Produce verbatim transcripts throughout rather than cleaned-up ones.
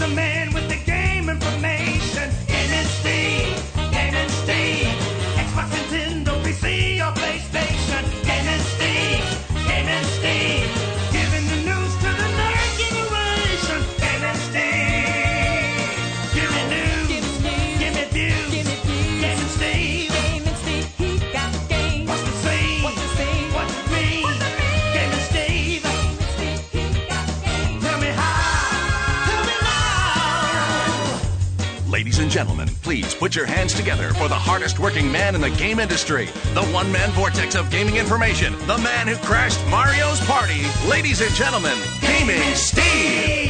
the man with the game information. Gaming Steve, Gaming Steve. Xbox, Nintendo, P C, or PlayStation. Gaming Steve, Gaming Steve. Giving the news to the nerd generation. Gaming Steve. Give me news, give me views. Gaming Steve, Gaming Steve, he got game. what's to say? What to say? What to mean? What to mean? Gaming Steve, Gaming Steve, he got game. tell me how, tell me now. Ladies and gentlemen, please put your hands together for the hardest working man in the game industry, the one-man vortex of gaming information, the man who crashed Mario's party. Ladies and gentlemen, Gaming Steve!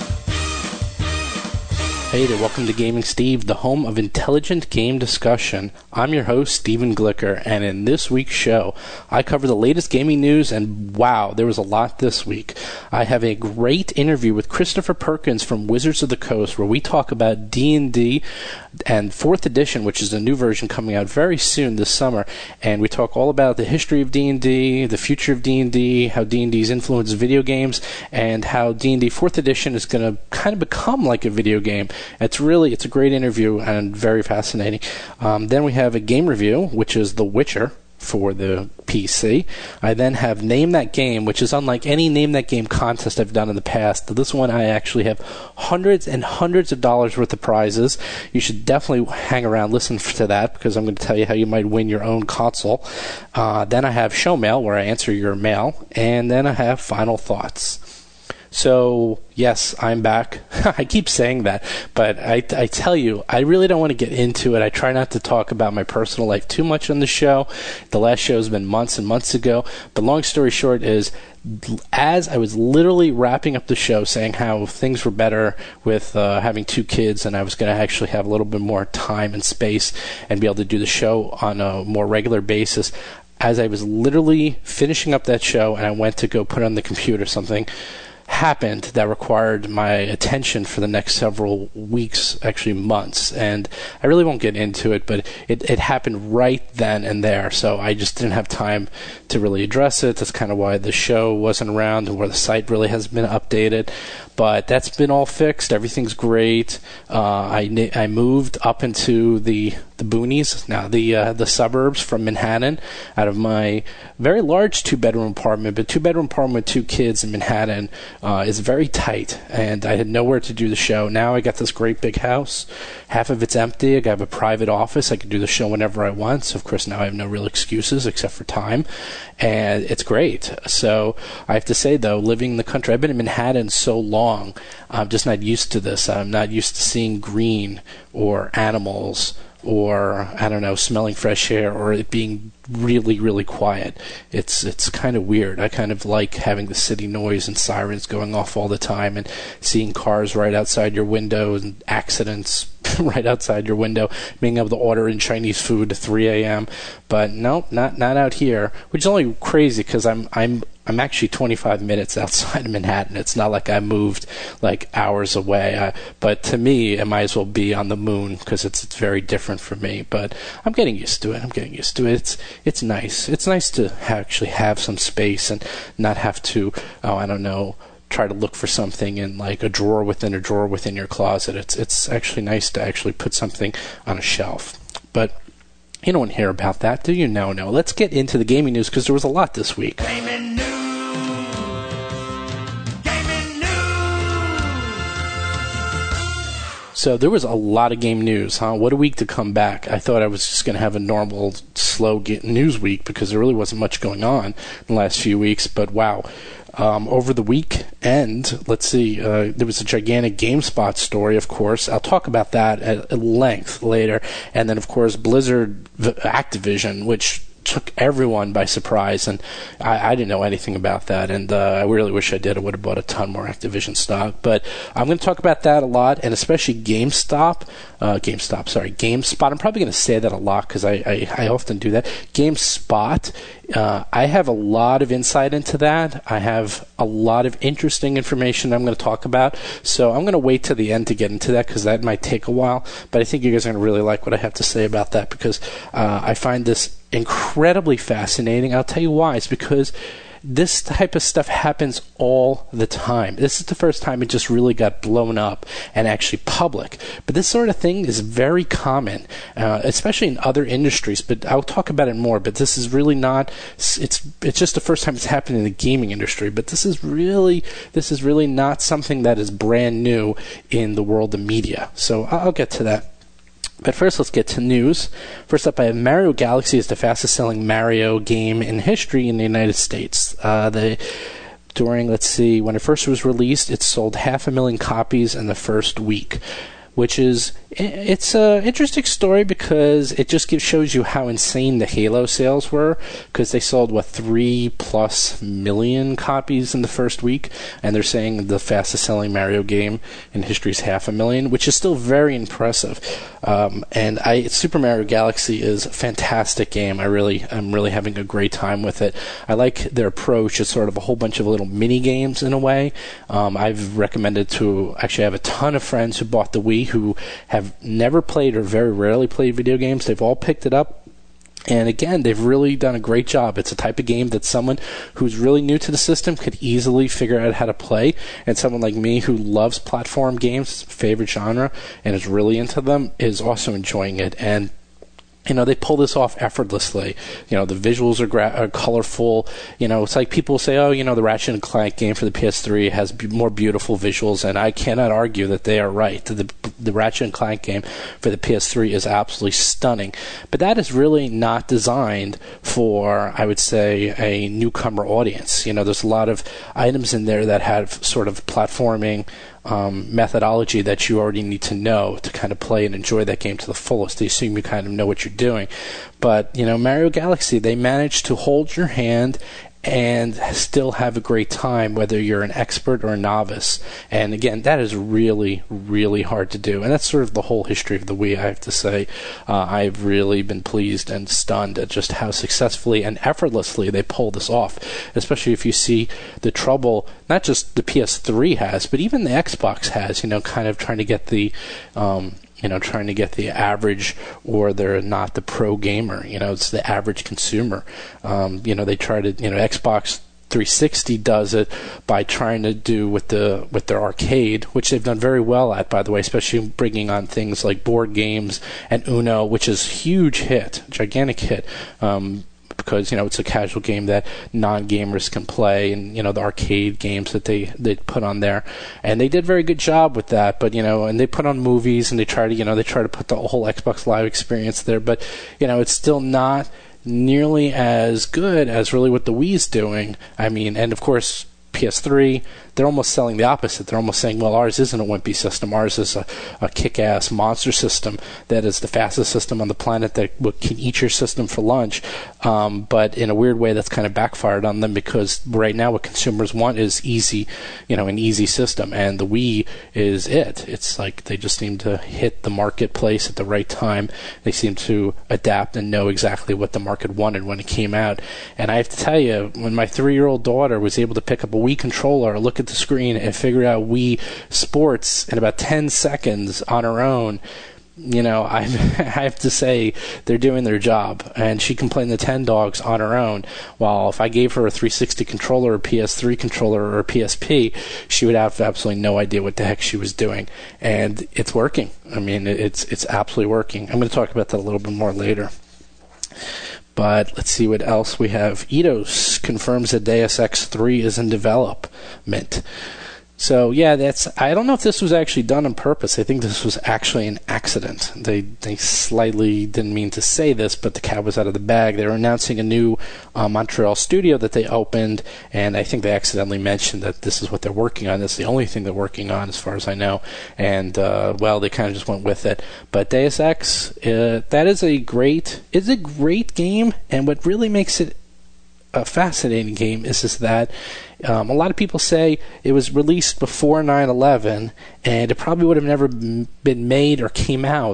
Hey there, welcome to Gaming Steve, the home of intelligent game discussion. I'm your host, Steven Glicker, and in this week's show, I cover the latest gaming news, and wow, there was a lot this week. I have a great interview with Christopher Perkins from Wizards of the Coast, where we talk about D and D and fourth edition, which is a new version coming out very soon this summer, and we talk all about the history of D and D, the future of D and D, how D and D's influenced video games, and how D and D fourth edition is going to kind of become like a video game. It's really, it's a great interview and very fascinating. Um, then we have a game review, which is The Witcher for the P C. I then have Name That Game, which is unlike any Name That Game contest I've done in the past. This one I actually have hundreds and hundreds of dollars worth of prizes. You should definitely hang around, listen to that, because I'm going to tell you how you might win your own console. Uh, then I have Show Mail, where I answer your mail. And then I have Final Thoughts. So, yes, I'm back. I keep saying that, but I, I tell you, I really don't want to get into it. I try not to talk about my personal life too much on the show. The last show has been months and months ago. But long story short is, as I was literally wrapping up the show saying how things were better with uh, having two kids, and I was going to actually have a little bit more time and space and be able to do the show on a more regular basis, as I was literally finishing up that show and I went to go put on the computer something happened that required my attention for the next several weeks, actually months, and I really won't get into it, but it, it happened right then and there, so I just didn't have time to really address it. That's kind of why the show wasn't around and where the site really hasn't been updated, but that's been all fixed. Everything's great. Uh, I, I moved up into the the boonies, now the uh, the suburbs from Manhattan, out of my very large two-bedroom apartment, but two-bedroom apartment with two kids in Manhattan uh, is very tight, and I had nowhere to do the show. Now I got this great big house. Half of it's empty. I have a private office. I can do the show whenever I want, so of course now I have no real excuses except for time, and it's great. So I have to say, though, living in the country, I've been in Manhattan so long, I'm just not used to this. I'm not used to seeing green or animals or, I don't know, smelling fresh air, or it being really, really quiet. It's it's kind of weird. I kind of like having the city noise and sirens going off all the time and seeing cars right outside your window and accidents right outside your window, being able to order in Chinese food at three a.m. But no, not not out here, which is only crazy because I'm I'm I'm actually twenty-five minutes outside of Manhattan. It's not like I moved like hours away. I, but to me, it might as well be on the moon because it's it's very different for me. But I'm getting used to it. I'm getting used to it. It's it's nice. It's nice to actually have some space and not have to, oh, I don't know, try to look for something in like a drawer within a drawer within your closet. It's it's actually nice to actually put something on a shelf. But you don't want to hear about that, do you? No, no. Let's get into the gaming news because there was a lot this week. Gaming news. Gaming news. So there was a lot of game news, huh? What a week to come back. I thought I was just going to have a normal, slow get news week because there really wasn't much going on in the last few weeks. But wow. Um, over the weekend, let's see, uh, there was a gigantic GameSpot story, of course. I'll talk about that at, at length later. And then, of course, Blizzard Activision, which took everyone by surprise, and I, I didn't know anything about that, and uh, I really wish I did. I would have bought a ton more Activision stock, but I'm going to talk about that a lot, and especially GameStop, uh, GameStop, sorry, GameSpot. I'm probably going to say that a lot because I, I, I often do that. GameSpot, uh, I have a lot of insight into that. I have a lot of interesting information I'm going to talk about, so I'm going to wait till the end to get into that because that might take a while, but I think you guys are going to really like what I have to say about that because uh, I find this incredibly fascinating. I'll tell you why. It's because this type of stuff happens all the time. This is the first time it just really got blown up and actually public. But this sort of thing is very common, uh, especially in other industries. But I'll talk about it more. But this is really not. It's it's just the first time it's happened in the gaming industry. But this is really this is really not something that is brand new in the world of media. So I'll get to that. But first, let's get to news. First up, I have Mario Galaxy is the fastest-selling Mario game in history in the United States. Uh, the during, let's see, when it first was released, it sold half a million copies in the first week, which is it's an interesting story because it just gives, shows you how insane the Halo sales were, because they sold, what, three plus million copies in the first week, and they're saying the fastest-selling Mario game in history is half a million, which is still very impressive. Um, and I, Super Mario Galaxy is a fantastic game. I really, I'm really having a great time with it. I like their approach. It's sort of a whole bunch of little mini games in a way. Um, I've recommended to actually I have a ton of friends who bought the Wii who have never played or very rarely played video games. They've all picked it up. And again, they've really done a great job. It's a type of game that someone who's really new to the system could easily figure out how to play. And someone like me who loves platform games, favorite genre, and is really into them, is also enjoying it. And you know, they pull this off effortlessly. You know, the visuals are, gra- are colorful. You know, it's like people say, oh, you know, the Ratchet and Clank game for the P S three has b- more beautiful visuals, and I cannot argue that they are right. The, the Ratchet and Clank game for the P S three is absolutely stunning. But that is really not designed for, I would say, a newcomer audience. You know, there's a lot of items in there that have sort of platforming Um, methodology that you already need to know to kind of play and enjoy that game to the fullest. They assume you kind of know what you're doing. But, you know, Mario Galaxy, they managed to hold your hand and still have a great time, whether you're an expert or a novice. And again, that is really, really hard to do. And that's sort of the whole history of the Wii, I have to say. Uh, I've really been pleased and stunned at just how successfully and effortlessly they pull this off, especially if you see the trouble not just the P S three has, but even the Xbox has, you know, kind of trying to get the... Um, you know, trying to get the average, or they're not the pro gamer. You know, it's the average consumer. Um, you know, they try to, you know, Xbox three sixty does it by trying to do with the with their arcade, which they've done very well at, by the way, especially bringing on things like board games and Uno, which is a huge hit, gigantic hit. Um, because, you know, it's a casual game that non-gamers can play, and, you know, the arcade games that they, they put on there. And they did a very good job with that, but, you know, and they put on movies, and they try to, you know, they try to put the whole Xbox Live experience there, but, you know, it's still not nearly as good as really what the Wii's doing. I mean, and of course, P S three, they're almost selling the opposite. They're almost saying, well, ours isn't a wimpy system. Ours is a, a kick-ass monster system that is the fastest system on the planet that can eat your system for lunch. Um, but in a weird way, that's kind of backfired on them, because right now what consumers want is easy, you know, an easy system. And the Wii is it. It's like they just seem to hit the marketplace at the right time. They seem to adapt and know exactly what the market wanted when it came out. And I have to tell you, when my three-year-old daughter was able to pick up a Wii controller, look at the screen, and figure out Wii Sports in about ten seconds on her own, you know, I, I have to say they're doing their job. And she can play the ten dogs on her own, while if I gave her a three sixty controller, or a P S three controller, or a P S P, she would have absolutely no idea what the heck she was doing. And it's working. I mean, it's it's absolutely working. I'm going to talk about that a little bit more later. But let's see what else we have. Eidos confirms that Deus Ex three is in development. So, yeah, that's. I don't know if this was actually done on purpose. I think this was actually an accident. They they slightly didn't mean to say this, but the cat was out of the bag. They were announcing a new uh, Montreal studio that they opened, and I think they accidentally mentioned that this is what they're working on. It's the only thing they're working on, as far as I know. And, uh, well, they kind of just went with it. But Deus Ex, uh, that is a great, it's a great game, and what really makes it a fascinating game is, is that um, a lot of people say it was released before nine eleven, and it probably would have never been made or came out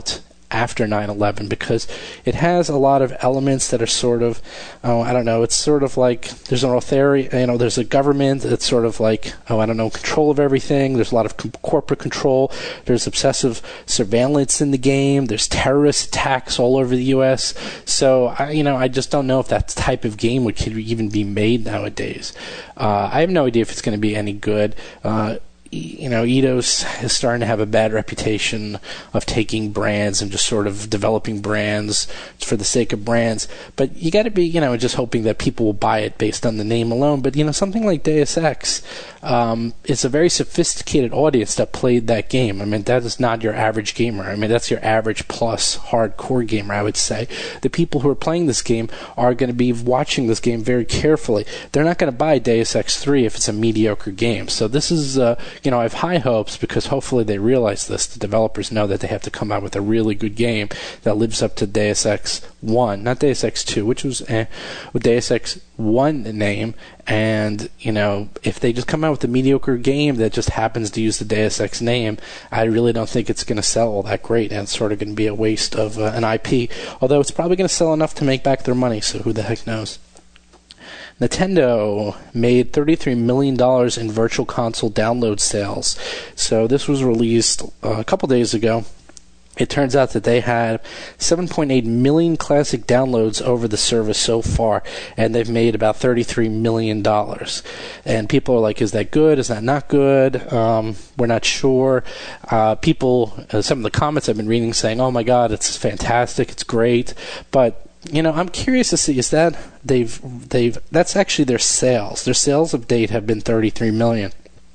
after nine eleven, because it has a lot of elements that are sort of, oh, I don't know, it's sort of like there's an authority, you know, there's a government that's sort of like, oh, I don't know, control of everything. There's a lot of com- corporate control. There's obsessive surveillance in the game. There's terrorist attacks all over the U S. So, I, you know, I just don't know if that type of game would could even be made nowadays. Uh, I have no idea if it's going to be any good. Uh, You know, Eidos is starting to have a bad reputation of taking brands and just sort of developing brands for the sake of brands. But you got to be, you know, just hoping that people will buy it based on the name alone. But, you know, something like Deus Ex, um, it's a very sophisticated audience that played that game. I mean, that is not your average gamer. I mean, that's your average plus hardcore gamer, I would say. The people who are playing this game are going to be watching this game very carefully. They're not going to buy Deus Ex three if it's a mediocre game. So this is... Uh, You know, I have high hopes because hopefully they realize this. The developers know that they have to come out with a really good game that lives up to Deus Ex one, not Deus Ex two, which was eh, with Deus Ex one name. And, you know, if they just come out with a mediocre game that just happens to use the Deus Ex name, I really don't think it's going to sell all that great. And it's sort of going to be a waste of uh, an I P. Although it's probably going to sell enough to make back their money, so who the heck knows. Nintendo made thirty-three million dollars in Virtual Console download sales. So this was released uh, a couple days ago. It turns out that they had seven point eight million classic downloads over the service so far, and they've made about thirty-three million dollars. And people are like, is that good? Is that not good? Um, we're not sure. Uh, people, uh, some of the comments I've been reading saying, oh my God, it's fantastic, it's great. But you know, I'm curious to see, is that they've they've that's actually their sales. Their sales of date have been thirty-three million.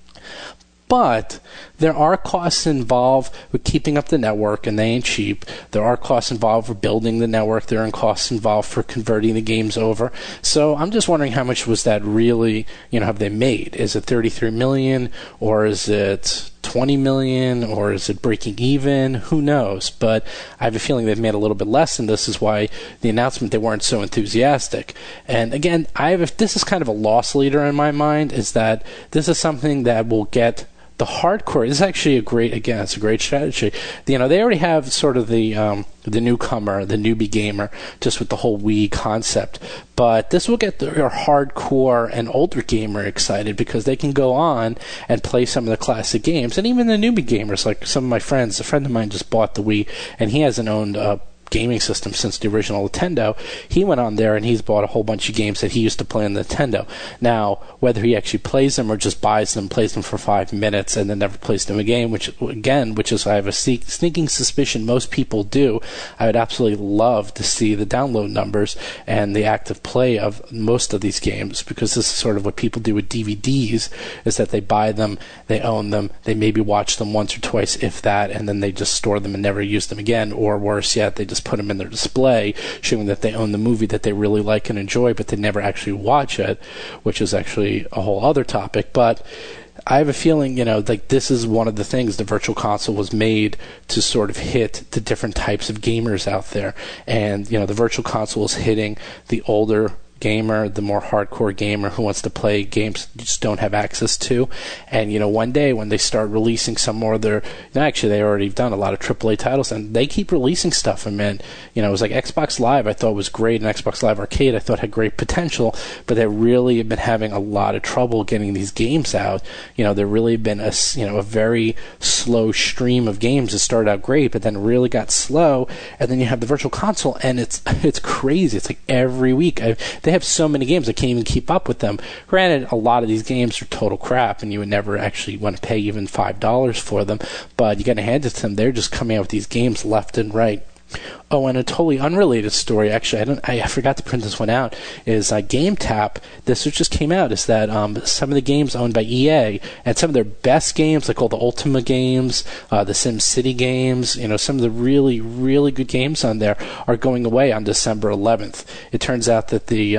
But there are costs involved with keeping up the network, and they ain't cheap. There are costs involved for building the network. There are costs involved for converting the games over. So I'm just wondering how much was that really, you know, have they made? Is it thirty-three million, or is it twenty million, or is it breaking even? Who knows? But I have a feeling they've made a little bit less, and this is why the announcement, they weren't so enthusiastic. And again, I have a, this is kind of a loss leader in my mind, is that this is something that will get the hardcore. This is actually a great, again, it's a great strategy. You know, they already have sort of the um, the newcomer, the newbie gamer, just with the whole Wii concept. But this will get the, your hardcore and older gamer excited, because they can go on and play some of the classic games. And even the newbie gamers, like some of my friends, a friend of mine just bought the Wii, and he hasn't owned a gaming system since the original Nintendo. He went on there and he's bought a whole bunch of games that he used to play on the Nintendo. Now, whether he actually plays them or just buys them, plays them for five minutes, and then never plays them again, which again, which is I have a sneaking suspicion most people do. I would absolutely love to see the download numbers and the active play of most of these games, because this is sort of what people do with D V Ds, is that they buy them, they own them, they maybe watch them once or twice, if that, and then they just store them and never use them again, or worse yet, they just put them in their display, showing that they own the movie that they really like and enjoy, but they never actually watch it, which is actually a whole other topic. But I have a feeling, you know, like this is one of the things the Virtual Console was made to sort of hit the different types of gamers out there. And, you know, the Virtual Console is hitting the older gamer, the more hardcore gamer who wants to play games you just don't have access to. And, you know, one day when they start releasing some more of their, actually they already done a lot of triple A titles, and they keep releasing stuff. I mean, you know, it was like Xbox Live I thought was great, and Xbox Live Arcade I thought had great potential, but they really have been having a lot of trouble getting these games out. You know, there really been a, you know, a very slow stream of games that started out great, but then really got slow, and then you have the Virtual Console, and it's it's crazy. It's like every week. I, they have so many games I can't even keep up with them. Granted, a lot of these games are total crap, and you would never actually want to pay even five dollars for them, but you got to hand it to them. They're just coming out with these games left and right. Oh, and a totally unrelated story, actually, I don't, I, I forgot to print this one out, is uh, GameTap. This just came out, is that um, some of the games owned by E A, and some of their best games, like all the Ultima games, uh, the SimCity games, you know, some of the really, really good games on there are going away on December eleventh. It turns out that the um,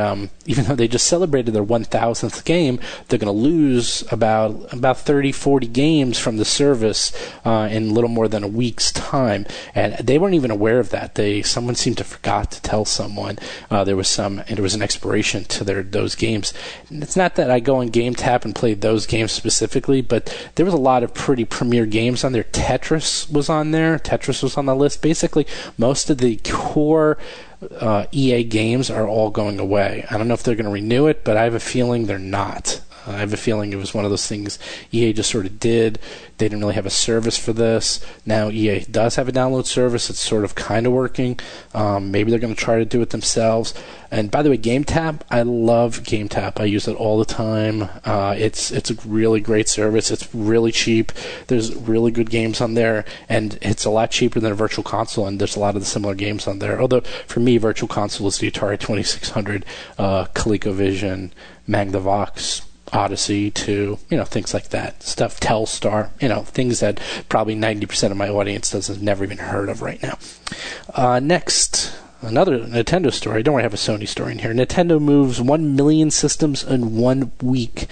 even though they just celebrated their one thousandth game, they're going to lose about about thirty, forty games from the service uh, in little more than a week's time. And they weren't even aware of that. They someone seemed to forgot to tell someone uh, there was some and there was an expiration to their those games. And it's not that I go on GameTap and play those games specifically, but there was a lot of pretty premier games on there. Tetris was on there. Tetris was on the list. Basically, most of the core Uh, E A games are all going away. I don't know if they're going to renew it, but I have a feeling they're not. Uh, I have a feeling it was one of those things E A just sort of did. They didn't really have a service for this. Now E A does have a download service. It's sort of kind of working. Um, maybe they're going to try to do it themselves. And by the way, GameTap, I love GameTap. I use it all the time. Uh, it's it's a really great service. It's really cheap. There's really good games on there, and it's a lot cheaper than a Virtual Console, and there's a lot of the similar games on there. Although, for me, Virtual Console is the Atari twenty-six hundred, uh, ColecoVision, Magnavox, Odyssey two, you know, things like that. Stuff, Telstar, you know, things that probably ninety percent of my audience doesn't never even heard of right now. Uh, next, another Nintendo story. I don't have a Sony story in here. Nintendo moves one million systems in one week.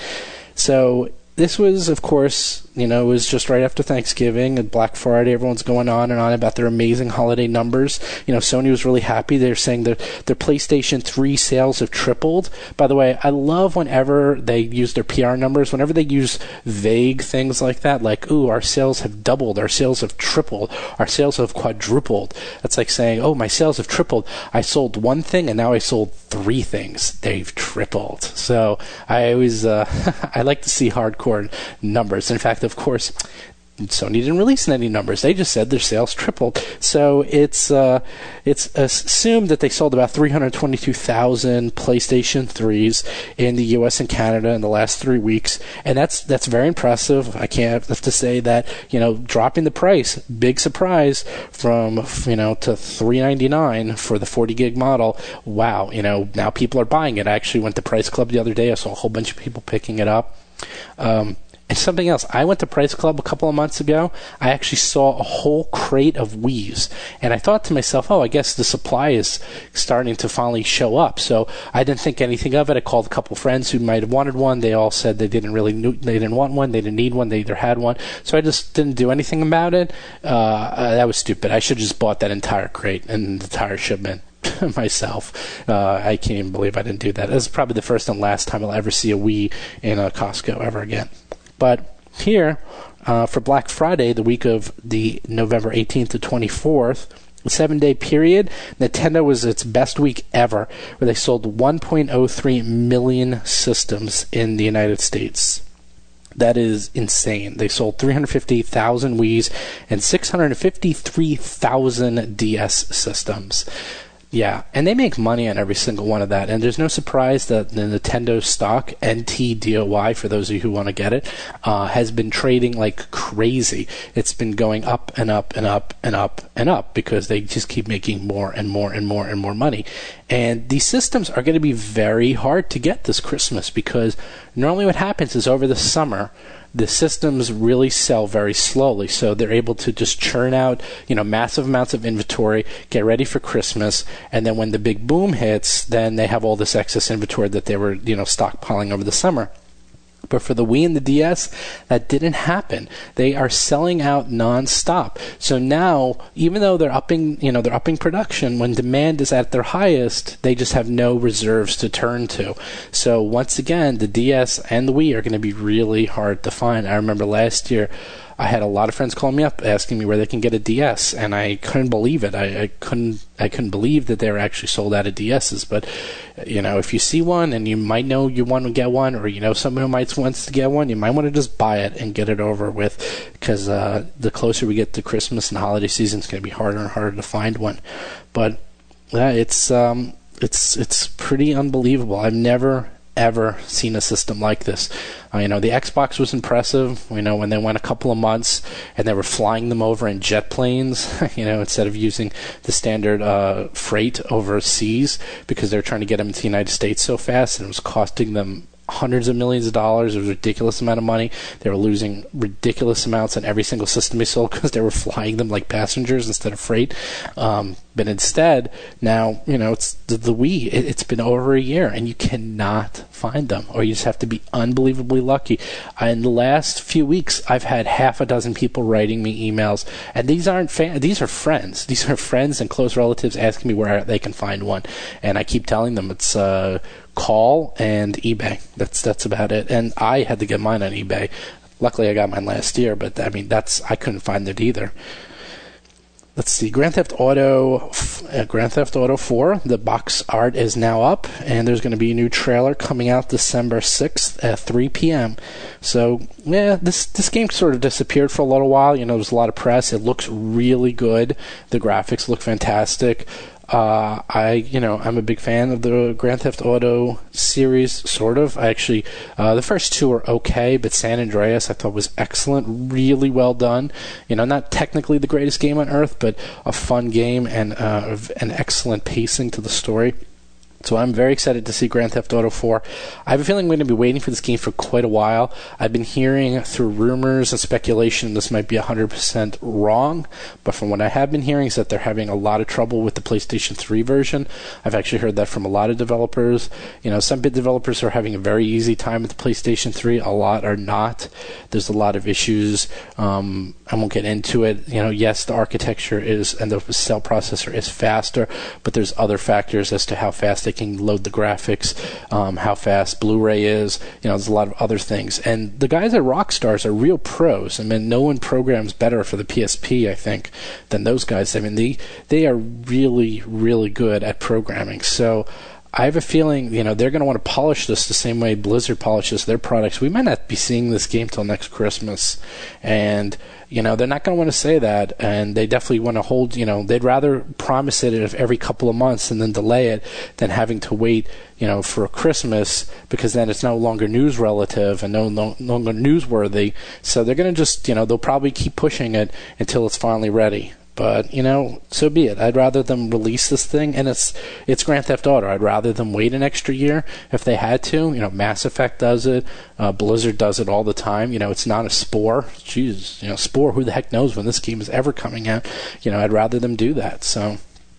So this was, of course, you know, it was just right after Thanksgiving and Black Friday. Everyone's going on and on about their amazing holiday numbers. You know, Sony was really happy. They're saying that their PlayStation three sales have tripled. By the way, I love whenever they use their P R numbers, whenever they use vague things like that, like, ooh, our sales have doubled, our sales have tripled, our sales have quadrupled. That's like saying, oh, my sales have tripled. I sold one thing and now I sold three things. They've tripled. So I always, uh, I like to see hardcore numbers. In fact, of course, Sony didn't release any numbers. They just said their sales tripled. So it's uh, it's assumed that they sold about three hundred twenty-two thousand PlayStation threes in the U S and Canada in the last three weeks, and that's that's very impressive. I can't have to say that, you know, dropping the price, big surprise from, you know, to three ninety-nine for the forty gig model. Wow, you know, now people are buying it. I actually went to Price Club the other day. I saw a whole bunch of people picking it up. Um, and something else, I went to Price Club a couple of months ago. I actually saw a whole crate of Wiis, and I thought to myself, oh, I guess the supply is starting to finally show up. So I didn't think anything of it. I called a couple friends who might have wanted one. They all said they didn't really knew, they didn't want one. They didn't need one. They either had one. So I just didn't do anything about it. Uh, uh, that was stupid. I should have just bought that entire crate and the entire shipment myself. Uh, I can't even believe I didn't do that. This is probably the first and last time I'll ever see a Wii in a Costco ever again. But here, uh, for Black Friday, the week of the November eighteenth to twenty-fourth, a seven-day period, Nintendo was its best week ever, where they sold one point oh three million systems in the United States. That is insane. They sold three hundred fifty thousand Wiis and six hundred fifty-three thousand D S systems. Yeah, and they make money on every single one of that. And there's no surprise that the Nintendo stock, N T D O Y, for those of you who want to get it, uh, has been trading like crazy. It's been going up and up and up and up and up because they just keep making more and more and more and more money. And these systems are going to be very hard to get this Christmas because normally what happens is over the summer, the systems really sell very slowly, so they're able to just churn out, you know, massive amounts of inventory, get ready for Christmas, and then when the big boom hits, then they have all this excess inventory that they were, you know, stockpiling over the summer. But for the Wii and the D S, that didn't happen. They are selling out nonstop. So now, even though they're upping, you know, they're upping production, when demand is at their highest, they just have no reserves to turn to. So once again, the D S and the Wii are going to be really hard to find. I remember last year, I had a lot of friends calling me up asking me where they can get a D S, and I couldn't believe it. I, I couldn't I couldn't believe that they were actually sold out of D S's. But, you know, if you see one and you might know you want to get one, or you know someone who might wants to get one, you might want to just buy it and get it over with, because uh, the closer we get to Christmas and holiday season, it's going to be harder and harder to find one. But yeah, it's um, it's it's pretty unbelievable. I've never ever seen a system like this. Uh, you know, the Xbox was impressive, you know, when they went a couple of months and they were flying them over in jet planes, you know, instead of using the standard uh, freight overseas, because they were trying to get them into the United States so fast, and it was costing them hundreds of millions of dollars. It was a ridiculous amount of money. They were losing ridiculous amounts on every single system they sold because they were flying them like passengers instead of freight. Um, but instead, now, you know, it's the, the Wii. It, it's been over a year, and you cannot find them, or you just have to be unbelievably lucky. Uh, in the last few weeks, I've had half a dozen people writing me emails, and these aren't fan- these are friends. These are friends and close relatives asking me where they can find one, and I keep telling them it's uh, call and eBay. That's that's about it. And I had to get mine on eBay. Luckily, I got mine last year, but I mean, that's I couldn't find it either. Let's see, Grand Theft Auto, uh, Grand Theft Auto four, the box art is now up, and there's going to be a new trailer coming out December sixth at three p.m. So, yeah, this this game sort of disappeared for a little while. You know, there's a lot of press. It looks really good. The graphics look fantastic. Uh, I, you know, I'm a big fan of the Grand Theft Auto series, sort of. I actually, uh, the first two are okay, but San Andreas I thought was excellent, really well done. You know, not technically the greatest game on earth, but a fun game and uh, an excellent pacing to the story. So I'm very excited to see Grand Theft Auto four. I have a feeling I'm going to be waiting for this game for quite a while. I've been hearing through rumors and speculation this might be one hundred percent wrong, but from what I have been hearing is that they're having a lot of trouble with the PlayStation three version. I've actually heard that from a lot of developers. You know, some bit developers are having a very easy time with the PlayStation three. A lot are not. There's a lot of issues. Um, I won't get into it. You know, yes, the architecture is and the cell processor is faster, but there's other factors as to how fast they can load the graphics, um, how fast Blu-ray is. You know, there's a lot of other things. And the guys at Rockstars are real pros. I mean, no one programs better for the P S P, I think, than those guys. I mean, they they are really, really good at programming. So I have a feeling, you know, they're going to want to polish this the same way Blizzard polishes their products. We might not be seeing this game till next Christmas. And, you know, they're not going to want to say that. And they definitely want to hold, you know, they'd rather promise it every couple of months and then delay it than having to wait, you know, for a Christmas, because then it's no longer news relative and no, no, no longer newsworthy. So they're going to just, you know, they'll probably keep pushing it until it's finally ready. But, you know, so be it. I'd rather them release this thing, and it's it's Grand Theft Auto. I'd rather them wait an extra year if they had to. You know, Mass Effect does it. Uh, Blizzard does it all the time. You know, it's not a Spore. Jeez, you know, Spore, who the heck knows when this game is ever coming out. You know, I'd rather them do that. So,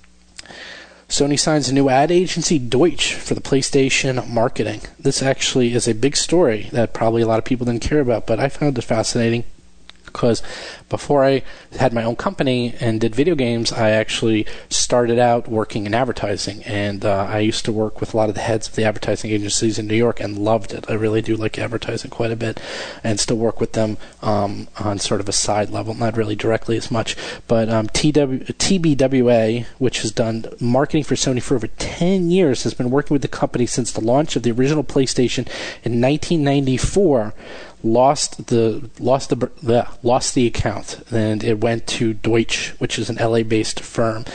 Sony signs a new ad agency, Deutsch, for the PlayStation marketing. This actually is a big story that probably a lot of people didn't care about, but I found it fascinating. Because before I had my own company and did video games, I actually started out working in advertising. And uh, I used to work with a lot of the heads of the advertising agencies in New York and loved it. I really do like advertising quite a bit and still work with them um, on sort of a side level, not really directly as much. But um, T W, T B W A, which has done marketing for Sony for over ten years, has been working with the company since the launch of the original PlayStation in nineteen ninety-four. Lost the lost the, the lost the account, and it went to Deutsch, which is an L A-based firm.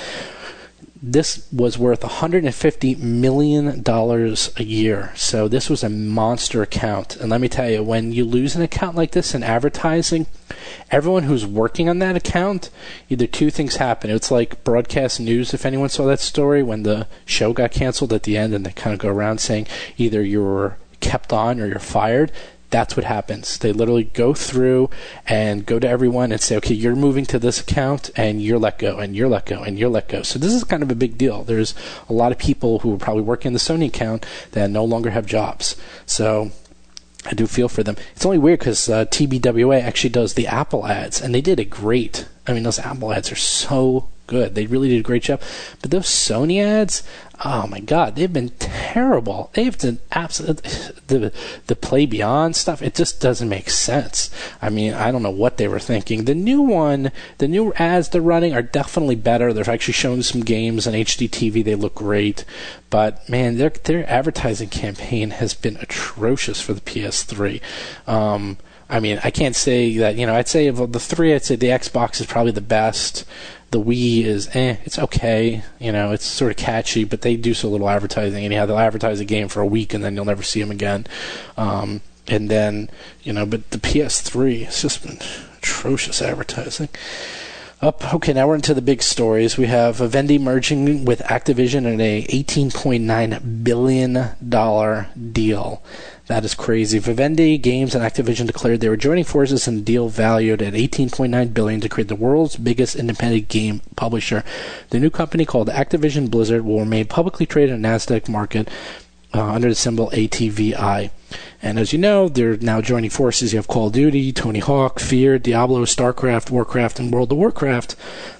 This was worth one hundred fifty million dollars a year, so this was a monster account. And let me tell you, when you lose an account like this in advertising, everyone who's working on that account, either two things happen. It's like broadcast news, if anyone saw that story, when the show got canceled at the end, and they kind of go around saying either you were kept on or you're fired. That's what happens. They literally go through and go to everyone and say, okay, you're moving to this account, and you're let go, and you're let go, and you're let go. So this is kind of a big deal. There's a lot of people who are probably working in the Sony account that no longer have jobs. So I do feel for them. It's only weird because uh, T B W A actually does the Apple ads, and they did it great. I mean, those Apple ads are so good. They really did a great job. But those Sony ads, oh my God, they've been terrible. They've done absolute the the Play Beyond stuff. It just doesn't make sense. I mean, I don't know what they were thinking. The new one, the new ads they're running are definitely better. They're actually showing some games on H D T V. They look great. But man, their their advertising campaign has been atrocious for the P S three. Um, I mean, I can't say that, you know, I'd say of the three, I'd say the Xbox is probably the best. The Wii is, eh, it's okay. You know, it's sort of catchy, but they do so little advertising. Anyhow, they'll advertise a game for a week, and then you'll never see them again. Um, and then, you know, but the P S three, it's just been atrocious advertising. Up. Okay, now we're into the big stories. We have Vivendi merging with Activision in a eighteen point nine billion dollars deal. That is crazy. Vivendi Games and Activision declared they were joining forces in a deal valued at eighteen point nine billion dollars to create the world's biggest independent game publisher. The new company, called Activision Blizzard, will remain publicly traded in the NASDAQ market uh, under the symbol A T V I. And as you know, they're now joining forces. You have Call of Duty, Tony Hawk, Fear, Diablo, StarCraft, Warcraft, and World of Warcraft.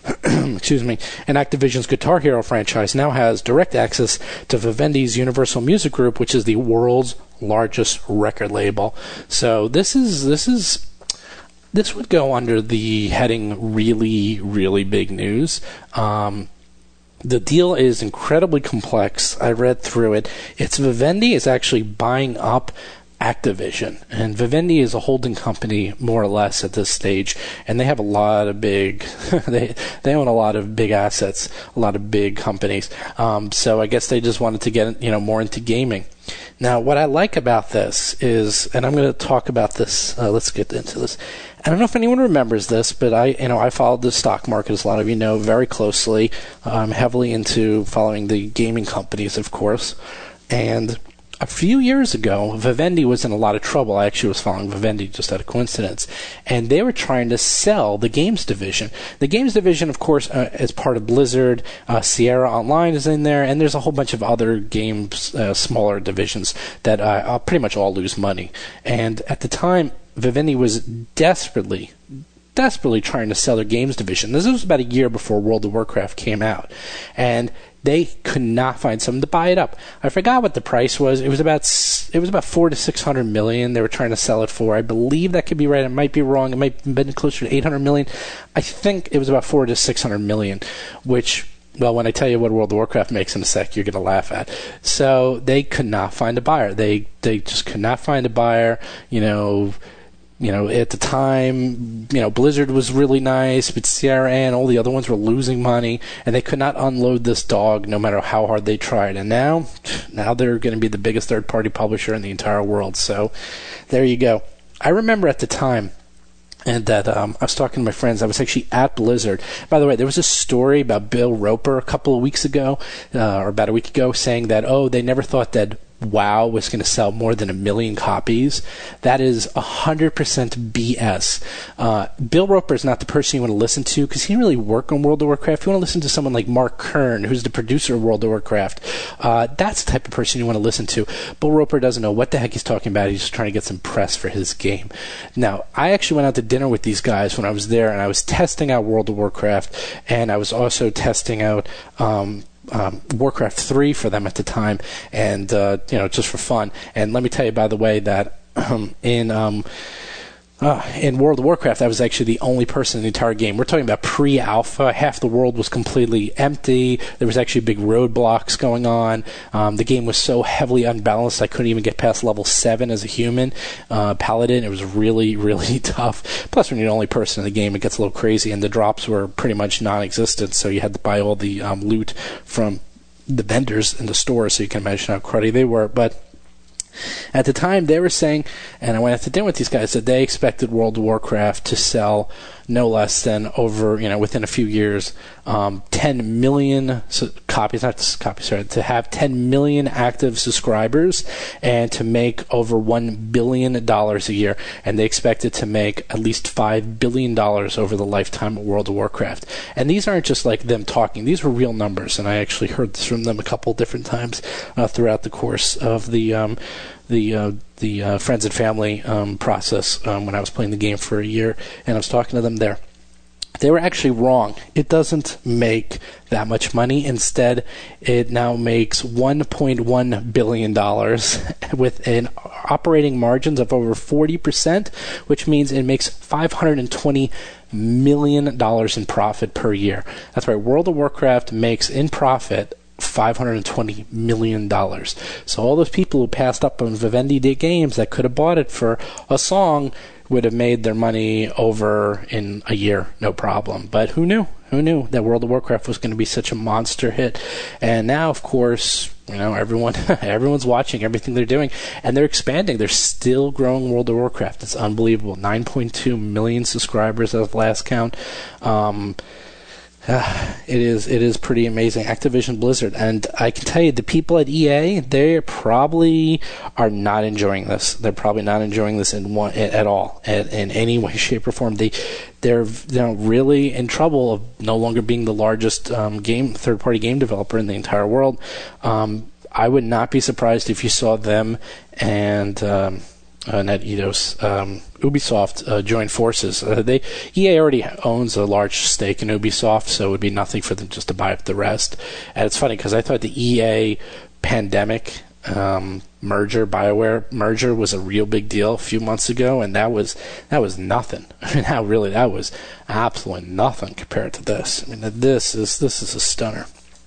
Excuse me. And Activision's Guitar Hero franchise now has direct access to Vivendi's Universal Music Group, which is the world's largest record label. So this is this is this would go under the heading really, really big news. Um, The deal is incredibly complex. I read through it. It's Vivendi is actually buying up Activision, and Vivendi is a holding company more or less at this stage, and they have a lot of big they they own a lot of big assets, a lot of big companies. Um, so I guess they just wanted to get, you know, more into gaming. Now, what I like about this is, and I'm going to talk about this. Uh, let's get into this. I don't know if anyone remembers this, but I, you know, I followed the stock market, as a lot of you know, very closely. I'm heavily into following the gaming companies, of course. And a few years ago, Vivendi was in a lot of trouble. I actually was following Vivendi just out of coincidence. And they were trying to sell the games division. The games division, of course, uh, is part of Blizzard. Uh, Sierra Online is in there. And there's a whole bunch of other games, uh, smaller divisions that uh, pretty much all lose money. And at the time, Vivendi was desperately, desperately trying to sell their games division. This was about a year before World of Warcraft came out. And they could not find someone to buy it up. I forgot what the price was. It was about it was about four to six hundred million. They were trying to sell it for. I believe that could be right. It might be wrong. It might have been closer to eight hundred million. I think it was about four to six hundred million, which, well, when I tell you what World of Warcraft makes in a sec, you're going to laugh at. So they could not find a buyer. They they just could not find a buyer. You know. You know, at the time, you know, Blizzard was really nice, but Sierra and all the other ones were losing money, and they could not unload this dog no matter how hard they tried. And now, now they're going to be the biggest third-party publisher in the entire world. So there you go. I remember at the time, and that um, I was talking to my friends. I was actually at Blizzard. By the way, there was a story about Bill Roper a couple of weeks ago, uh, or about a week ago, saying that, oh, they never thought that WoW was going to sell more than a million copies. That is one hundred percent B S. Uh, Bill Roper is not the person you want to listen to, because he didn't really work on World of Warcraft. You want to listen to someone like Mark Kern, who's the producer of World of Warcraft. Uh, that's the type of person you want to listen to. Bill Roper doesn't know what the heck he's talking about. He's just trying to get some press for his game. Now, I actually went out to dinner with these guys when I was there, and I was testing out World of Warcraft, and I was also testing out um, Um, Warcraft three for them at the time, and uh, you know, just for fun. And let me tell you, by the way, that um, in um, uh, in World of Warcraft, I was actually the only person in the entire game. We're talking about pre-alpha. Half the world was completely empty. There was actually big roadblocks going on. Um, the game was so heavily unbalanced, I couldn't even get past level seven as a human uh, paladin. It was really, really tough. Plus, when you're the only person in the game, it gets a little crazy, and the drops were pretty much non-existent, so you had to buy all the um, loot from the vendors in the store, so you can imagine how cruddy they were. But at the time, they were saying, and I went out to dinner with these guys, that they expected World of Warcraft to sell no less than over, you know, within a few years, um, ten million so, copies, not copies, sorry, to have ten million active subscribers and to make over one billion dollars a year. And they expected to make at least five billion dollars over the lifetime of World of Warcraft. And these aren't just like them talking. These were real numbers, and I actually heard this from them a couple different times uh, throughout the course of the um, the uh, the uh, friends and family um, process um, when I was playing the game for a year, and I was talking to them there. They were actually wrong. It doesn't make that much money. Instead, it now makes one point one billion dollars with an operating margins of over forty percent, which means it makes five hundred twenty million dollars in profit per year. That's right. World of Warcraft makes in profit five hundred twenty million dollars. So all those people who passed up on Vivendi Games that could have bought it for a song would have made their money over in a year, no problem. But who knew? Who knew that World of Warcraft was going to be such a monster hit? And now, of course, You know, everyone, everyone's watching everything they're doing, and they're expanding. They're still growing World of Warcraft. It's unbelievable. nine point two million subscribers as of last count. Um, uh, it is it is pretty amazing. Activision Blizzard, and I can tell you, the people at E A, they probably are not enjoying this. They're probably not enjoying this in one at all, at, in any way, shape, or form. They they're you know really in trouble of no longer being the largest um, game third-party game developer in the entire world. Um, I would not be surprised if you saw them and um, uh, not Eidos, um, Ubisoft uh, join forces. Uh, they E A already owns a large stake in Ubisoft, so it would be nothing for them just to buy up the rest. And it's funny because I thought the E A pandemic um, merger, BioWare merger, was a real big deal a few months ago, and that was that was nothing. I mean, that really that was absolutely nothing compared to this. I mean, this is this is a stunner.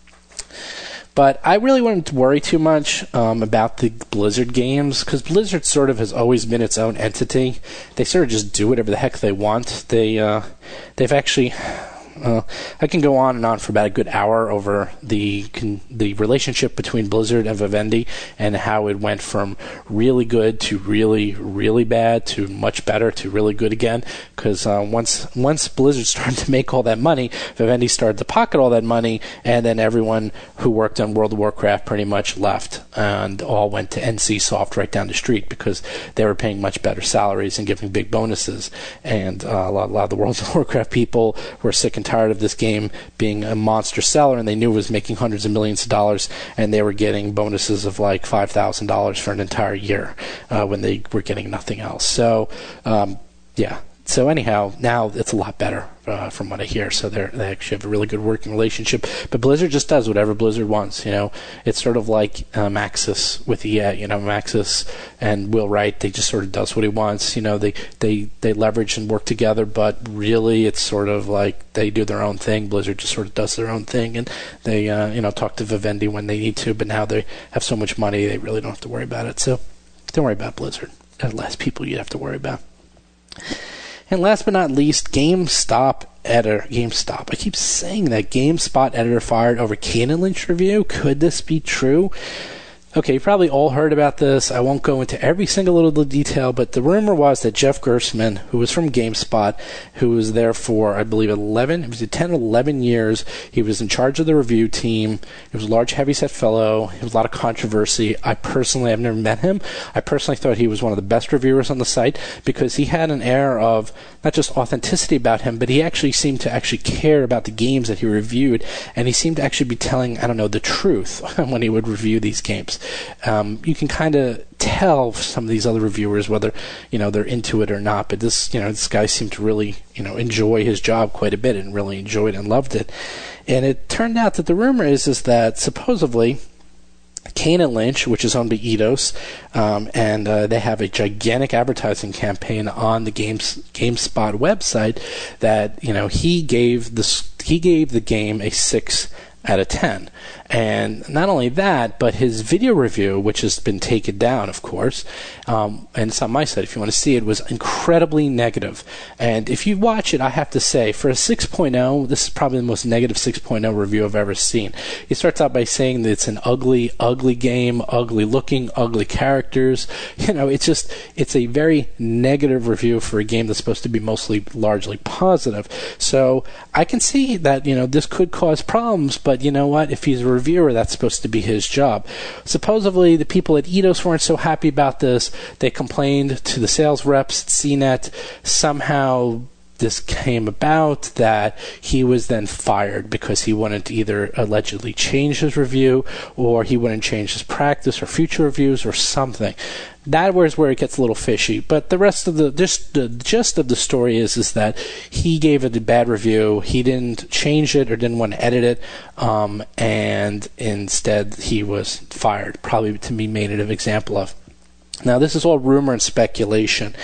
But I really wouldn't worry too much um, about the Blizzard games, because Blizzard sort of has always been its own entity. They sort of just do whatever the heck they want. They uh, they've actually. Uh, I can go on and on for about a good hour over the con- the relationship between Blizzard and Vivendi and how it went from really good to really, really bad to much better to really good again. Because uh, once once Blizzard started to make all that money, Vivendi started to pocket all that money, and then everyone who worked on World of Warcraft pretty much left and all went to N C Soft right down the street because they were paying much better salaries and giving big bonuses. And uh, a, lot, a lot of the World of Warcraft people were sick and tired of this game being a monster seller, and they knew it was making hundreds of millions of dollars, and they were getting bonuses of like five thousand dollars for an entire year uh, when they were getting nothing else. So, um, yeah. So anyhow, now it's a lot better uh, from what I hear. So they they actually have a really good working relationship. But Blizzard just does whatever Blizzard wants. You know, it's sort of like uh, Maxis with E A. You know, Maxis and Will Wright. They just sort of does what he wants. You know, they they they leverage and work together. But really, it's sort of like they do their own thing. Blizzard just sort of does their own thing, and they uh, you know talk to Vivendi when they need to. But now they have so much money, they really don't have to worry about it. So don't worry about Blizzard. There are less people you have to worry about. And last but not least, GameStop editor, GameStop. I keep saying that GameSpot editor fired over Kane and Lynch review. Could this be true? Okay, you probably all heard about this. I won't go into every single little detail, but the rumor was that Jeff Gerstmann, who was from GameSpot, who was there for, I believe, eleven, it was ten or eleven years. He was in charge of the review team. He was a large, heavyset fellow. There was a lot of controversy. I personally have never met him. I personally thought he was one of the best reviewers on the site because he had an air of not just authenticity about him, but he actually seemed to actually care about the games that he reviewed, and he seemed to actually be telling, I don't know, the truth when he would review these games. Um, you can kind of tell some of these other reviewers whether you know they're into it or not. But this, you know, this guy seemed to really, you know, enjoy his job quite a bit and really enjoyed and loved it. And it turned out that the rumor is is that supposedly Kane and Lynch, which is owned by Eidos, um, and uh, they have a gigantic advertising campaign on the Games GameSpot website. That you know he gave the he gave the game a six out of ten. And not only that, but his video review, which has been taken down, of course, um, and it's on my site if you want to see it, was incredibly negative. And if you watch it, I have to say, for a six point oh, this is probably the most negative six point oh review I've ever seen. He starts out by saying that it's an ugly, ugly game, ugly looking, ugly characters. You know, it's just, it's a very negative review for a game that's supposed to be mostly largely positive. So I can see that, you know, this could cause problems, but you know what? If he's a reviewer, that's supposed to be his job. Supposedly, the people at Eidos weren't so happy about this. They complained to the sales reps at C net. Somehow this came about that he was then fired because he wouldn't either allegedly change his review or he wouldn't change his practice or future reviews or something. That was where it gets a little fishy. But the rest of the just the gist of the story is is that he gave it a bad review. He didn't change it or didn't want to edit it, um, and instead he was fired. Probably to be made an example of. Now, this is all rumor and speculation,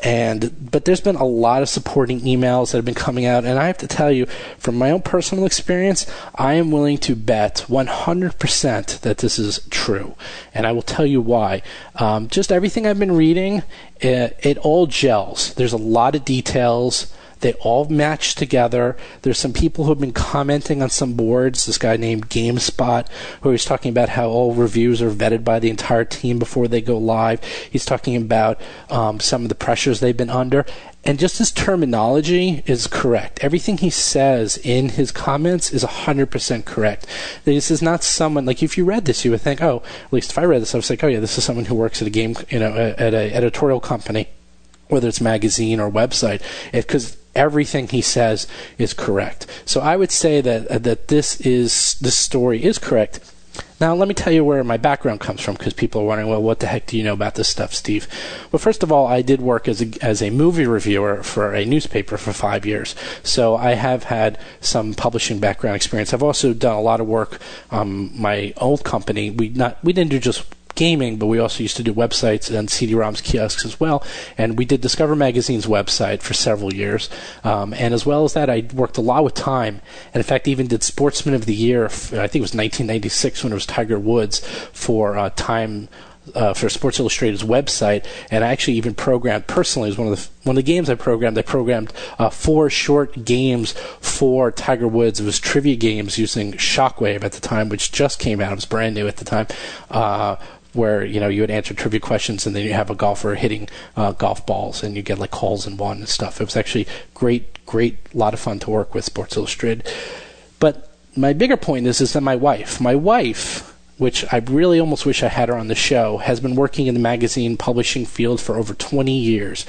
and but there's been a lot of supporting emails that have been coming out, and I have to tell you, from my own personal experience, I am willing to bet one hundred percent that this is true, and I will tell you why. Um, just everything I've been reading, it, it all gels. There's a lot of details They all match together. There's some people who have been commenting on some boards. This guy named GameSpot, who is talking about how all reviews are vetted by the entire team before they go live. He's talking about um, some of the pressures they've been under. And just his terminology is correct. Everything he says in his comments is one hundred percent correct. This is not someone, like if you read this, you would think, oh, at least if I read this, I was like, oh yeah, this is someone who works at a game, you know, at an editorial company, whether it's magazine or website, because everything he says is correct. So I would say that uh, that this is this story is correct. Now, let me tell you where my background comes from, because people are wondering, well, what the heck do you know about this stuff, Steve? Well, first of all, I did work as a, as a movie reviewer for a newspaper for five years. So I have had some publishing background experience. I've also done a lot of work. Um, my old company, we not we didn't do just gaming, but we also used to do websites and C D ROMs kiosks as well. And we did Discover Magazine's website for several years. Um, and as well as that, I worked a lot with Time. And in fact, even did Sportsman of the Year, I think it was nineteen ninety-six when it was Tiger Woods, for uh, Time. Uh, for Sports Illustrated's website, and I actually even programmed personally. It was one of the one of the games I programmed. I programmed uh, four short games for Tiger Woods. It was trivia games using Shockwave at the time, which just came out. It was brand new at the time. Uh, where, you know, you would answer trivia questions and then you have a golfer hitting uh, golf balls and you get like holes in one and stuff. It was actually great, great, lot of fun to work with Sports Illustrated. But my bigger point is, is that my wife, my wife, which I really almost wish I had her on the show, has been working in the magazine publishing field for over twenty years.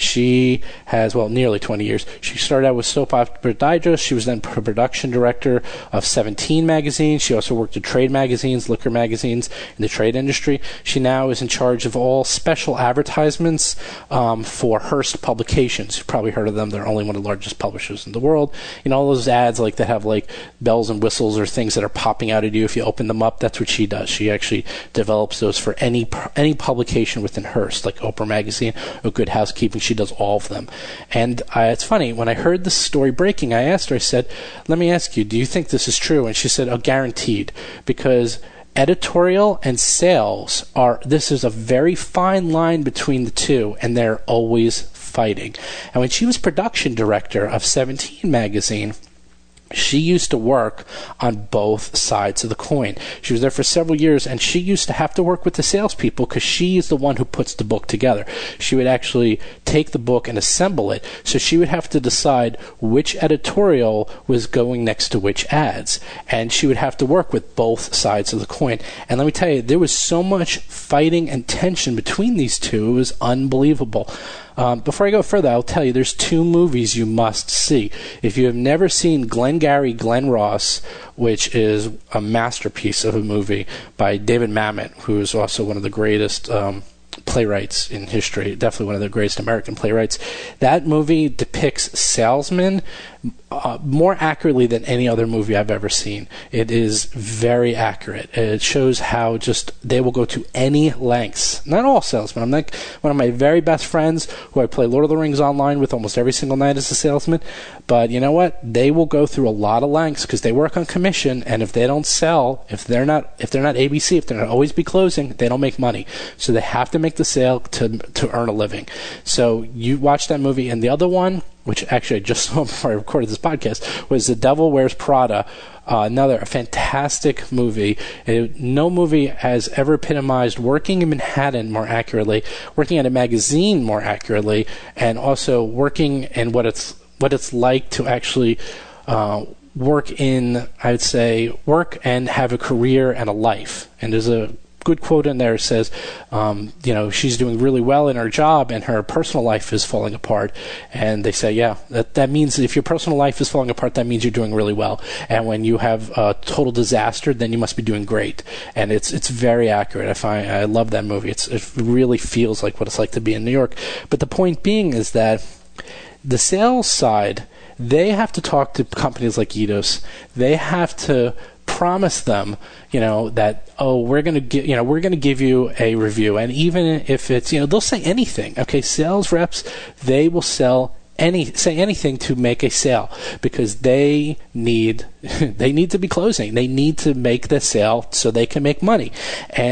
She has, well, nearly twenty years. She started out with Soap Opera Digest. She was then production director of Seventeen magazine. She also worked at trade magazines, liquor magazines, in the trade industry. She now is in charge of all special advertisements um, for Hearst Publications. You've probably heard of them. They're only one of the largest publishers in the world. You know, all those ads like that have like bells and whistles or things that are popping out at you if you open them up. That's what she She does. She actually develops those for any any publication within Hearst, like Oprah Magazine or Good Housekeeping. She does all of them. And I, it's funny, when I heard this story breaking, I asked her, I said, let me ask you, do you think this is true? And she said, oh, guaranteed, because editorial and sales are, this is a very fine line between the two, and they're always fighting. And when she was production director of Seventeen magazine, she used to work on both sides of the coin. She was there for several years, and she used to have to work with the salespeople because she is the one who puts the book together. She would actually take the book and assemble it, so she would have to decide which editorial was going next to which ads, and she would have to work with both sides of the coin. And let me tell you, there was so much fighting and tension between these two, it was unbelievable. Um, before I go further, I'll tell you there's two movies you must see. If you have never seen Glengarry Glen Ross, which is a masterpiece of a movie by David Mamet, who is also one of the greatest um, playwrights in history, definitely one of the greatest American playwrights. That movie depicts salesmen uh, more accurately than any other movie I've ever seen. It is very accurate. It shows how just they will go to any lengths. Not all salesmen. I'm like one of my very best friends who I play Lord of the Rings online with almost every single night as a salesman. But you know what? They will go through a lot of lengths because they work on commission, and if they don't sell, if they're not if they're not A B C, if they're not always be closing, they don't make money. So they have to make the sale to to earn a living. So you watch that movie, and the other one, which actually I just saw before I recorded this podcast, was The Devil Wears Prada. Uh, another a fantastic movie. It, no movie has ever epitomized working in Manhattan more accurately, working at a magazine more accurately, and also working in what it's what it's like to actually uh, work in, I would say, work and have a career and a life. And there's a good quote in there that says, um, you know, she's doing really well in her job and her personal life is falling apart. And they say, yeah, that, that means if your personal life is falling apart, that means you're doing really well. And when you have a total disaster, then you must be doing great. And it's it's very accurate. I find I love that movie. It's it really feels like what it's like to be in New York. But the point being is that the sales side, they have to talk to companies like Eidos. They have to promise them, you know, that, oh, we're going to give, you know, we're going to give you a review. And even if it's, you know, they'll say anything. Okay, sales reps, they will sell any say anything to make a sale because they need they need to be closing. They need to make the sale so they can make money. And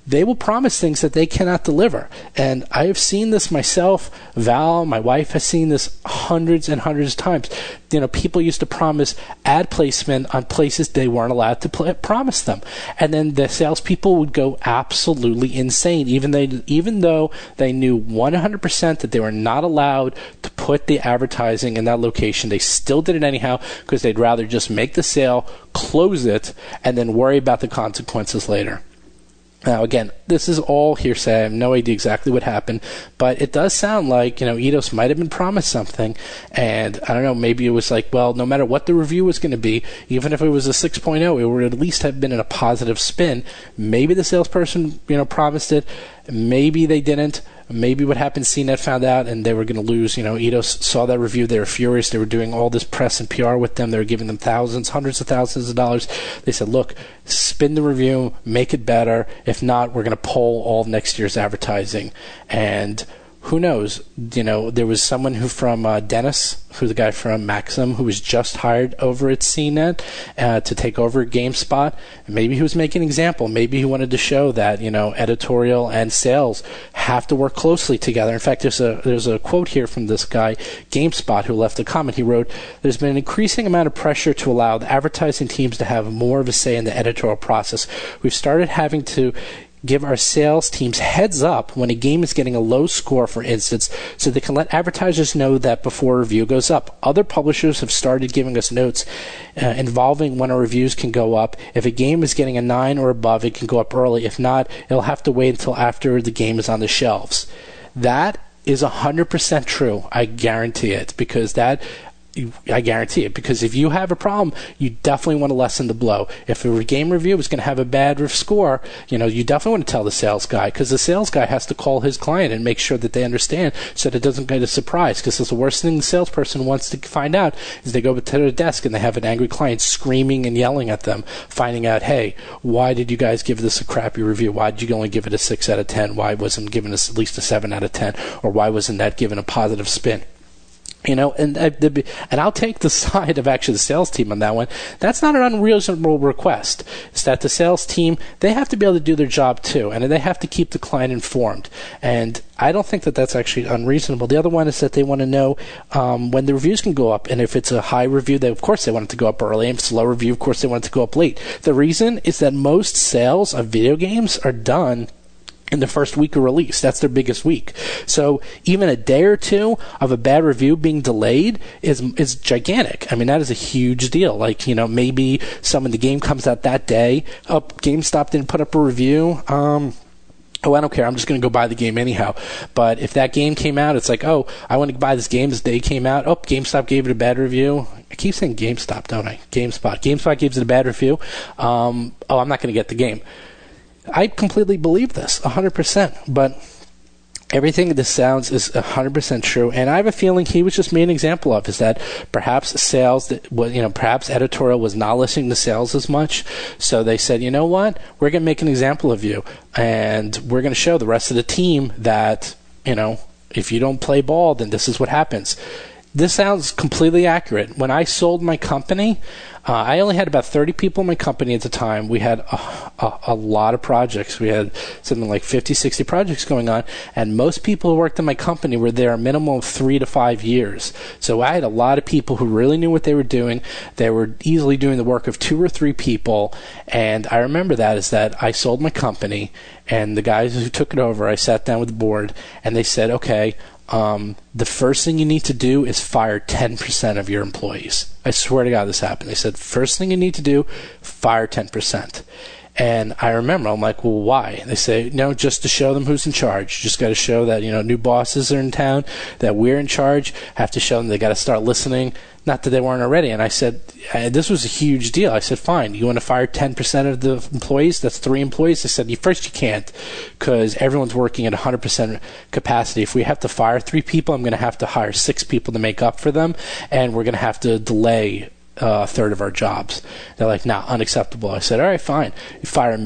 they will promise things that they cannot deliver. And I have seen this myself. Val, my wife, has seen this hundreds and hundreds of times. You know, people used to promise ad placement on places they weren't allowed to pl- promise them. And then the salespeople would go absolutely insane, even they, even though they knew one hundred percent that they were not allowed to put the advertising in that location. They still did it anyhow because they'd rather just make the sale, close it, and then worry about the consequences later. Now, again, this is all hearsay. I have no idea exactly what happened, but it does sound like, you know, Eidos might have been promised something, and I don't know, maybe it was like, well, no matter what the review was going to be, even if it was a six point oh, it would at least have been in a positive spin. Maybe the salesperson, you know, promised it. Maybe they didn't. Maybe what happened, C net found out, and they were going to lose. You know, Eidos saw that review. They were furious. They were doing all this press and P R with them. They were giving them thousands, hundreds of thousands of dollars. They said, look, spin the review, make it better. If not, we're going to pull all of next year's advertising. And who knows? You know, there was someone who from uh, Dennis, who's the guy from Maxim, who was just hired over at C net uh, to take over GameSpot. And maybe he was making an example. Maybe he wanted to show that, you know, editorial and sales have to work closely together. In fact, there's a there's a quote here from this guy, GameSpot, who left a comment. He wrote, "There's been an increasing amount of pressure to allow the advertising teams to have more of a say in the editorial process. We've started having to give our sales teams heads up when a game is getting a low score, for instance, so they can let advertisers know that before a review goes up. Other publishers have started giving us notes uh, involving when our reviews can go up. If a game is getting a nine or above, it can go up early. If not, it'll have to wait until after the game is on the shelves." That is one hundred percent true. I guarantee it, because that I guarantee it, because if you have a problem, you definitely want to lessen the blow. If a game review is going to have a bad score, you know, you definitely want to tell the sales guy, because the sales guy has to call his client and make sure that they understand so that it doesn't get a surprise, because it's the worst thing the salesperson wants to find out is they go to their desk and they have an angry client screaming and yelling at them, finding out, hey, why did you guys give this a crappy review? Why did you only give it a six out of ten? Why wasn't given us at least a seven out of ten? Or why wasn't that given a positive spin? You know, and uh, the, and I'll take the side of actually the sales team on that one. That's not an unreasonable request. It's that the sales team, they have to be able to do their job too, and they have to keep the client informed. And I don't think that that's actually unreasonable. The other one is that they want to know um, when the reviews can go up, and if it's a high review, they of course they want it to go up early. If it's a low review, of course they want it to go up late. The reason is that most sales of video games are done in the first week of release. That's their biggest week. So even a day or two of a bad review being delayed is is gigantic. I mean, that is a huge deal. Like, you know, maybe some of the game comes out that day. Oh, GameStop didn't put up a review. Um, oh, I don't care. I'm just going to go buy the game anyhow. But if that game came out, it's like, oh, I want to buy this game this day came out. Oh, GameStop gave it a bad review. I keep saying GameStop, don't I? GameSpot. GameSpot gives it a bad review. Um, oh, I'm not going to get the game. I completely believe this, one hundred percent, but everything this sounds is one hundred percent true, and I have a feeling he was just made an example of, is that perhaps sales, that you know, perhaps editorial was not listening to sales as much, so they said, you know what, we're going to make an example of you, and we're going to show the rest of the team that, you know, if you don't play ball, then this is what happens. This sounds completely accurate. When I sold my company, uh, I only had about thirty people in my company at the time. We had a, a, a lot of projects. We had something like fifty, sixty projects going on, and most people who worked in my company were there a minimum of three to five years. So I had a lot of people who really knew what they were doing. They were easily doing the work of two or three people, and I remember that is that I sold my company, and the guys who took it over, I sat down with the board, and they said, okay, Um, the first thing you need to do is fire ten percent of your employees. I swear to God this happened. They said, first thing you need to do, fire ten percent. And I remember, I'm like, well, why? They say, no, just to show them who's in charge. You just got to show that, you know, new bosses are in town, that we're in charge, have to show them they got to start listening. Not that they weren't already. And I said, this was a huge deal. I said, fine, you want to fire ten percent of the employees? That's three employees. They said, first you can't, because everyone's working at one hundred percent capacity. If we have to fire three people, I'm going to have to hire six people to make up for them, and we're going to have to delay uh, a third of our jobs. They're like, nah, unacceptable. I said, all right, fine. You fire me,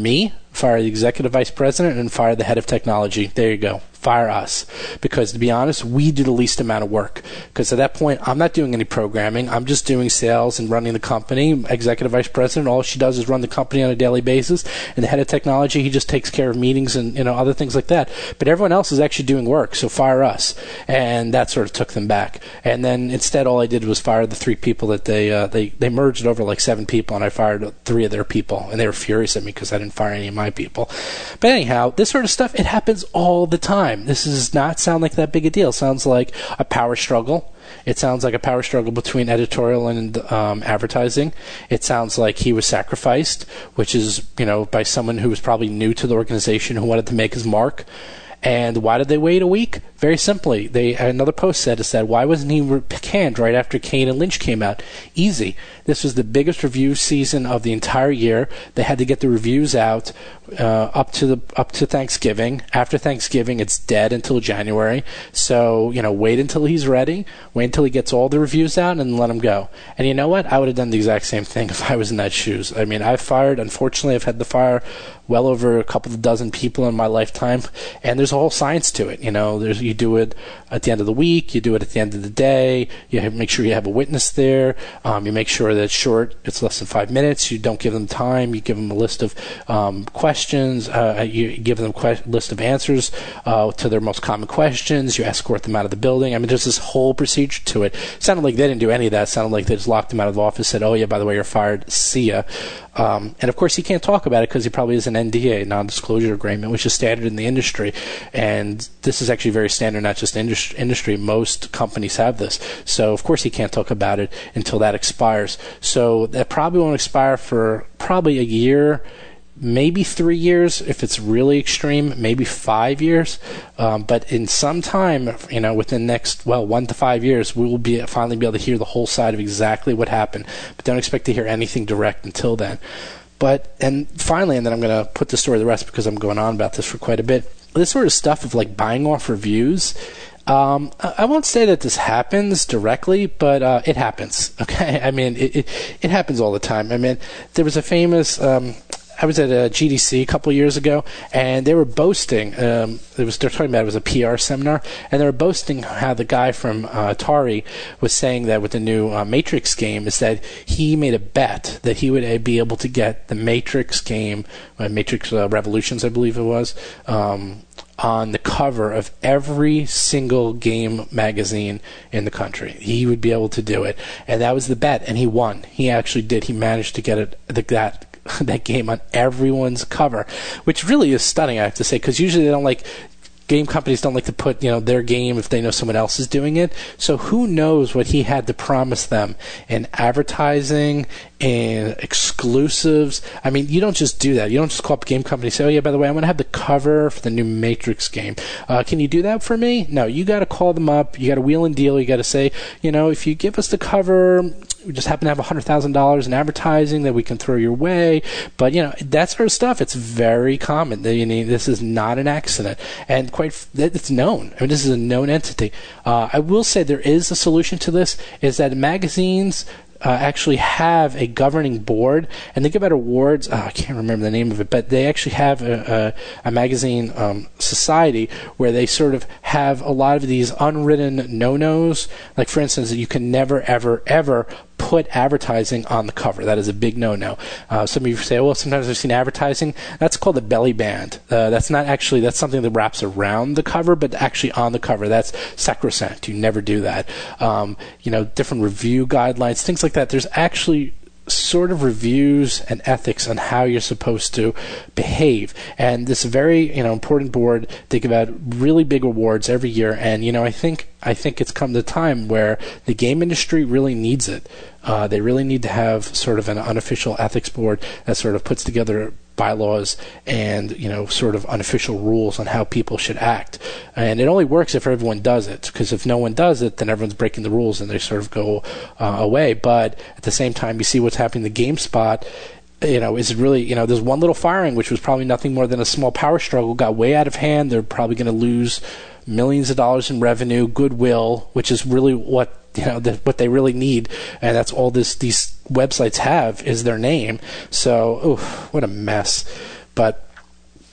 fire the executive vice president, and fire the head of technology. There you go. Fire us. Because to be honest, we do the least amount of work. Because at that point, I'm not doing any programming. I'm just doing sales and running the company. Executive vice president, all she does is run the company on a daily basis. And the head of technology, he just takes care of meetings and, you know, other things like that. But everyone else is actually doing work, so fire us. And that sort of took them back. And then instead, all I did was fire the three people that they uh, they they merged over like seven people, and I fired three of their people. And they were furious at me because I didn't fire any of my people. But anyhow, this sort of stuff, it happens all the time. This does not sound like that big a deal. It sounds like a power struggle. It sounds like a power struggle between editorial and um, advertising. It sounds like he was sacrificed, which is, you know, by someone who was probably new to the organization who wanted to make his mark. And why did they wait a week? Very simply, they another post said, said why wasn't he canned right after Kane and Lynch came out? Easy. This was the biggest review season of the entire year. They had to get the reviews out uh, up to the up to Thanksgiving. After Thanksgiving, it's dead until January. So, you know, wait until he's ready. Wait until he gets all the reviews out and let him go. And you know what? I would have done the exact same thing if I was in that shoes. I mean, I've fired. Unfortunately, I've had to fire well over a couple of dozen people in my lifetime, and there's a whole science to it. You know, there's you do it at the end of the week, you do it at the end of the day. You have, make sure you have a witness there. Um, you make sure that it's short, it's less than five minutes. You don't give them time. You give them a list of um, questions. Uh, you give them a que- list of answers uh, to their most common questions. You escort them out of the building. I mean, there's this whole procedure to it. It sounded like they didn't do any of that. It sounded like they just locked them out of the office, said, oh, yeah, by the way, you're fired. See ya. Um, and, of course, he can't talk about it because he probably has an N D A, non-disclosure agreement, which is standard in the industry. And this is actually very standard, not just industry. industry. Most companies have this. So, of course, he can't talk about it until that expires. So that probably won't expire for probably a year, maybe three years if it's really extreme, maybe five years. Um, but in some time, you know, within the next, well, one to five years, we will be finally be able to hear the whole side of exactly what happened. But don't expect to hear anything direct until then. But, and finally, and then I'm going to put the story to the rest because I'm going on about this for quite a bit. This sort of stuff of like buying off reviews, um, I won't say that this happens directly, but uh, it happens. Okay, I mean, it, it it happens all the time. I mean, there was a famous. Um, I was at a G D C a couple of years ago, and they were boasting. Um, it was they're talking about it was a P R seminar, and they were boasting how the guy from uh, Atari was saying that with the new uh, Matrix game is that he made a bet that he would uh, be able to get the Matrix game, uh, Matrix uh, Revolutions, I believe it was. Um, on the cover of every single game magazine in the country. He would be able to do it. And that was the bet, and he won. He actually did. He managed to get it that that game on everyone's cover, which really is stunning, I have to say, because usually they don't like... Game companies don't like to put, you know, their game if they know someone else is doing it. So who knows what he had to promise them in advertising and exclusives. I mean, you don't just do that. You don't just call up a game company and say, oh, yeah, by the way, I'm going to have the cover for the new Matrix game. Uh, can you do that for me? No, you got to call them up. You got to wheel and deal. You got to say, you know, if you give us the cover, we just happen to have one hundred thousand dollars in advertising that we can throw your way. But, you know, that sort of stuff, it's very common. You know, this is not an accident. And quite, it's known. I mean, this is a known entity. Uh, I will say there is a solution to this, is that magazines uh, actually have a governing board, and they give out awards. Oh, I can't remember the name of it, but they actually have a, a, a magazine um, society where they sort of have a lot of these unwritten no-nos. Like, for instance, you can never, ever, ever put advertising on the cover. That is a big no-no. Uh, some of you say, well, sometimes I've seen advertising. That's called a belly band. Uh, that's not actually, that's something that wraps around the cover, but actually on the cover. That's sacrosanct. You never do that. Um, you know, different review guidelines, things like that. There's actually sort of reviews and ethics on how you're supposed to behave. And this very, you know, important board, they give out really big awards every year. And, you know, I think I think it's come to time where the game industry really needs it. Uh, they really need to have sort of an unofficial ethics board that sort of puts together bylaws and, you know, sort of unofficial rules on how people should act. And it only works if everyone does it, because if no one does it, then everyone's breaking the rules and they sort of go uh, away. But at the same time, you see what's happening to GameSpot. You know, is really, you know, there's one little firing, which was probably nothing more than a small power struggle, got way out of hand. They're probably going to lose millions of dollars in revenue, goodwill, which is really what, you know, the, what they really need, and that's all this these websites have is their name. So, oof, what a mess. But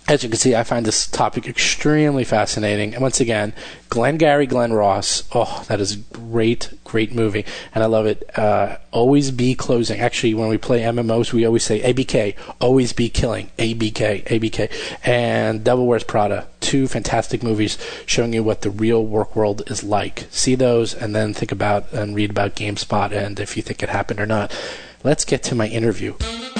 As you can see, I find this topic extremely fascinating. And once again, Glengarry Glen Ross. Oh, that is a great, great movie. And I love it. Uh, always be closing. Actually, when we play M M Os, we always say A B K. Always be killing. A B K. A B K. And Devil Wears Prada. Two fantastic movies showing you what the real work world is like. See those and then think about and read about GameSpot and if you think it happened or not. Let's get to my interview.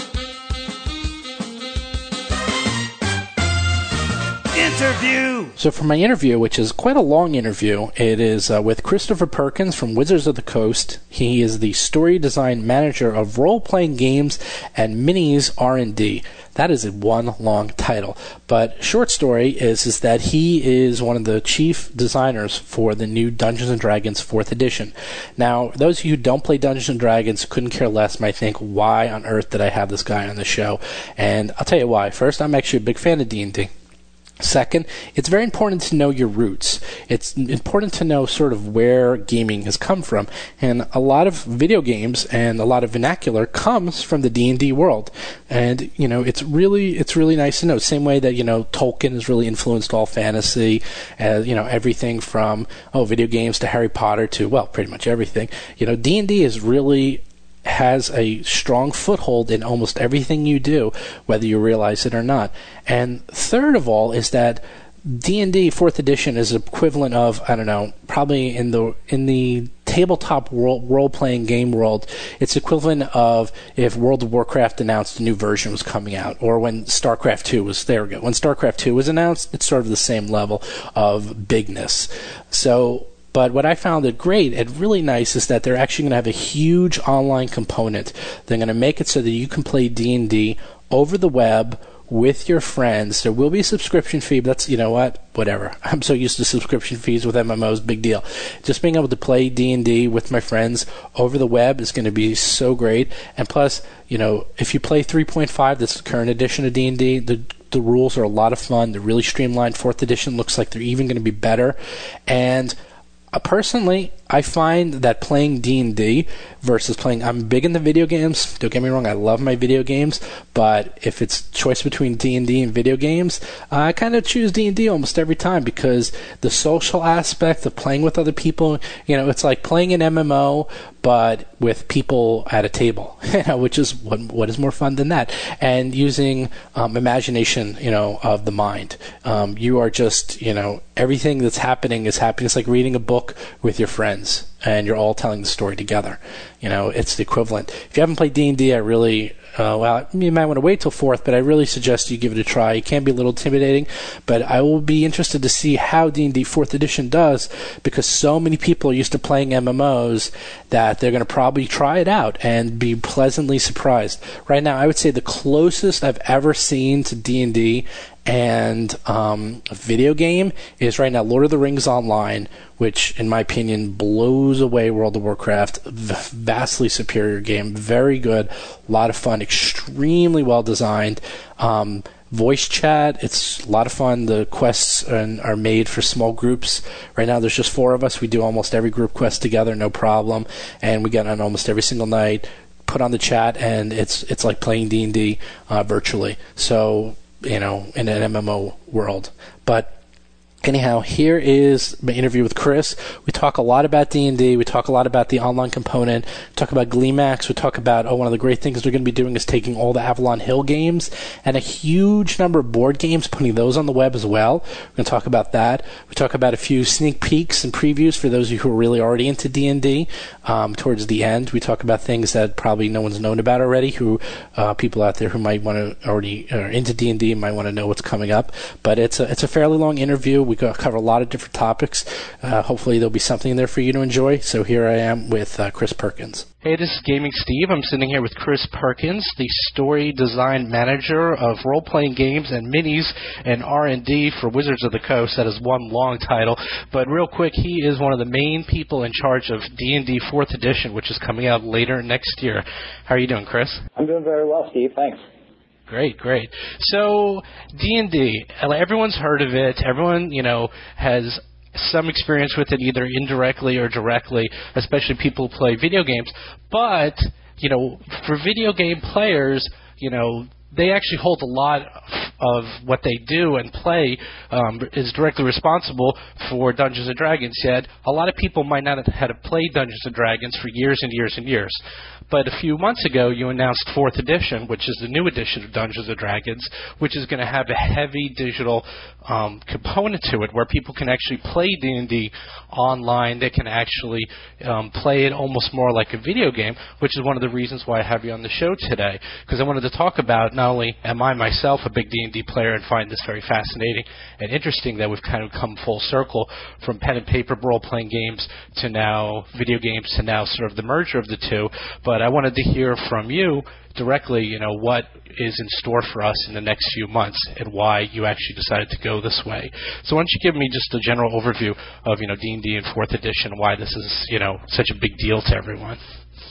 Interview. So for my interview, which is quite a long interview, it is uh, with Christopher Perkins from Wizards of the Coast. He is the story design manager of role-playing games and minis R and D. That is a one long title. But short story is, is that he is one of the chief designers for the new Dungeons and Dragons fourth edition. Now, those of you who don't play Dungeons and Dragons couldn't care less, might think, why on earth did I have this guy on the show? And I'll tell you why. First, I'm actually a big fan of D and D. Second, it's very important to know your roots. It's important to know sort of where gaming has come from. And a lot of video games and a lot of vernacular comes from the D and D world. And, you know, it's really it's really nice to know. Same way that, you know, Tolkien has really influenced all fantasy, uh, you know, everything from, oh, video games to Harry Potter to, well, pretty much everything. You know, D and D is really has a strong foothold in almost everything you do, whether you realize it or not. And third of all is that D and D fourth edition is equivalent of, I don't know, probably in the in the tabletop role playing game world, it's equivalent of if World of Warcraft announced a new version was coming out, or when StarCraft two was there we go. When StarCraft two was announced, it's sort of the same level of bigness. So But what I found it great and really nice is that they're actually going to have a huge online component. They're going to make it so that you can play D and D over the web with your friends. There will be a subscription fee, but that's, you know what, whatever. I'm so used to subscription fees with M M Os, big deal. Just being able to play D and D with my friends over the web is going to be so great. And plus, you know, if you play three point five, that's the current edition of D and D, the the rules are a lot of fun. They're really streamlined. Fourth edition looks like they're even going to be better. And Uh, personally, I find that playing D and D versus playing, I'm big into video games. Don't get me wrong, I love my video games, but if it's choice between D and D and video games, I kind of choose D and D almost every time because the social aspect of playing with other people, you know, it's like playing an M M O, but with people at a table, you know, which is what what is more fun than that? And using um, imagination, you know, of the mind. Um, you are just, you know, everything that's happening is happening. It's like reading a book with your friends, and you're all telling the story together. You know, it's the equivalent. If you haven't played D and D, I really, uh, well, you might want to wait till fourth, but I really suggest you give it a try. It can be a little intimidating, but I will be interested to see how D and D fourth edition does, because so many people are used to playing M M Os that they're going to probably try it out and be pleasantly surprised. Right now, I would say the closest I've ever seen to D and D and um, a video game is right now Lord of the Rings Online, which, in my opinion, blows away World of Warcraft. V- vastly superior game, very good, a lot of fun, extremely well designed. Um, voice chat, it's a lot of fun. The quests are, are made for small groups. Right now there's just four of us. We do almost every group quest together, no problem, and we get on almost every single night, put on the chat, and it's it's like playing D and D uh, virtually. So, you know, in an M M O world. But anyhow, here is my interview with Chris. We talk a lot about D and D. We talk a lot about the online component. We talk about GleeMax. We talk about, oh, one of the great things we're going to be doing is taking all the Avalon Hill games and a huge number of board games, putting those on the web as well. We're going to talk about that. We talk about a few sneak peeks and previews for those of you who are really already into D and D. Um, towards the end, we talk about things that probably no one's known about already, who uh, people out there who might want to already are into D and D might want to know what's coming up. But it's a, it's a fairly long interview. We cover a lot of different topics. Uh, hopefully there'll be something in there for you to enjoy. So here I am with uh, Chris Perkins. Hey, this is Gaming Steve. I'm sitting here with Chris Perkins, the story design manager of role-playing games and minis and R and D for Wizards of the Coast. That is one long title. But real quick, he is one of the main people in charge of D and D fourth edition, which is coming out later next year. How are you doing, Chris? I'm doing very well, Steve. Thanks. Great, great. So D and D, everyone's heard of it. Everyone, you know, has some experience with it, either indirectly or directly, especially people who play video games. But, you know, for video game players, you know, they actually hold a lot of what they do and play um, is directly responsible for Dungeons and Dragons, yet a lot of people might not have had to play Dungeons and Dragons for years and years and years. But a few months ago, you announced fourth edition, which is the new edition of Dungeons and Dragons, which is going to have a heavy digital um, component to it, where people can actually play D and D online. They can actually um, play it almost more like a video game, which is one of the reasons why I have you on the show today, because I wanted to talk about not only am I myself a big D and D player and find this very fascinating and interesting that we've kind of come full circle from pen and paper role-playing games to now video games to now sort of the merger of the two, but I wanted to hear from you directly, you know, what is in store for us in the next few months and why you actually decided to go this way. So why don't you give me just a general overview of, you know, D and D in fourth edition, why this is, you know, such a big deal to everyone.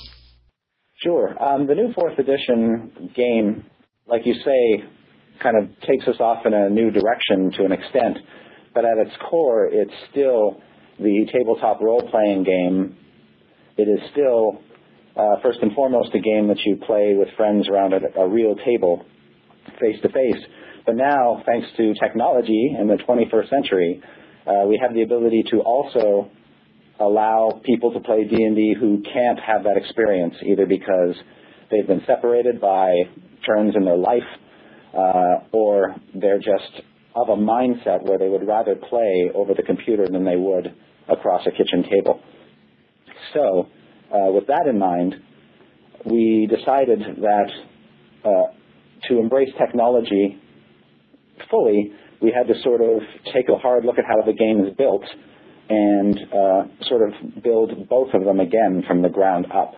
Sure. Um, the new fourth edition game, like you say, kind of takes us off in a new direction to an extent, but at its core, it's still the tabletop role-playing game. It is still Uh, first and foremost, a game that you play with friends around a, a real table, face-to-face. But now, thanks to technology in the twenty-first century, uh, we have the ability to also allow people to play D and D who can't have that experience, either because they've been separated by turns in their life, uh, or they're just of a mindset where they would rather play over the computer than they would across a kitchen table. So, Uh, with that in mind, we decided that uh, to embrace technology fully, we had to sort of take a hard look at how the game is built and uh, sort of build both of them again from the ground up.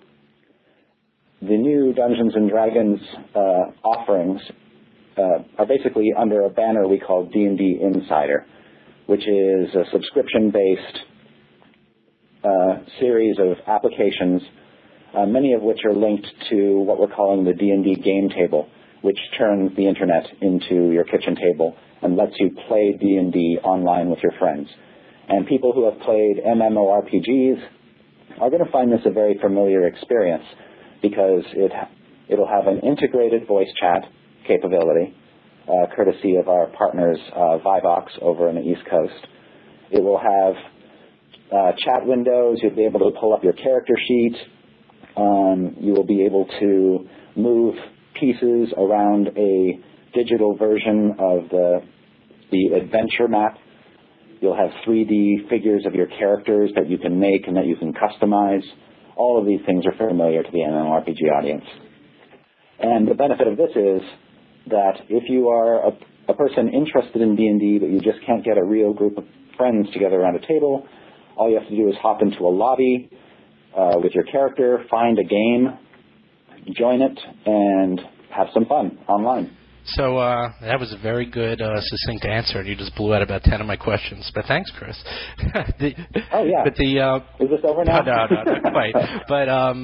The new Dungeons and Dragons uh, offerings uh, are basically under a banner we call D and D Insider, which is a subscription-based Uh, series of applications, uh, many of which are linked to what we're calling the D and D game table, which turns the internet into your kitchen table and lets you play D and D online with your friends. And people who have played MMORPGs are going to find this a very familiar experience because it, it'll have an integrated voice chat capability, uh, courtesy of our partners uh, Vivox over on the East Coast. It will have Uh, chat windows. You'll be able to pull up your character sheet. Um, you will be able to move pieces around a digital version of the the adventure map. You'll have three D figures of your characters that you can make and that you can customize. All of these things are familiar to the MMORPG audience. And the benefit of this is that if you are a, a person interested in D and D but you just can't get a real group of friends together around a table, all you have to do is hop into a lobby uh, with your character, find a game, join it, and have some fun online. So uh, that was a very good, uh, succinct answer, and you just blew out about ten of my questions. But thanks, Chris. the, oh, yeah. But the, uh, is this over now? No, no, no, not quite. But, um,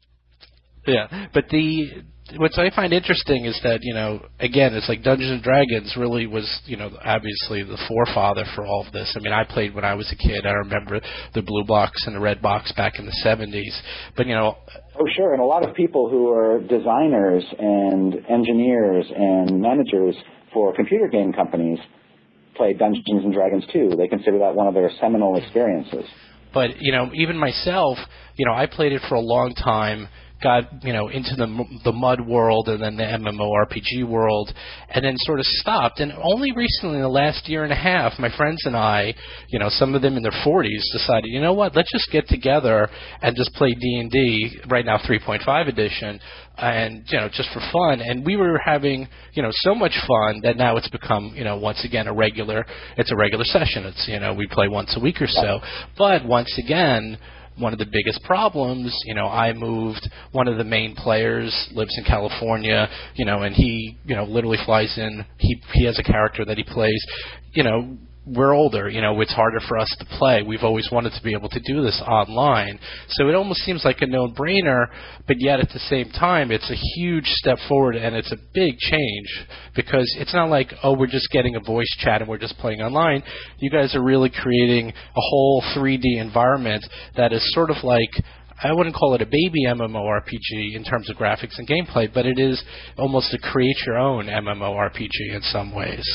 yeah. But the... What I find interesting is that, you know, again, it's like Dungeons and Dragons really was, you know, obviously the forefather for all of this. I mean, I played when I was a kid. I remember the blue box and the red box back in the seventies. But, you know... Oh, sure. And a lot of people who are designers and engineers and managers for computer game companies played Dungeons and Dragons, too. They consider that one of their seminal experiences. But, you know, even myself, you know, I played it for a long time, got, you know, into the the MUD world and then the MMORPG world, and then sort of stopped. And only recently, in the last year and a half, my friends and I, you know, some of them in their forties, decided, you know what, let's just get together and just play D and D, right now three point five edition, and, you know, just for fun. And we were having, you know, so much fun that now it's become, you know, once again, a regular, it's a regular session. It's, you know, we play once a week or so. But once again, one of the biggest problems, you know, I moved, one of the main players lives in California, you know, and he, you know, literally flies in, he he has a character that he plays, you know, we're older, you know, it's harder for us to play. We've always wanted to be able to do this online. So it almost seems like a no-brainer, but yet at the same time, it's a huge step forward and it's a big change because it's not like, oh, we're just getting a voice chat and we're just playing online. You guys are really creating a whole three D environment that is sort of like, I wouldn't call it a baby MMORPG in terms of graphics and gameplay, but it is almost a create-your-own MMORPG in some ways.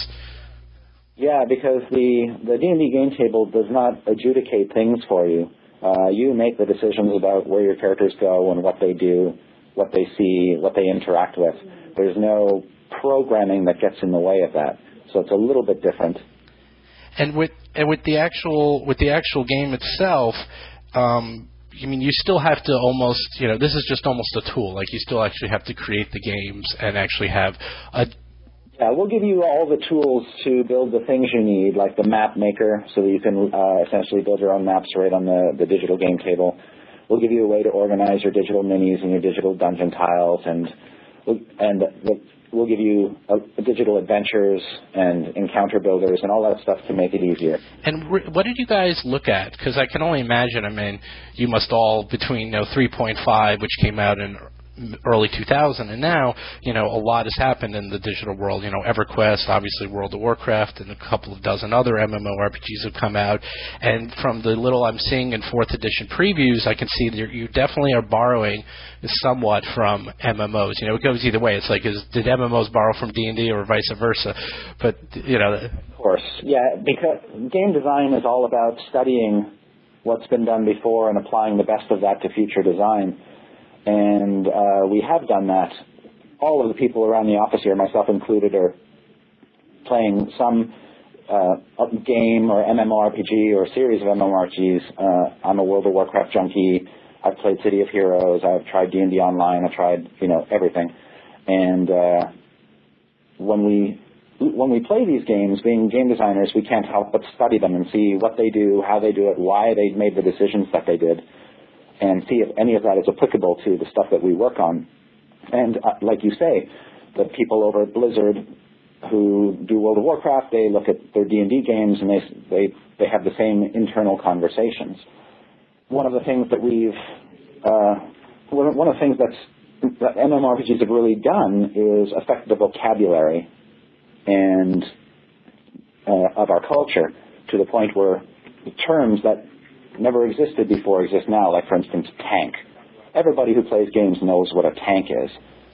Yeah, because the, the D and D game table does not adjudicate things for you. Uh, you make the decisions about where your characters go and what they do, what they see, what they interact with. There's no programming that gets in the way of that. So it's a little bit different. And with and with the actual with the actual game itself, um, I mean, you still have to almost, you know, this is just almost a tool. Like, you still actually have to create the games and actually have a... Yeah, we'll give you all the tools to build the things you need, like the map maker, so that you can uh, essentially build your own maps right on the, the digital game table. We'll give you a way to organize your digital minis and your digital dungeon tiles, and and we'll give you a, a digital adventures and encounter builders and all that stuff to make it easier. And re- what did you guys look at? Because I can only imagine, I mean, you must all, between, you know, three point five, which came out in early two thousand, and now, you know, a lot has happened in the digital world. You know, EverQuest, obviously World of Warcraft, and a couple of dozen other MMORPGs have come out. And from the little I'm seeing in fourth edition previews, I can see that you definitely are borrowing somewhat from M M Os. You know, it goes either way. It's like, is, did M M Os borrow from D and D or vice versa? But, you know. Of course. Yeah, because game design is all about studying what's been done before and applying the best of that to future design. And uh, we have done that. All of the people around the office here, myself included, are playing some uh, game or MMORPG or series of MMORPGs. Uh, I'm a World of Warcraft junkie. I've played City of Heroes. I've tried D and D Online. I've tried, you know, everything. And uh, when we when we play these games, being game designers, we can't help but study them and see what they do, how they do it, why they made the decisions that they did, and see if any of that is applicable to the stuff that we work on. And uh, like you say, the people over at Blizzard who do World of Warcraft, they look at their D and D games and they they they have the same internal conversations. One of the things that we've uh, one of the things that's that MMORPGs have really done is affect the vocabulary and uh, of our culture to the point where the terms that never existed before exist now, like, for instance, tank. Everybody who plays games knows what a tank is.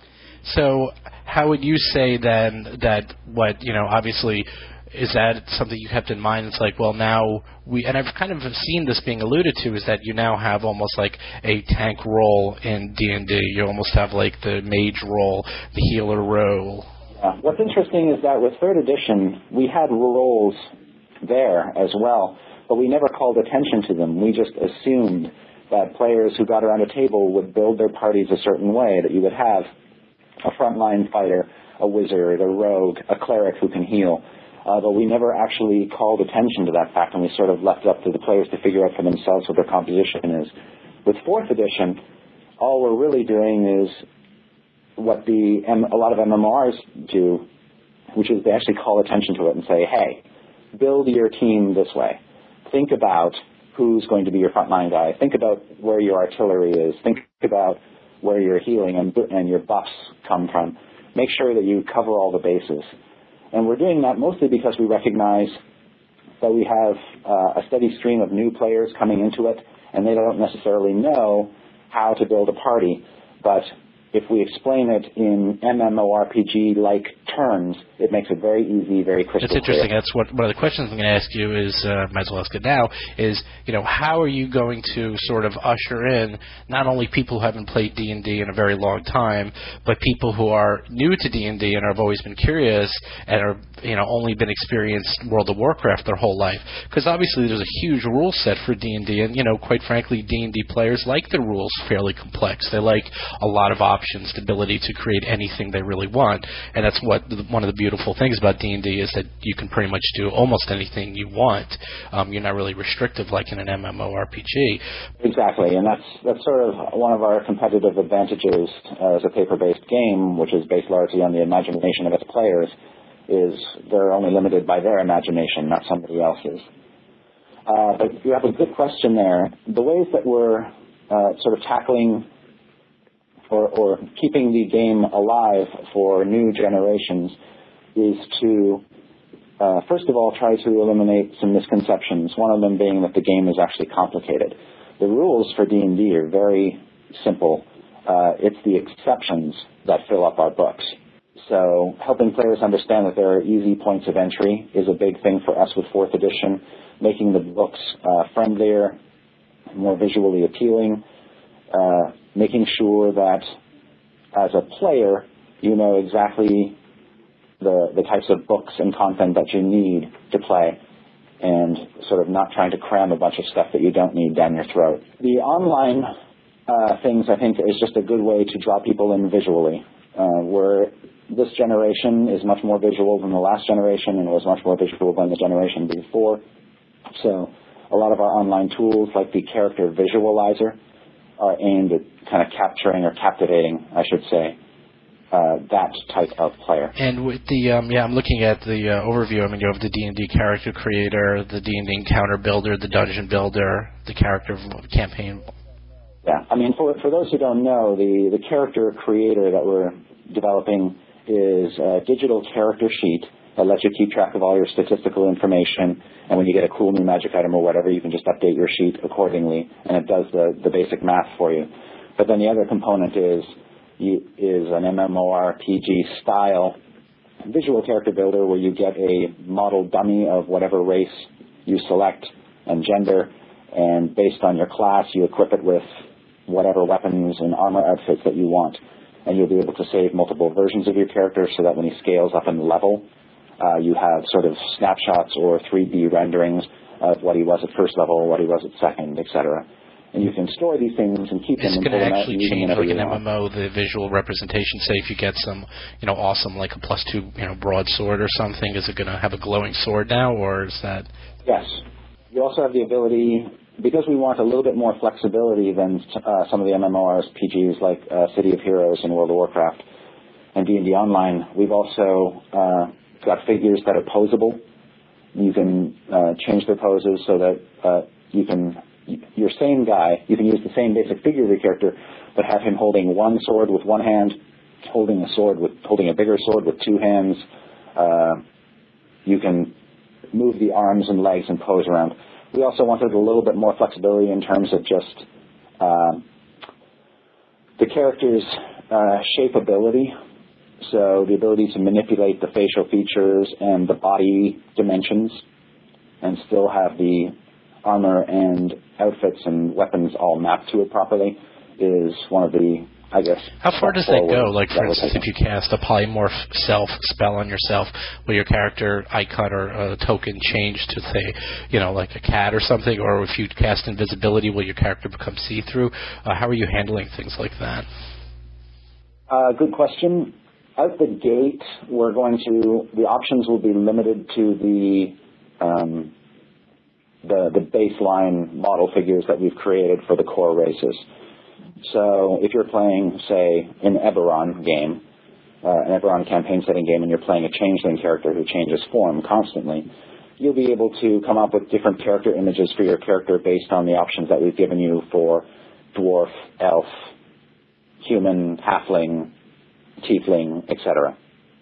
So how would you say then that what, you know, obviously, is that something you kept in mind? It's like, well, now we, and I've kind of seen this being alluded to, is that you now have almost like a tank role in D and D. You almost have like the mage role, the healer role. Yeah. What's interesting is that with third edition, we had roles there as well, but we never called attention to them. We just assumed that players who got around a table would build their parties a certain way, that you would have a frontline fighter, a wizard, a rogue, a cleric who can heal. Uh, but we never actually called attention to that fact, and we sort of left it up to the players to figure out for themselves what their composition is. With fourth edition, all we're really doing is what the a lot of M M Rs do, which is they actually call attention to it and say, hey, build your team this way. Think about who's going to be your frontline guy. Think about where your artillery is. Think about where your healing and, and your buffs come from. Make sure that you cover all the bases. And we're doing that mostly because we recognize that we have uh, a steady stream of new players coming into it, and they don't necessarily know how to build a party. But if we explain it in MMORPG-like terms, it makes it very easy, very crystal clear. It's interesting. That's what one of the questions I'm going to ask you is, uh, might as well ask it now, is, you know, how are you going to sort of usher in not only people who haven't played D and D in a very long time, but people who are new to D and D and have always been curious and are, you know, only been experienced World of Warcraft their whole life? Because obviously there's a huge rule set for D and D, and, you know, quite frankly, D and D players like the rules fairly complex. They like a lot of options. The ability to create anything they really want, and that's what the, one of the beautiful things about D and D is, that you can pretty much do almost anything you want. Um, you're not really restrictive like in an MMORPG. Exactly, and that's that's sort of one of our competitive advantages as a paper-based game, which is based largely on the imagination of its players, is they're only limited by their imagination, not somebody else's. Uh, but you have a good question there. The ways that we're uh, sort of tackling Or, or keeping the game alive for new generations is to, uh, first of all, try to eliminate some misconceptions, one of them being that the game is actually complicated. The rules for D and D are very simple. Uh, it's the exceptions that fill up our books. So helping players understand that there are easy points of entry is a big thing for us with fourth edition, making the books uh, friendlier, more visually appealing, uh, making sure that as a player you know exactly the, the types of books and content that you need to play, and sort of not trying to cram a bunch of stuff that you don't need down your throat. The online uh, things, I think, is just a good way to draw people in visually. Uh, where this generation is much more visual than the last generation, and it was much more visual than the generation before. So a lot of our online tools, like the character visualizer, are aimed at kind of capturing or captivating, I should say, uh, that type of player. And with the, um, yeah, I'm looking at the uh, overview. I mean, you have the D and D character creator, the D and D encounter builder, the dungeon builder, the character campaign. Yeah, I mean, for for those who don't know, the, the character creator that we're developing is a digital character sheet that lets you keep track of all your statistical information, and when you get a cool new magic item or whatever, you can just update your sheet accordingly, and it does the, the basic math for you. But then the other component is you, is an MMORPG style visual character builder where you get a model dummy of whatever race you select and gender, and based on your class, you equip it with whatever weapons and armor outfits that you want. And you'll be able to save multiple versions of your character so that when he scales up in level, uh, you have sort of snapshots or three D renderings of what he was at first level, what he was at second, et cetera. And you can store these things and keep them It's and pull going to them out actually and use them change, whenever like you an want. M M O, the visual representation. Say if you get some, you know, awesome, like a plus two, you know, broadsword or something, is it going to have a glowing sword now, or is that? Yes. You also have the ability, because we want a little bit more flexibility than uh, some of the MMORPGs like uh, City of Heroes and World of Warcraft and D and D Online, we've also uh, got figures that are posable. You can uh, change their poses so that uh, you can, your same guy, you can use the same basic figure of your character, but have him holding one sword with one hand, holding a sword with, holding a bigger sword with two hands. Uh, you can move the arms and legs and pose around. We also wanted a little bit more flexibility in terms of just uh, the character's uh, shapeability. So the ability to manipulate the facial features and the body dimensions and still have the armor and outfits and weapons all mapped to it properly is one of the, I guess... How far does that go? Like, for that instance, if you cast a polymorph self spell on yourself, will your character icon or uh, token change to, say, you know, like a cat or something? Or if you cast invisibility, will your character become see-through? Uh, how are you handling things like that? Uh, good question. Out the gate, we're going to, the options will be limited to the, um, the, the baseline model figures that we've created for the core races. So if you're playing, say, an Eberron game, uh, an Eberron campaign setting game, and you're playing a changeling character who changes form constantly, you'll be able to come up with different character images for your character based on the options that we've given you for dwarf, elf, human, halfling, tiefling, et cetera.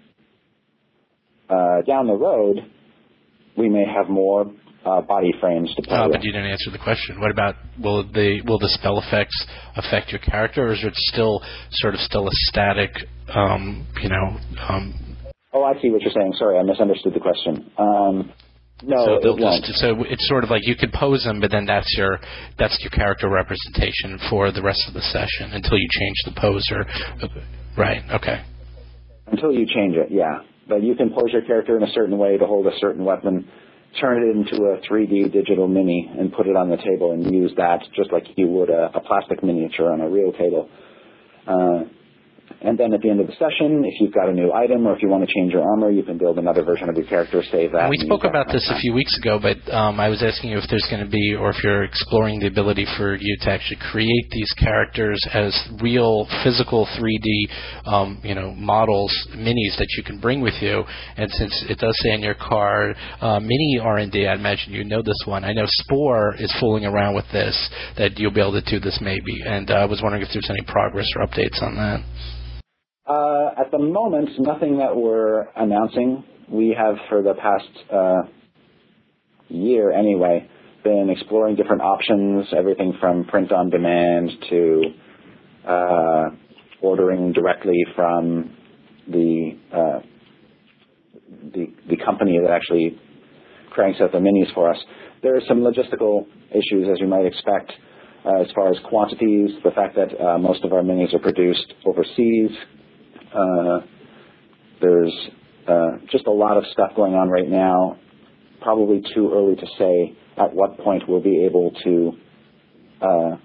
Uh, down the road, we may have more uh, body frames to play Oh, with. but you didn't answer the question. What about, will the will the spell effects affect your character, or is it still sort of still a static, um, you know... Um, oh, I see what you're saying. Sorry, I misunderstood the question. Um, no, so it they'll won't. just, so it's sort of like you could pose them, but then that's your that's your character representation for the rest of the session until you change the pose or... Right, okay. Until you change it, yeah. But you can pose your character in a certain way to hold a certain weapon, turn it into a three D digital mini, and put it on the table and use that just like you would a, a plastic miniature on a real table. Uh, and then at the end of the session, if you've got a new item or if you want to change your armor, you can build another version of your character, save that. We spoke about this a few weeks ago, but um, I was asking you if there's going to be, or if you're exploring the ability for you to actually create these characters as real physical three D, um, you know, models, minis that you can bring with you. And since it does say in your card, uh, mini R and D, I imagine you know this one. I know Spore is fooling around with this, that you'll be able to do this maybe. And uh, I was wondering if there's any progress or updates on that. Uh, at the moment, nothing that we're announcing. We have, for the past uh, year anyway, been exploring different options, everything from print on demand to uh, ordering directly from the, uh, the the company that actually cranks out the minis for us. There are some logistical issues, as you might expect, uh, as far as quantities, the fact that uh, most of our minis are produced overseas. Uh, there's uh, just a lot of stuff going on right now. Probably too early to say at what point we'll be able to uh,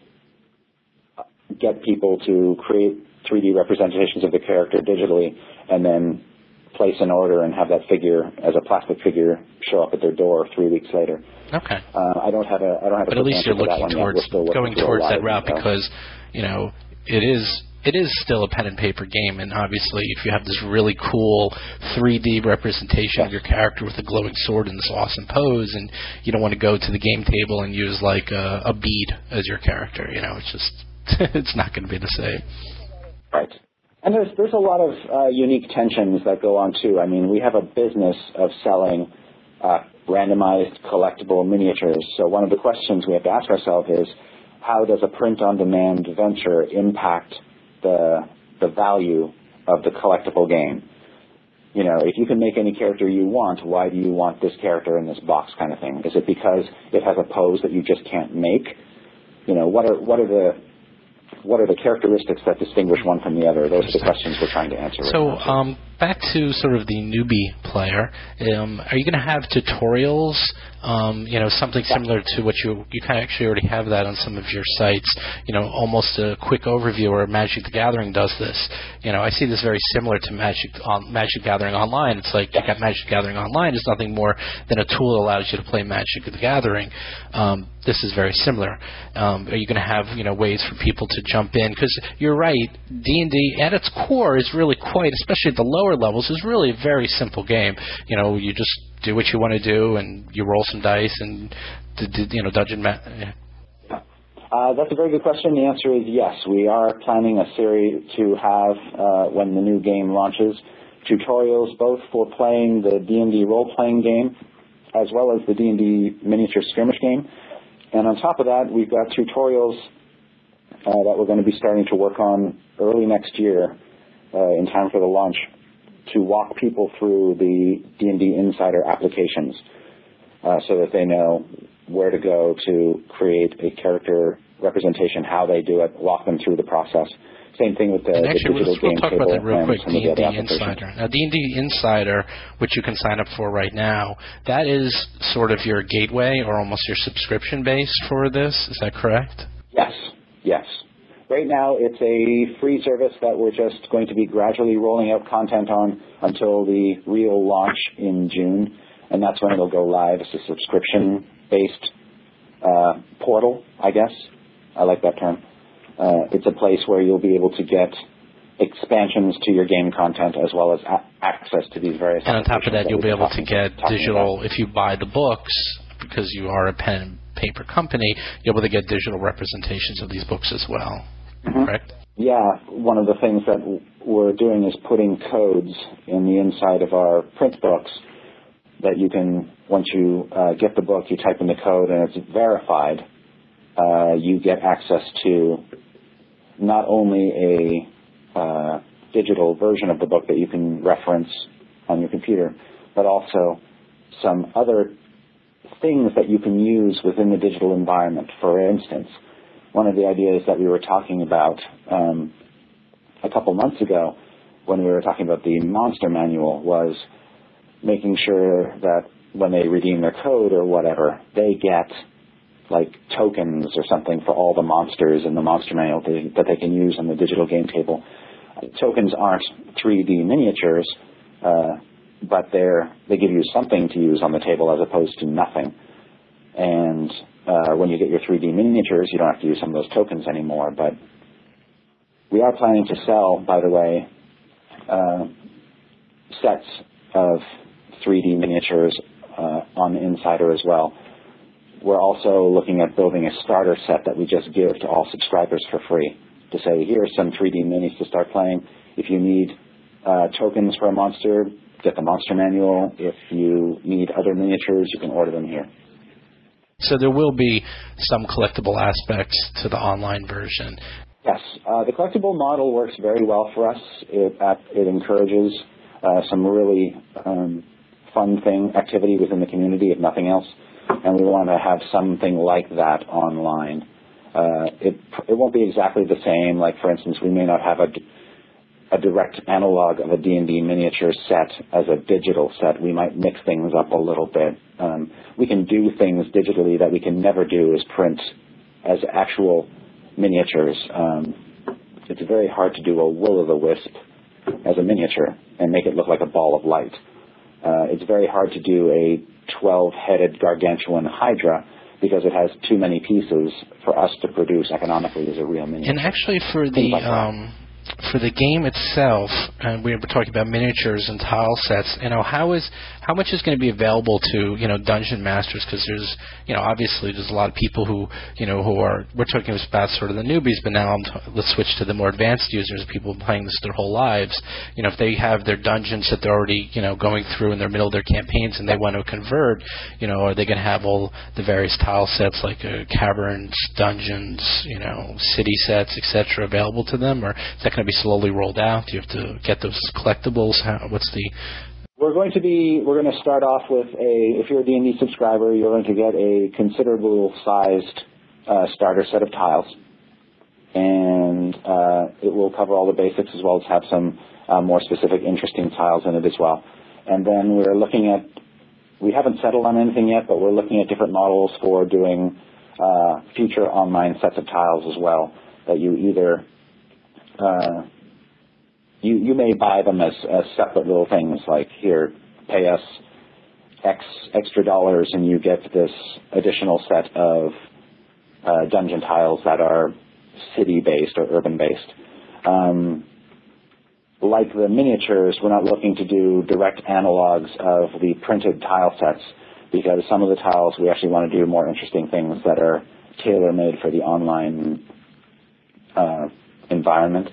get people to create three D representations of the character digitally and then place an order and have that figure as a plastic figure show up at their door three weeks later. Okay. Uh, I don't have a I don't have a But at least you're looking towards going towards that route so. because, you know, it is it is still a pen and paper game, and obviously if you have this really cool three D representation yes. of your character with a glowing sword and this awesome pose, and you don't want to go to the game table and use like a, a bead as your character, you know, it's just it's not going to be the same. Right. And there's there's a lot of uh, unique tensions that go on too. I mean, we have a business of selling uh, randomized collectible miniatures. So one of the questions we have to ask ourselves is, how does a print-on-demand venture impact the the value of the collectible game? You know, if you can make any character you want, why do you want this character in this box, kind of thing? Is it because it has a pose that you just can't make? You know, what are what are the What are the characteristics that distinguish one from the other? Those are the questions we're trying to answer right so, now. So, um, back to sort of the newbie player, um, are you going to have tutorials, um, you know, something similar to what you, you kind of actually already have that on some of your sites, you know, almost a quick overview, or Magic the Gathering does this. You know, I see this very similar to Magic on, Magic Gathering Online. It's like you got Magic Gathering Online. It's nothing more than a tool that allows you to play Magic the Gathering. Um, this is very similar. Um, are you going to have, you know, ways for people to jump in? Because you're right, D and D at its core is really quite, especially at the lower levels, is really a very simple game. You know, you just do what you want to do, and you roll some dice, and you know, dungeon. Ma- yeah. uh, that's a very good question. The answer is yes. We are planning a series to have uh, when the new game launches, tutorials both for playing the D and D role-playing game, as well as the D and D miniature skirmish game. And on top of that, we've got tutorials uh, that we're going to be starting to work on early next year, uh, in time for the launch, to walk people through the D and D Insider applications, uh, so that they know where to go to create a character representation, how they do it, walk them through the process. Same thing with the, and actually, the digital we'll, game we'll talk table about that real and quick, some of D the and other D Insider. Now, D and D Insider, which you can sign up for right now, that is sort of your gateway or almost your subscription base for this. Is that correct? Yes, yes. Right now, it's a free service that we're just going to be gradually rolling out content on until the real launch in June, and that's when it'll go live as a subscription-based uh, portal, I guess. I like that term. Uh, it's a place where you'll be able to get expansions to your game content as well as a- access to these various. And on top of that, that you'll be able to get digital, about. If you buy the books, because you are a pen and paper company, you're able to get digital representations of these books as well. Mm-hmm. Correct? Yeah, one of the things that w- we're doing is putting codes in the inside of our print books that you can, once you uh, get the book, you type in the code and it's verified. Uh, you get access to not only a uh, digital version of the book that you can reference on your computer, but also some other things that you can use within the digital environment. For instance, one of the ideas that we were talking about um, a couple months ago when we were talking about the monster manual was making sure that when they redeem their code or whatever, they get like tokens or something for all the monsters in the monster manual they, that they can use on the digital game table. Uh, tokens aren't three D miniatures, uh, but they're they give you something to use on the table as opposed to nothing. And uh, when you get your three D miniatures, you don't have to use some of those tokens anymore. But we are planning to sell, by the way, uh, sets of three D miniatures uh, on Insider as well. We're also looking at building a starter set that we just give to all subscribers for free to say, here's some three D minis to start playing. If you need uh, tokens for a monster, get the monster manual. If you need other miniatures, you can order them here. So there will be some collectible aspects to the online version. Yes, uh, the collectible model works very well for us. It, uh, it encourages uh, some really um, fun thing, activity within the community, if nothing else, and we want to have something like that online. Uh, it, it won't be exactly the same. Like, for instance, we may not have a a direct analog of a D and D miniature set as a digital set. We might mix things up a little bit. Um, we can do things digitally that we can never do as print, as actual miniatures. Um, it's very hard to do a will-o'-the-wisp as a miniature and make it look like a ball of light. Uh, it's very hard to do a twelve-headed gargantuan hydra because it has too many pieces for us to produce economically as a real miniature. And actually for the... Like um For the game itself, and we were talking about miniatures and tile sets. You know, how is how much is going to be available to you know dungeon masters? Because there's you know obviously there's a lot of people who you know who are we're talking about sort of the newbies, but now I'm t- let's switch to the more advanced users, people playing this their whole lives. You know, if they have their dungeons that they're already you know going through in their middle of their campaigns and they want to convert, you know, are they going to have all the various tile sets like uh, caverns, dungeons, you know, city sets, et cetera, available to them, or is that going to be slowly rolled out? Do you have to get those collectibles? How, what's the... We're going to be, we're going to start off with a, if you're a D and D subscriber, you're going to get a considerable sized uh, starter set of tiles. And uh, it will cover all the basics as well as have some uh, more specific, interesting tiles in it as well. And then we're looking at, we haven't settled on anything yet, but we're looking at different models for doing uh, future online sets of tiles as well, that you either... Uh, you, you may buy them as, as separate little things, like here, pay us X extra dollars and you get this additional set of uh, dungeon tiles that are city-based or urban-based. Um, like the miniatures, we're not looking to do direct analogs of the printed tile sets because some of the tiles we actually want to do more interesting things that are tailor-made for the online uh, environment.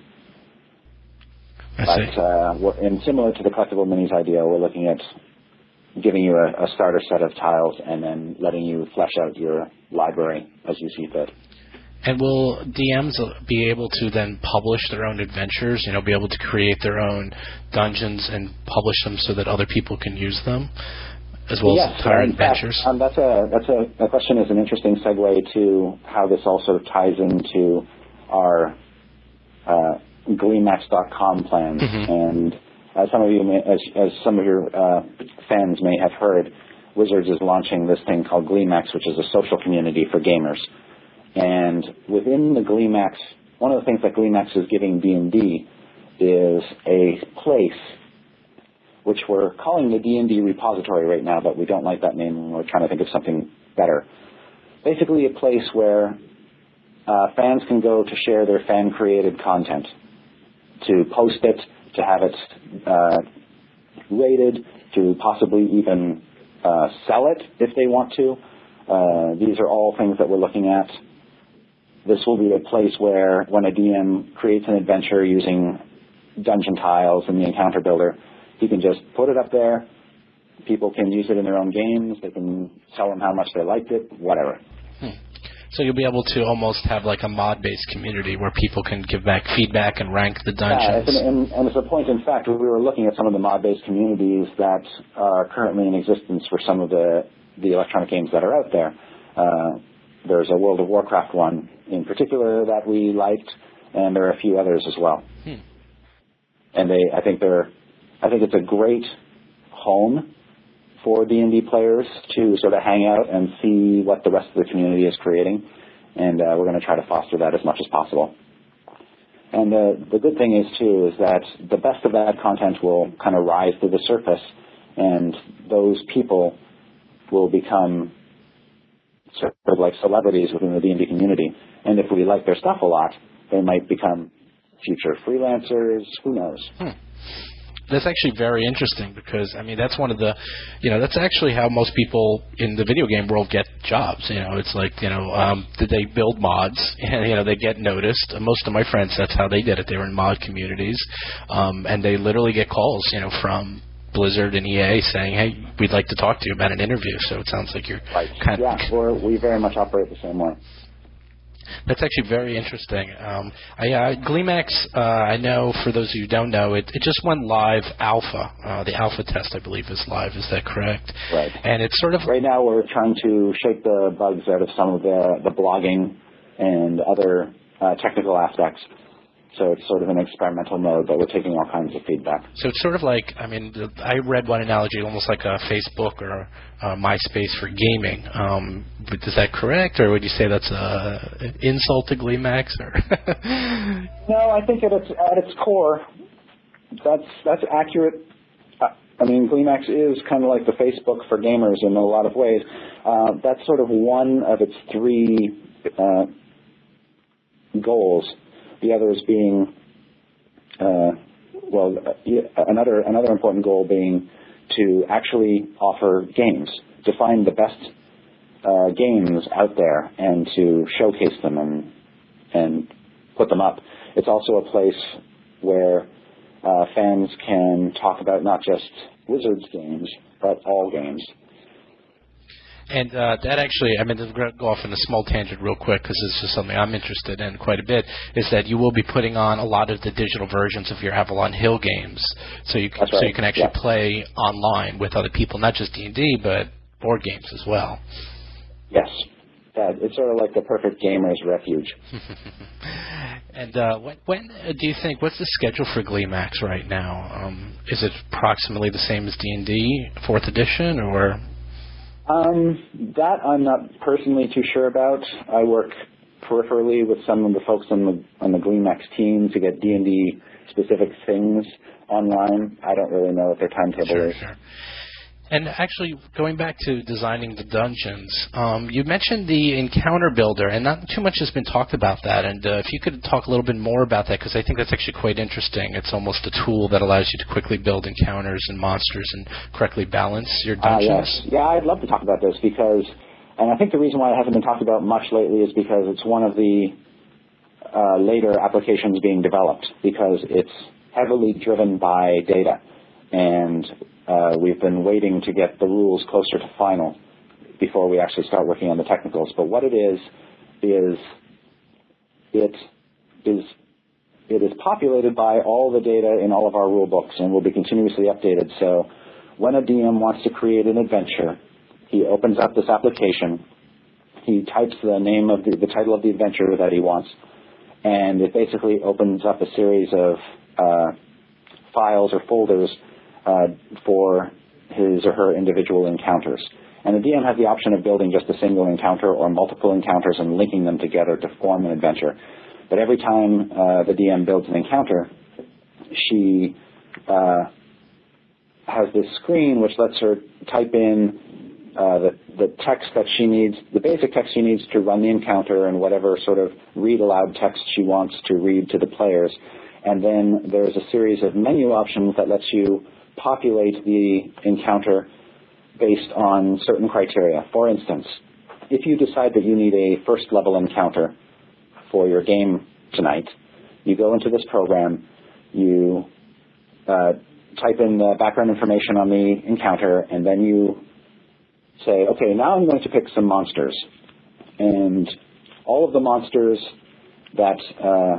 I but see. uh, we're, and similar to the collectible minis idea, we're looking at giving you a, a starter set of tiles and then letting you flesh out your library as you see fit. And will D Ms be able to then publish their own adventures, you know, be able to create their own dungeons and publish them so that other people can use them, as well yes, as entire in fact, adventures? Um, that's a that's a, a question is an interesting segue to how this also ties into our uh, Gleemax dot com plans. Mm-hmm. And as some of you, may, as, as some of your uh, fans may have heard, Wizards is launching this thing called Gleemax, which is a social community for gamers. And within the Gleemax, one of the things that Gleemax is giving D and D is a place, which we're calling the D and D repository right now, but we don't like that name and we're trying to think of something better. Basically a place where uh, fans can go to share their fan-created content, to post it, to have it uh, rated, to possibly even uh, sell it if they want to. Uh, these are all things that we're looking at. This will be a place where when a D M creates an adventure using dungeon tiles and the encounter builder, he can just put it up there. People can use it in their own games. They can tell them how much they liked it, whatever. Hmm. So you'll be able to almost have like a mod-based community where people can give back feedback and rank the dungeons. Yeah, and, and as a point in fact, we were looking at some of the mod-based communities that are currently in existence for some of the, the electronic games that are out there. Uh, there's a World of Warcraft one in particular that we liked, and there are a few others as well. Hmm. And they, I think they're, I think it's a great home for D and D players to sort of hang out and see what the rest of the community is creating, and uh, we're going to try to foster that as much as possible. And uh, the good thing is, too, is that the best of that content will kind of rise to the surface, and those people will become sort of like celebrities within the D and D community. And if we like their stuff a lot, they might become future freelancers. Who knows? Hmm. That's actually very interesting because, I mean, that's one of the, you know, that's actually how most people in the video game world get jobs. You know, it's like, you know, um, did they build mods and, you know, they get noticed. Most of my friends, that's how they did it. They were in mod communities, um, and they literally get calls, you know, from Blizzard and E A saying, hey, we'd like to talk to you about an interview. So it sounds like you're right. kind yeah, of... we're, we very much operate the same way. That's actually very interesting. Um, I, uh, GleamX, uh, I know, for those of you who don't know, it, it just went live alpha. Uh, the alpha test, I believe, is live. Is that correct? Right. And it's sort of... Right now we're trying to shake the bugs out of some of the, the blogging and other uh, technical aspects. So it's sort of an experimental mode, but we're taking all kinds of feedback. So it's sort of like, I mean, I read one analogy, almost like a Facebook or a MySpace for gaming. Um, is that correct, or would you say that's a, an insult to GleamX? Or no, I think at its at its core, that's that's accurate. I mean, GleamX is kind of like the Facebook for gamers in a lot of ways. Uh, that's sort of one of its three uh, goals. The others being, uh, well, uh, another another important goal being to actually offer games, to find the best uh, games out there and to showcase them and and put them up. It's also a place where uh, fans can talk about not just Wizards games, but all games. And uh, that actually, I mean, to go off on a small tangent real quick, because this is something I'm interested in quite a bit, is that you will be putting on a lot of the digital versions of your Avalon Hill games, so you can, That's right. so you can actually yeah. play online with other people, not just D and D, but board games as well. Yes. Yeah, it's sort of like the perfect gamer's refuge. And uh, when, when uh, do you think, what's the schedule for GleamX right now? Um, is it approximately the same as D and D, fourth edition, or... Um, that I'm not personally too sure about. I work peripherally with some of the folks on the on the GleamX team to get D and D specific things online. I don't really know what their timetable sure, is. Sure. And actually, going back to designing the dungeons, um, you mentioned the encounter builder, and not too much has been talked about that. And uh, if you could talk a little bit more about that, because I think that's actually quite interesting. It's almost a tool that allows you to quickly build encounters and monsters and correctly balance your dungeons. Uh, yes. Yeah, I'd love to talk about this because, and I think the reason why it hasn't been talked about much lately is because it's one of the uh, later applications being developed, because it's heavily driven by data. And uh, we've been waiting to get the rules closer to final before we actually start working on the technicals. But what it is, is it is it is populated by all the data in all of our rule books and will be continuously updated. So when a D M wants to create an adventure, he opens up this application, he types the name of the, the title of the adventure that he wants, and it basically opens up a series of uh, files or folders Uh, for his or her individual encounters. And the D M has the option of building just a single encounter or multiple encounters and linking them together to form an adventure. But every time uh, the D M builds an encounter, she uh, has this screen which lets her type in uh, the, the text that she needs, the basic text she needs to run the encounter and whatever sort of read-aloud text she wants to read to the players. And then there's a series of menu options that lets you populate the encounter based on certain criteria. For instance, if you decide that you need a first-level encounter for your game tonight, you go into this program, you uh, type in the background information on the encounter, and then you say, okay, now I'm going to pick some monsters. And all of the monsters that uh,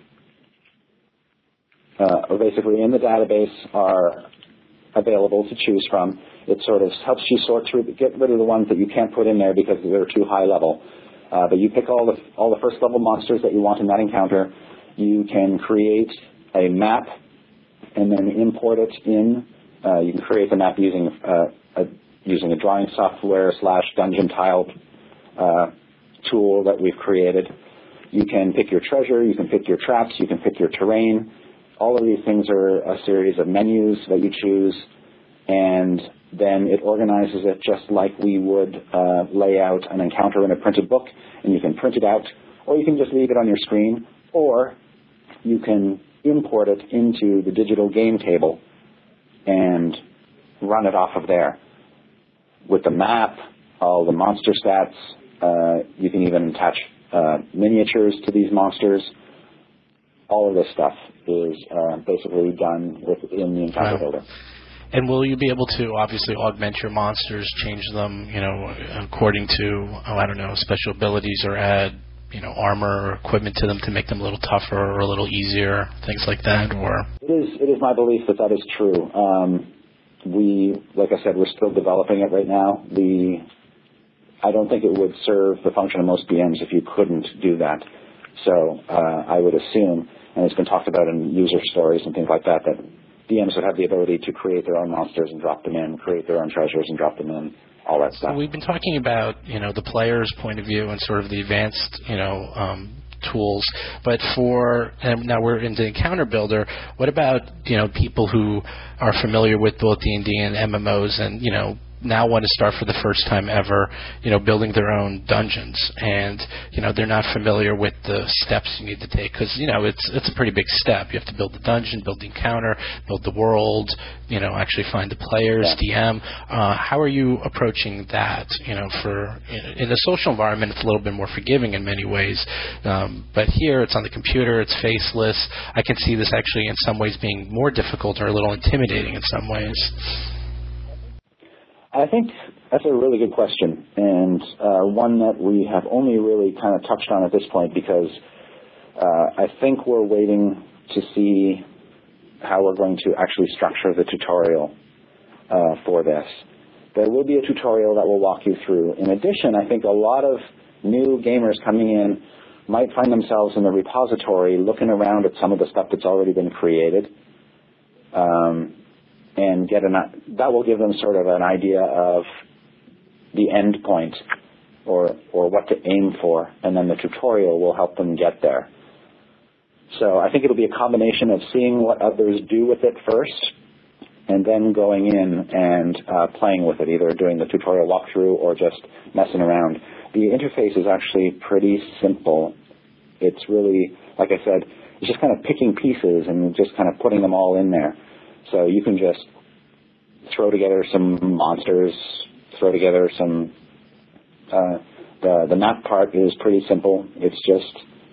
uh, are basically in the database are available to choose from. It sort of helps you sort through, get rid of the ones that you can't put in there because they're too high level. Uh, but you pick all the all the first level monsters that you want in that encounter. You can create a map and then import it in. Uh, you can create the map using uh, a using a drawing software slash dungeon tile uh, tool that we've created. You can pick your treasure. You can pick your traps. You can pick your terrain. All of these things are a series of menus that you choose, and then it organizes it just like we would uh, lay out an encounter in a printed book, and you can print it out, or you can just leave it on your screen, or you can import it into the digital game table and run it off of there. With the map, all the monster stats, uh, you can even attach uh, miniatures to these monsters. All of this stuff is uh, basically done within the encounter wow. builder. And will you be able to obviously augment your monsters, change them, you know, according to, oh, I don't know, special abilities, or add, you know, armor or equipment to them to make them a little tougher or a little easier, things like that? Or it is it is my belief that that is true. Um, we, like I said, we're still developing it right now. The I don't think it would serve the function of most B Ms if you couldn't do that. So uh, I would assume, and it's been talked about in user stories and things like that, that B Ms would have the ability to create their own monsters and drop them in, create their own treasures and drop them in, all that stuff. So we've been talking about, you know, the player's point of view and sort of the advanced, you know, um, tools. But for, and now we're into Encounter Builder, what about, you know, people who are familiar with both D and D and M M Os and, you know, now want to start for the first time ever, you know, building their own dungeons, and you know they're not familiar with the steps you need to take, because you know it's it's a pretty big step. You have to build the dungeon, build the encounter, build the world, you know, actually find the players, D M. Uh, how are you approaching that? You know, for in the social environment, it's a little bit more forgiving in many ways, um, but here it's on the computer, it's faceless. I can see this actually in some ways being more difficult or a little intimidating in some ways. I think that's a really good question, and uh, one that we have only really kind of touched on at this point, because uh, I think we're waiting to see how we're going to actually structure the tutorial uh, for this. There will be a tutorial that will walk you through. In addition, I think a lot of new gamers coming in might find themselves in the repository looking around at some of the stuff that's already been created. Um, and get an, that will give them sort of an idea of the end point or, or what to aim for, and then the tutorial will help them get there. So I think it'll be a combination of seeing what others do with it first and then going in and uh, playing with it, either doing the tutorial walkthrough or just messing around. The interface is actually pretty simple. It's really, like I said, it's just kind of picking pieces and just kind of putting them all in there. So you can just throw together some monsters, throw together some, uh, the, the map part is pretty simple. It's just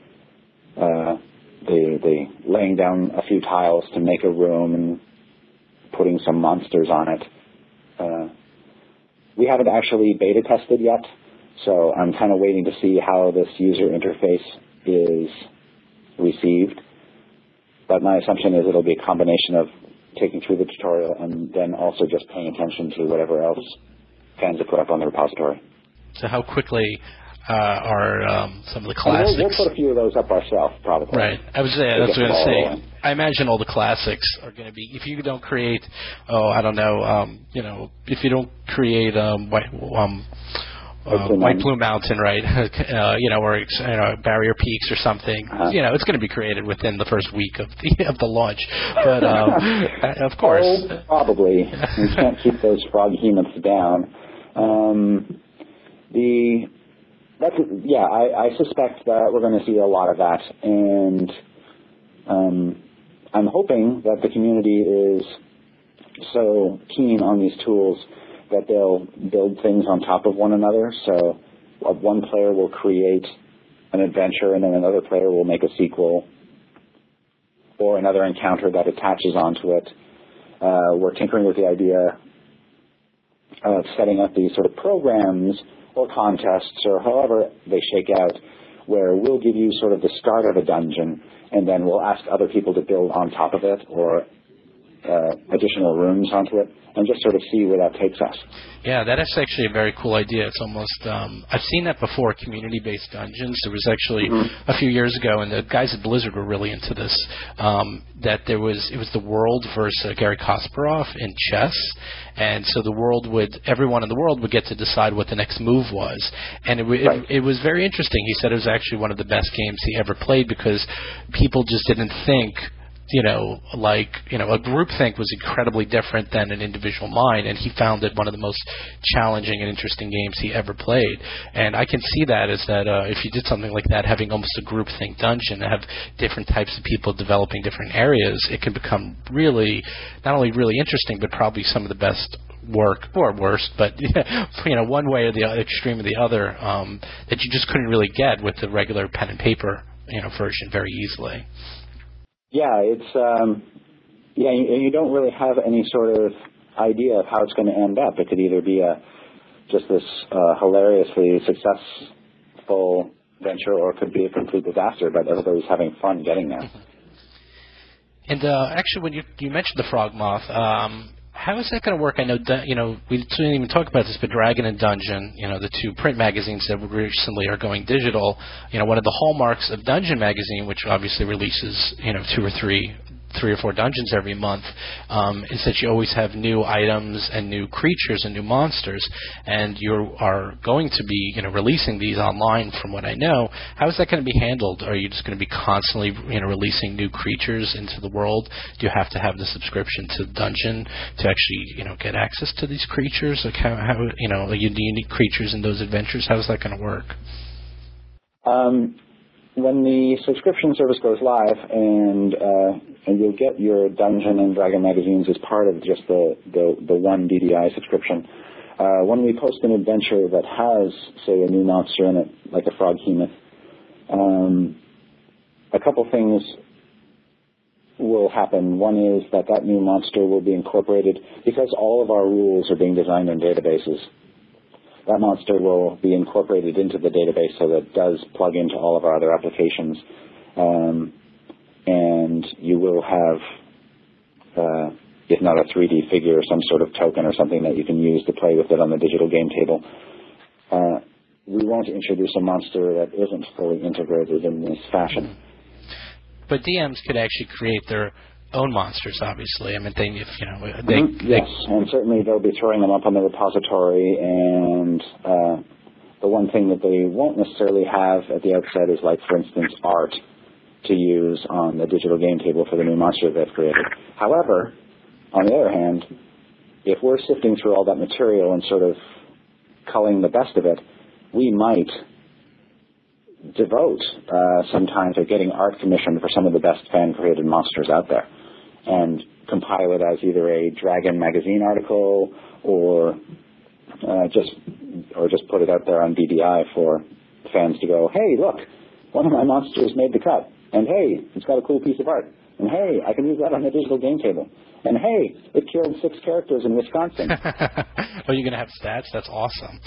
uh, the, the laying down a few tiles to make a room and putting some monsters on it. Uh, we haven't actually beta tested yet, so I'm kind of waiting to see how this user interface is received. But my assumption is it'll be a combination of taking through the tutorial and then also just paying attention to whatever else fans have put up on the repository. So how quickly uh, are um, some of the classics? We'll, we'll put a few of those up ourselves, probably. Right. I was saying, that's what I was going to say. I imagine all the classics are going to be, if you don't create, oh, I don't know, um, you know, if you don't create um, white, um, Uh, White Plume Mountain, right? uh, you know, or you know, Barrier Peaks or something. Uh-huh. You know, it's going to be created within the first week of the of the launch. But um, of course, oh, probably we can't keep those frog behemoths down. Um, the that's yeah, I, I suspect that we're going to see a lot of that, and um, I'm hoping that the community is so keen on these tools that they'll build things on top of one another. So one player will create an adventure and then another player will make a sequel or another encounter that attaches onto it. Uh, we're tinkering with the idea of setting up these sort of programs or contests or however they shake out, where we'll give you sort of the start of a dungeon and then we'll ask other people to build on top of it or uh, additional rooms onto it, and just sort of see where that takes us. Yeah, that is actually a very cool idea. It's almost, um, I've seen that before, community-based dungeons. There was actually mm-hmm. a few years ago, and the guys at Blizzard were really into this, um, that there was, it was the world versus uh, Gary Kasparov in chess, and so the world would, everyone in the world would get to decide what the next move was. And it, right. it, it was very interesting. He said it was actually one of the best games he ever played because people just didn't think, you know, like, you know, a groupthink was incredibly different than an individual mind, and he found it one of the most challenging and interesting games he ever played. And I can see that as that uh, if you did something like that, having almost a groupthink dungeon, and have different types of people developing different areas, it can become really, not only really interesting, but probably some of the best work, or worse, but you know, one way or the extreme of the other, um, that you just couldn't really get with the regular pen and paper, you know, version very easily. Yeah, it's um, yeah, and you don't really have any sort of idea of how it's going to end up. It could either be a just this uh, hilariously successful venture, or it could be a complete disaster, but everybody's having fun getting there. And uh, actually, when you you mentioned the Frog Moth, um, how is that going to work? I know, you know, we didn't even talk about this, but Dragon and Dungeon, you know, the two print magazines that recently are going digital. You know, one of the hallmarks of Dungeon magazine, which obviously releases, you know, two or three. three or four dungeons every month, um, is that you always have new items and new creatures and new monsters, and you are going to be, you know, releasing these online from what I know. How is that going to be handled? Are you just going to be constantly, you know, releasing new creatures into the world? Do you have to have the subscription to Dungeon to actually, you know, get access to these creatures? Like how, how you know, like unique creatures in those adventures? How is that going to work? Um, when the subscription service goes live, and uh, and you'll get your Dungeon and Dragon magazines as part of just the, the, the one D D I subscription. Uh, when we post an adventure that has, say, a new monster in it, like a Froghemoth, um, a couple things will happen. One is that that new monster will be incorporated, because all of our rules are being designed in databases. That monster will be incorporated into the database so that it does plug into all of our other applications. Um, and you will have, uh, if not a three D figure, some sort of token or something that you can use to play with it on the digital game table. Uh, we won't introduce a monster that isn't fully integrated in this fashion. But D Ms could actually create their own monsters, obviously. I mean, they, if you know, they, mm-hmm. Yes, they, and certainly they'll be throwing them up on the repository. And uh, the one thing that they won't necessarily have at the outset is, like, for instance, art to use on the digital game table for the new monster they've created. However, on the other hand, if we're sifting through all that material and sort of culling the best of it, we might devote uh, some time to getting art commissioned for some of the best fan-created monsters out there, and compile it as either a Dragon magazine article or uh, just or just put it out there on D D I for fans to go, hey, look, one of my monsters made the cut, and hey, it's got a cool piece of art, and hey, I can use that on the digital game table, and hey, it killed six characters in Wisconsin. Oh, you're going to have stats? That's awesome.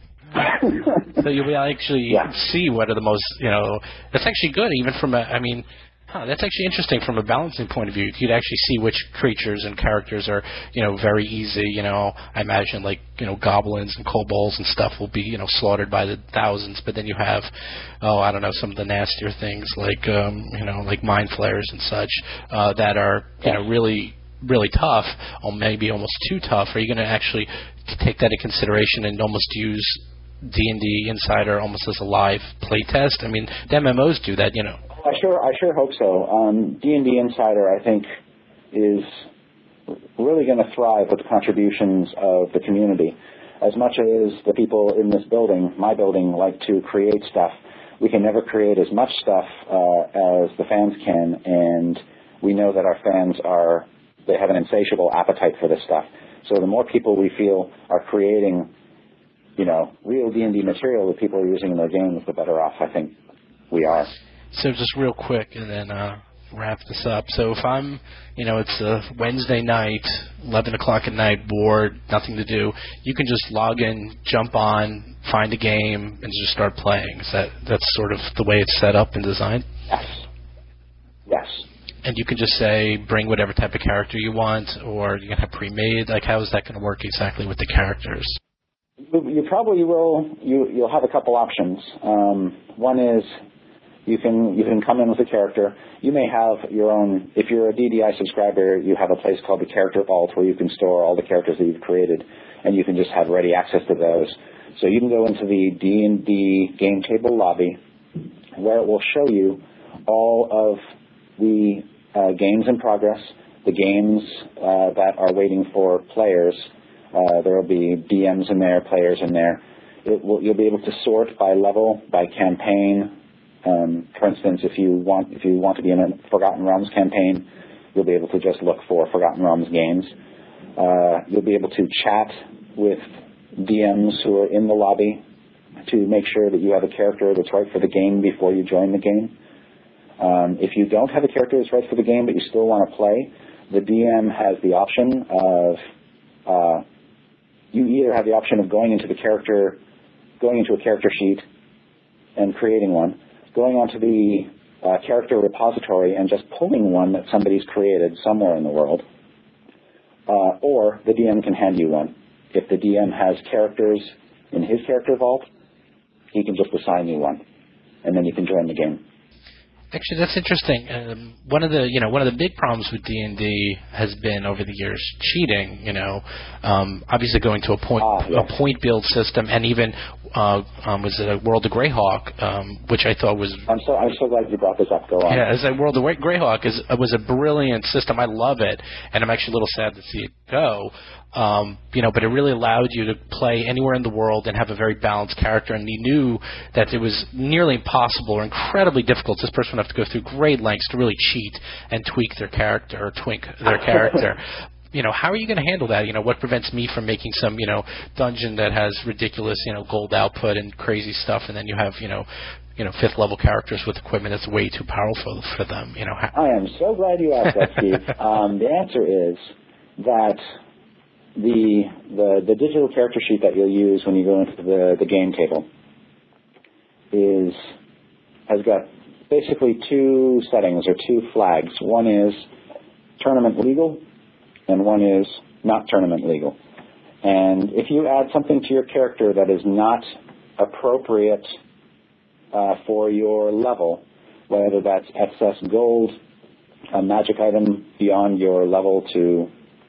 So you'll be actually yeah. see what are the most, you know, that's actually good even from a, I mean, huh, that's actually interesting from a balancing point of view. You'd actually see which creatures and characters are, you know, very easy, you know, I imagine like, you know, goblins and kobolds and stuff will be, you know, slaughtered by the thousands, but then you have, oh, I don't know, some of the nastier things like, um, you know, like mind flayers and such, uh, that are, you know, really, really tough, or maybe almost too tough. Are you going to actually take that into consideration and almost use D and D Insider almost as a live playtest? I mean, the M M Os do that, you know. I sure, I sure hope so. Um, D and D Insider, I think, is really going to thrive with the contributions of the community. As much as the people in this building, my building, like to create stuff, we can never create as much stuff uh, as the fans can, and we know that our fans are, they have an insatiable appetite for this stuff. So the more people we feel are creating, you know, real D and D material that people are using in their games, the better off I think we are. So just real quick, and then uh, wrap this up. So if I'm, you know, it's a Wednesday night, eleven o'clock at night, bored, nothing to do, you can just log in, jump on, find a game, and just start playing. Is that that's sort of the way it's set up and designed? Yes. Yes. And you can just say, bring whatever type of character you want, or you can have pre-made. Like, how is that going to work exactly with the characters? You, you probably will. You, you'll have a couple options. Um, one is you can you can come in with a character. You may have your own. If you're a D D I subscriber, you have a place called the Character Vault where you can store all the characters that you've created, and you can just have ready access to those. So you can go into the D and D game table lobby, where it will show you all of the uh, games in progress, the games uh, that are waiting for players. Uh, there will be D Ms in there, players in there. It will, you'll be able to sort by level, by campaign. Um, for instance, if you want if you want to be in a Forgotten Realms campaign, you'll be able to just look for Forgotten Realms games. Uh, you'll be able to chat with D Ms who are in the lobby to make sure that you have a character that's right for the game before you join the game. Um, if you don't have a character that's right for the game but you still want to play, the D M has the option of uh, you either have the option of going into the character, going into a character sheet and creating one, going onto the uh, character repository and just pulling one that somebody's created somewhere in the world, uh, or the D M can hand you one. If the D M has characters in his character vault, he can just assign you one, and then you can join the game. Actually, that's interesting. Um, one of the, you know, one of the big problems with D and D has been over the years cheating. You know, um, obviously going to a point, ah, yes. a point build system, and even uh, um, was it a World of Greyhawk, um, which I thought was. I'm so I'm so glad you brought this up. Go on. Yeah, as a World of Greyhawk is was a brilliant system. I love it, and I'm actually a little sad to see it go. Um, you know, but it really allowed you to play anywhere in the world and have a very balanced character. And you knew that it was nearly impossible or incredibly difficult. This person would have to go through great lengths to really cheat and tweak their character or twink their character. You know, how are you going to handle that? You know, what prevents me from making some, you know, dungeon that has ridiculous, you know, gold output and crazy stuff, and then you have, you know, you know, fifth level characters with equipment that's way too powerful for them. You know, how- I am so glad you asked that, Steve. um, the answer is that. The, the the digital character sheet that you'll use when you go into the, the game table is has got basically two settings or two flags. One is tournament legal, and one is not tournament legal. And if you add something to your character that is not appropriate uh, for your level, whether that's excess gold, a magic item beyond your level to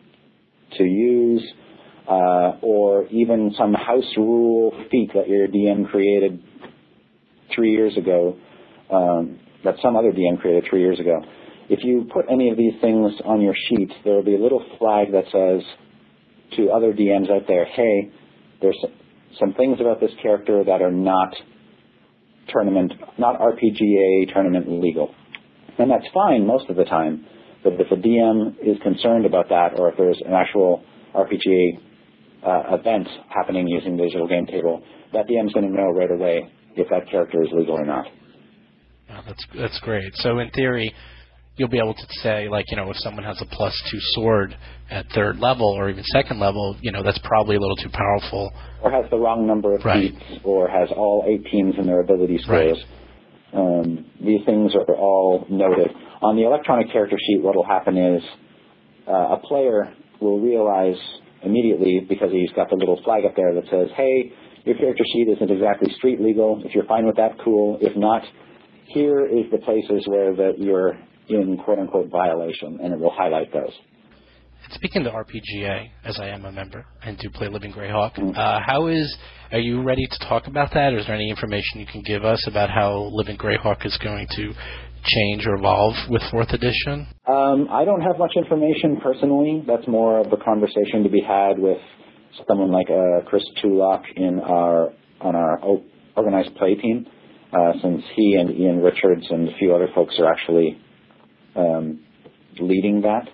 to use, uh, or even some house rule feat that your D M created three years ago, um, that some other D M created three years ago. If you put any of these things on your sheet, there will be a little flag that says to other D Ms out there, hey, there's some things about this character that are not tournament, not R P G A tournament legal. And that's fine most of the time. But if a D M is concerned about that, or if there's an actual R P G A uh, event happening using the digital game table, that D M is going to know right away if that character is legal or not. Oh, that's that's great. So in theory, you'll be able to say, like, you know, if someone has a plus two sword at third level or even second level, you know, that's probably a little too powerful. Or has the wrong number of right. feats, or has all eighteens in their ability scores. Right. Um, these things are all noted. On the electronic character sheet, what will happen is uh, a player will realize immediately, because he's got the little flag up there that says, hey, your character sheet isn't exactly street legal. If you're fine with that, cool. If not, here is the places where the, you're in quote-unquote violation, and it will highlight those. Speaking of R P G A, as I am a member and do play Living Greyhawk, mm-hmm. uh, how is, are you ready to talk about that, or is there any information you can give us about how Living Greyhawk is going to change or evolve with fourth edition? Um, I don't have much information personally. That's more of a conversation to be had with someone like uh, Chris Tulloch in our on our organized play team, uh, since he and Ian Richards and a few other folks are actually um, leading that.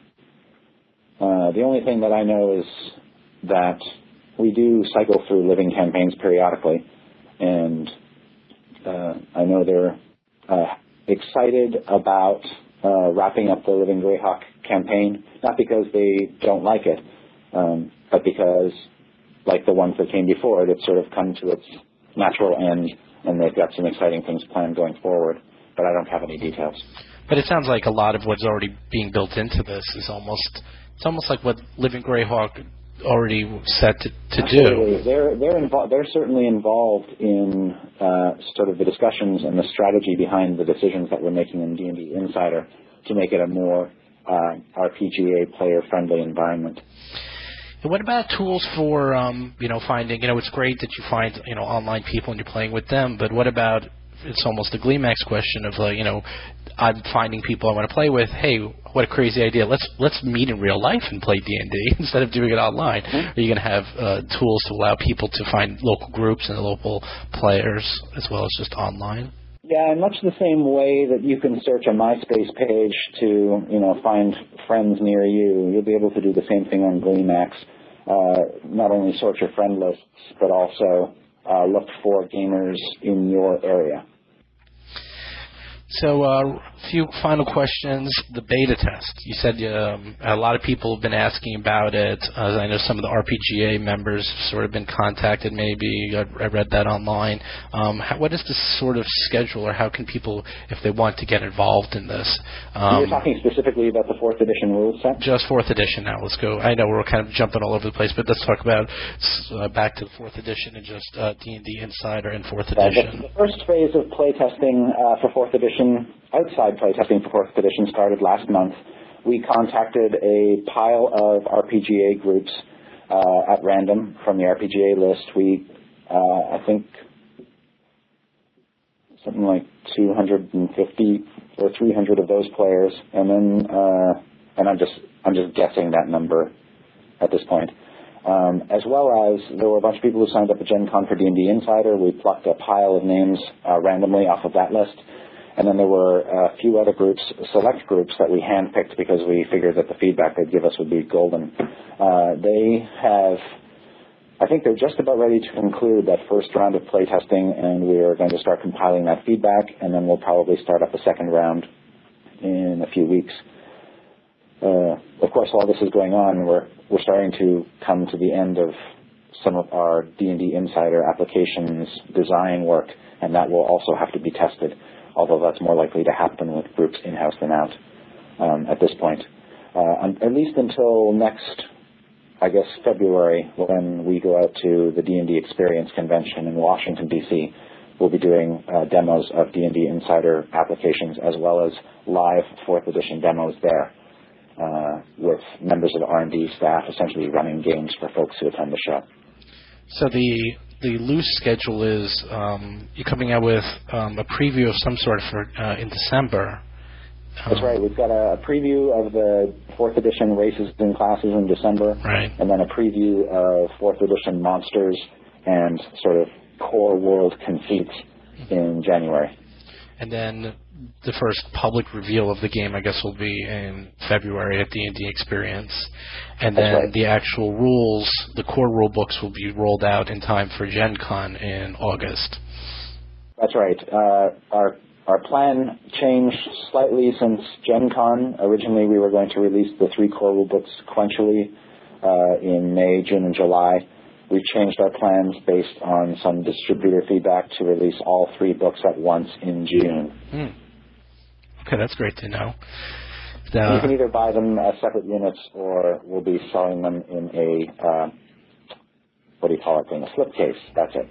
Uh, the only thing that I know is that we do cycle through living campaigns periodically, and uh, I know they're uh, excited about uh, wrapping up the Living Greyhawk campaign, not because they don't like it, um, but because, like the ones that came before it, it's sort of come to its natural end, and they've got some exciting things planned going forward, but I don't have any details. But it sounds like a lot of what's already being built into this is almost... It's almost like what Living Greyhawk already set to, to do. They're they're involved. They're certainly involved in uh, sort of the discussions and the strategy behind the decisions that we're making in D and D Insider to make it a more uh, R P G A player-friendly environment. And what about tools for um, you know finding? You know, it's great that you find you know online people and you're playing with them. But what about? It's almost a Gleemax question of like you know. I'm finding people I want to play with. Hey, what a crazy idea! Let's let's meet in real life and play D and D instead of doing it online. Mm-hmm. Are you going to have uh, tools to allow people to find local groups and local players as well as just online? Yeah, in much the same way that you can search a MySpace page to you know find friends near you, you'll be able to do the same thing on Gleemax. Uh, not only sort your friend lists, but also uh, look for gamers in your area. So, a uh, few final questions. The beta test. You said um, a lot of people have been asking about it. Uh, I know some of the R P G A members have sort of been contacted, maybe. I, I read that online. Um, how, what is the sort of schedule, or how can people, if they want to get involved in this? Um, You're talking specifically about the fourth edition rules set? Just fourth edition now. Let's go. I know we're kind of jumping all over the place, but let's talk about uh, back to the fourth edition and just uh, D and D Insider and fourth edition. Uh, the, the first phase of playtesting uh, for fourth edition, outside playtesting for fourth edition, started last month. We contacted a pile of R P G A groups uh, at random from the R P G A list. We, uh, I think, something like two hundred fifty or three hundred of those players, and then, uh, and I'm just, I'm just guessing that number at this point. Um, as well as there were a bunch of people who signed up at Gen Con for D and D Insider. We plucked a pile of names uh, randomly off of that list. And then there were a few other groups, select groups, that we handpicked because we figured that the feedback they'd give us would be golden. Uh, they have, I think they're just about ready to conclude that first round of playtesting, and we are going to start compiling that feedback, and then we'll probably start up a second round in a few weeks. Uh, of course, while this is going on, we're we're starting to come to the end of some of our D and D Insider applications design work, and that will also have to be tested, although that's more likely to happen with groups in-house than out um, at this point. Uh, at least until next, I guess, February, when we go out to the D and D Experience Convention in Washington, D C, we'll be doing uh, demos of D and D Insider applications as well as live fourth edition demos there uh, with members of the R and D staff essentially running games for folks who attend the show. So the the loose schedule is um, you're coming out with um, a preview of some sort for uh, in December. Um, That's right. We've got a preview of the fourth edition races and classes in December, right, and then a preview of fourth edition monsters and sort of core world conceits in January. And then the first public reveal of the game, I guess, will be in February at D and D Experience. And then right. the actual rules, the core rule books, will be rolled out in time for Gen Con in August. That's right. Uh, our our plan changed slightly since Gen Con. Originally, we were going to release the three core rule books sequentially uh, in May, June, and July. We've changed our plans based on some distributor feedback to release all three books at once in June. Hmm. Okay, that's great to know. Uh, you can The, either buy them as separate units, or we'll be selling them in a, uh, what do you call it, in a slipcase. That's it.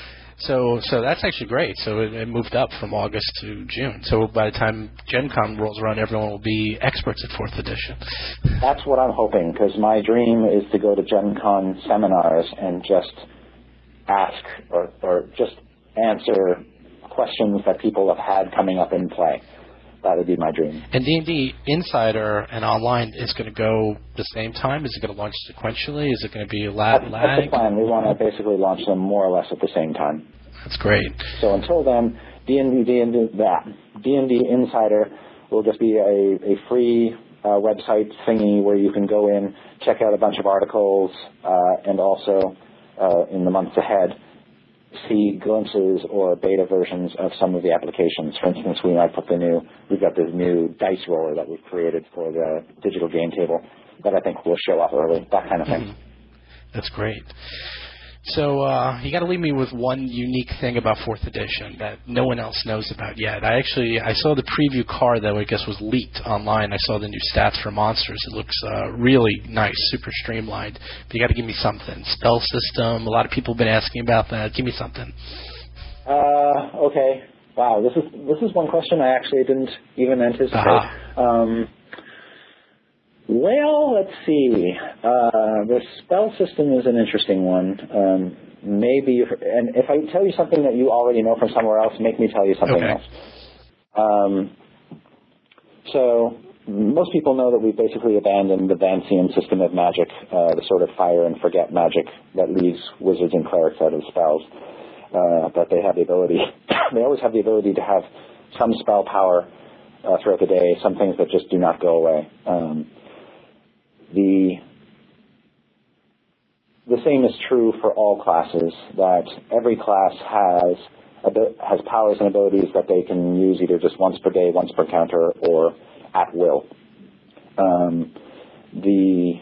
so, so that's actually great. So it, it moved up from August to June. So by the time Gen Con rolls around, everyone will be experts at fourth edition. That's what I'm hoping, because my dream is to go to Gen Con seminars and just ask or, or just answer questions that people have had coming up in play. That would be my dream. And D and D Insider and online is going to go the same time? Is it going to launch sequentially? Is it going to be a lag? That's, that's the plan. We want to basically launch them more or less at the same time. That's great. So until then, D and D, D and D, that D and D Insider will just be a, a free uh, website thingy where you can go in, check out a bunch of articles, uh, and also uh, in the months ahead, see glimpses or beta versions of some of the applications. For instance, we might put the new, we've got this new dice roller that we've created for the digital game table that I think will show up early, that kind of thing. Mm-hmm. That's great. So uh, you got to leave me with one unique thing about fourth edition that no one else knows about yet. I actually I saw the preview card that I guess was leaked online. I saw the new stats for monsters. It looks uh, really nice, super streamlined. But you got to give me something. Spell system. A lot of people have been asking about that. Give me something. Uh, okay. Wow. This is this is one question I actually didn't even anticipate. Uh-huh. Um, Well, let's see. Uh, the spell system is an interesting one. Um, maybe, if, and if I tell you something that you already know from somewhere else, make me tell you something okay. else. Um, so most people know that we've basically abandoned the Vancian system of magic, uh, the sort of fire and forget magic that leaves wizards and clerics out of spells. Uh, but they have the ability, they always have the ability to have some spell power uh, throughout the day, some things that just do not go away. Um, The the same is true for all classes, that every class has has powers and abilities that they can use either just once per day, once per encounter, or at will. Um, the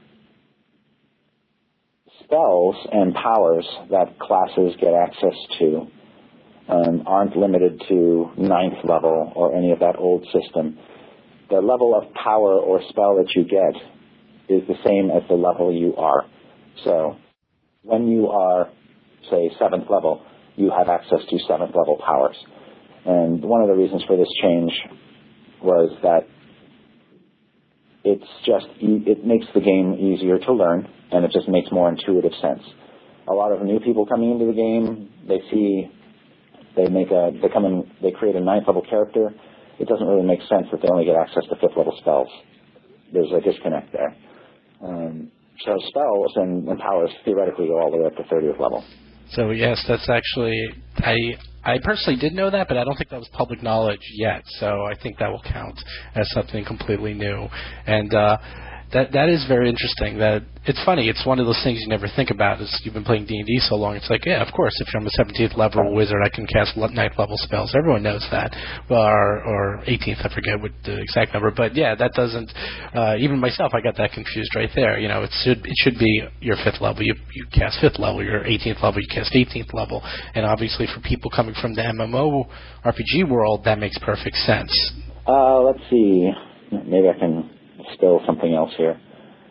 spells and powers that classes get access to um, aren't limited to ninth level or any of that old system. The level of power or spell that you get is the same as the level you are. So when you are, say, seventh level, you have access to seventh level powers. And one of the reasons for this change was that it's just, it makes the game easier to learn, and it just makes more intuitive sense. A lot of new people coming into the game, they see, they make a, they come in, they create a ninth level character. It doesn't really make sense that they only get access to fifth level spells. There's a disconnect there. Um, so spells and, and powers theoretically go all the way up to thirtieth level. So yes, that's actually, I I personally did know that, but I don't think that was public knowledge yet. So I think that will count as something completely new. And uh, that that is very interesting. That it's funny. It's one of those things you never think about. As you've been playing D and D so long, it's like, yeah, of course, if I'm a seventeenth level wizard, I can cast ninth level spells. Everyone knows that. Well, or, or eighteenth, I forget what the exact number. But yeah, that doesn't. Uh, even myself, I got that confused right there. You know, it should it should be your fifth level. You you cast fifth level. Your eighteenth level, you cast eighteenth level. And obviously, for people coming from the M M O R P G world, that makes perfect sense. Uh, let's see. Maybe I can spill something else here.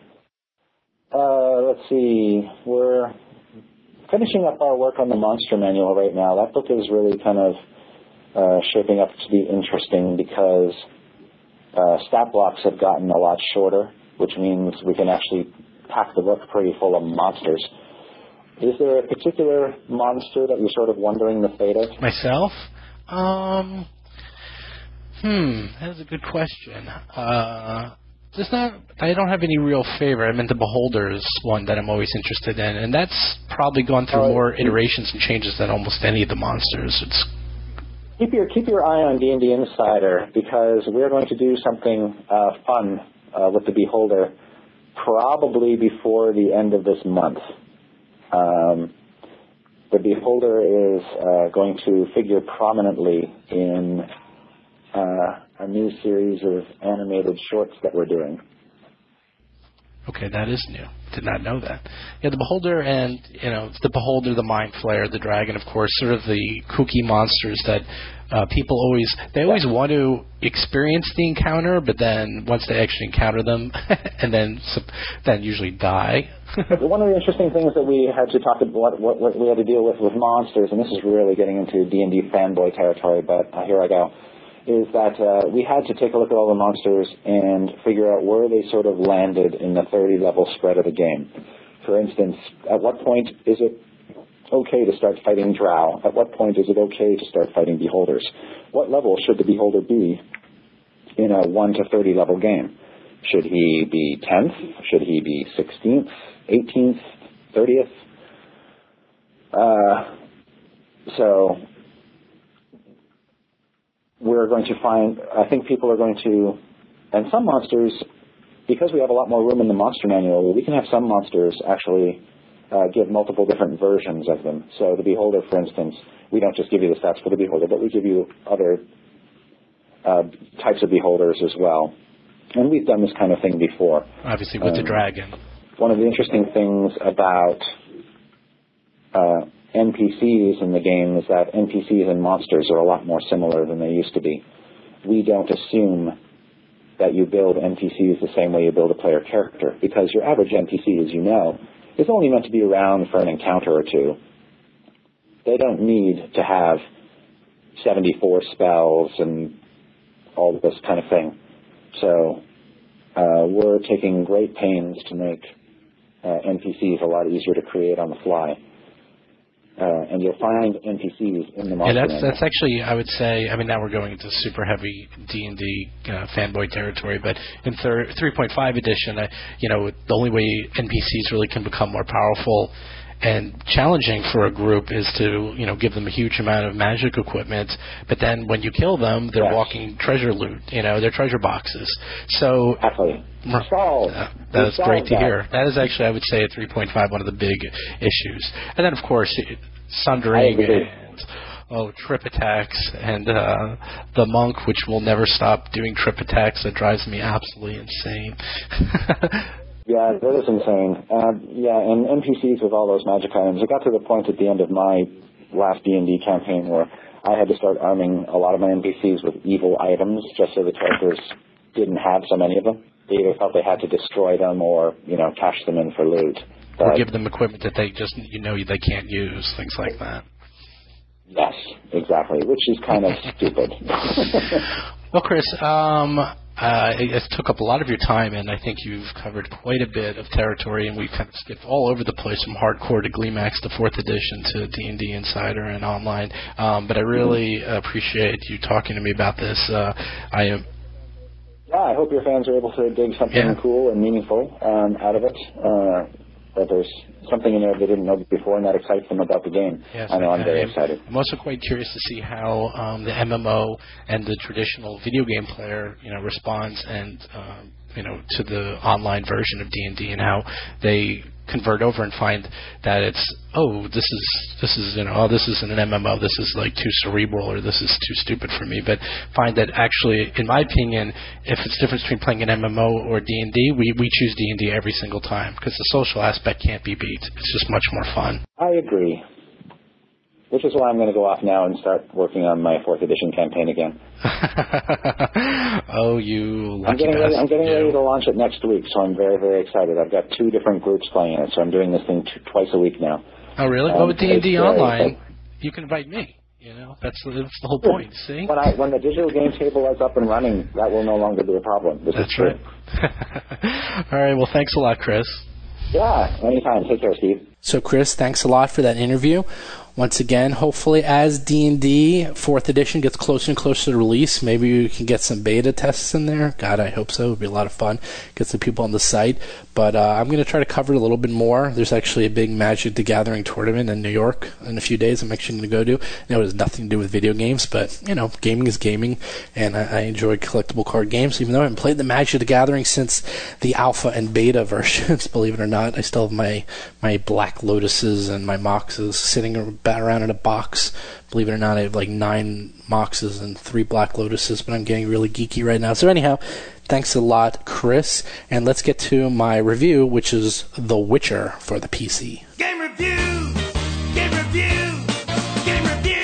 Uh, let's see. We're finishing up our work on the monster manual right now. That book is really kind of uh, shaping up to be interesting because uh, stat blocks have gotten a lot shorter, which means we can actually pack the book pretty full of monsters. Is there a particular monster that you're sort of wondering the fate of? Myself? Um, hmm, that is a good question. Uh, There's not. I don't have any real favorite. I mean, the Beholder's one that I'm always interested in, and that's probably gone through uh, more iterations and changes than almost any of the monsters. It's keep your keep your eye on D and D Insider because we're going to do something uh, fun uh, with the Beholder probably before the end of this month. Um, the Beholder is uh, going to figure prominently in Uh, a new series of animated shorts that we're doing. Okay, that is new. Did not know that. Yeah, the Beholder and, you know, the Beholder, the Mind Flayer, the Dragon, of course, sort of the kooky monsters that uh, people always, they always yeah. want to experience the encounter, but then once they actually encounter them, and then then usually die. One of the interesting things that we had to talk about, what, what, what we had to deal with with monsters, and this is really getting into D and D fanboy territory, but uh, here I go, is that uh, we had to take a look at all the monsters and figure out where they sort of landed in the thirty-level spread of the game. For instance, at what point is it okay to start fighting Drow? At what point is it okay to start fighting Beholders? What level should the Beholder be in a one to thirty level game? Should he be tenth? Should he be sixteenth, eighteenth, thirtieth? Uh, so... we're going to find, I think people are going to, and some monsters, because we have a lot more room in the monster manual, we can have some monsters actually uh, give multiple different versions of them. So the Beholder, for instance, we don't just give you the stats for the Beholder, but we give you other uh, types of Beholders as well. And we've done this kind of thing before. Obviously with um, the Dragon. One of the interesting things about uh, N P Cs in the game is that N P Cs and monsters are a lot more similar than they used to be. We don't assume that you build N P Cs the same way you build a player character, because your average N P C, as you know, is only meant to be around for an encounter or two. They don't need to have seventy-four spells and all this kind of thing. So uh, we're taking great pains to make uh, N P Cs a lot easier to create on the fly. Uh, and you'll find N P Cs in the monster. Yeah, that's that's actually, I would say, I mean, now we're going into super heavy D and D uh, fanboy territory, but in three point five edition, uh, you know, the only way N P Cs really can become more powerful and challenging for a group is to, you know, give them a huge amount of magic equipment, but then when you kill them, they're yes. walking treasure loot, you know, they're treasure boxes. So exactly. Uh, that's great to that. hear. That is actually, I would say, at three point five, one of the big issues. And then, of course, sundering and oh, trip attacks, and uh, the monk, which will never stop doing trip attacks. That drives me absolutely insane. Yeah, that is insane. Uh, yeah, and N P Cs with all those magic items. It got to the point at the end of my last D and D campaign where I had to start arming a lot of my N P Cs with evil items just so the characters didn't have so many of them. They either felt they had to destroy them or, you know, cash them in for loot. But, or give them equipment that they just, you know, they can't use, things like that. Yes, exactly, which is kind of stupid. Well, Chris, um, uh, it, it took up a lot of your time, and I think you've covered quite a bit of territory, and we've kind of skipped all over the place from hardcore to GleeMax to fourth edition to D and D Insider and online. Um, but I really appreciate you talking to me about this. Uh, I am. Yeah, I hope your fans are able to dig something yeah. cool and meaningful um, out of it. Uh, that there's something in there they didn't know before, and that excites them about the game. Yes, I know I'm very I'm, excited. I'm also quite curious to see how um, the M M O and the traditional video game player, you know, responds and um, you know to the online version of D and D, and how they convert over and find that it's oh this is this is you know oh this isn't an M M O, this is like too cerebral, or this is too stupid for me. But find that actually, in my opinion, if it's the difference between playing an M M O or D and D, we we choose D and D every single time because the social aspect can't be beat. It's just much more fun. I agree. Which is why I'm going to go off now and start working on my fourth edition campaign again. Oh, you lucky I'm getting, ready, I'm getting you. ready to launch it next week, so I'm very, very excited. I've got two different groups playing it, so I'm doing this thing t- twice a week now. Oh, really? Um, well, with D and D uh, Online, you can invite me. You know, that's, that's the whole point, see? When, I, when the digital game table is up and running, that will no longer be a problem. This That's is true. right. All right, well, thanks a lot, Chris. Yeah, anytime. Take care, Steve. So, Chris, thanks a lot for that interview. Once again, hopefully as D and D fourth edition gets closer and closer to release, maybe we can get some beta tests in there. God, I hope so. It would be a lot of fun. Get some people on the site. But uh, I'm going to try to cover it a little bit more. There's actually a big Magic the Gathering tournament in New York in a few days I'm actually going to go to. Now, it has nothing to do with video games, but, you know, gaming is gaming, and I, I enjoy collectible card games, even though I haven't played the Magic the Gathering since the alpha and beta versions, believe it or not. I still have my, my Black Lotuses and my Moxes sitting around in a box. Believe it or not, I have like nine Moxes and three Black Lotuses, but I'm getting really geeky right now. So anyhow, thanks a lot, Chris. And let's get to my review, which is The Witcher for the P C. Game review, game review, game reviews.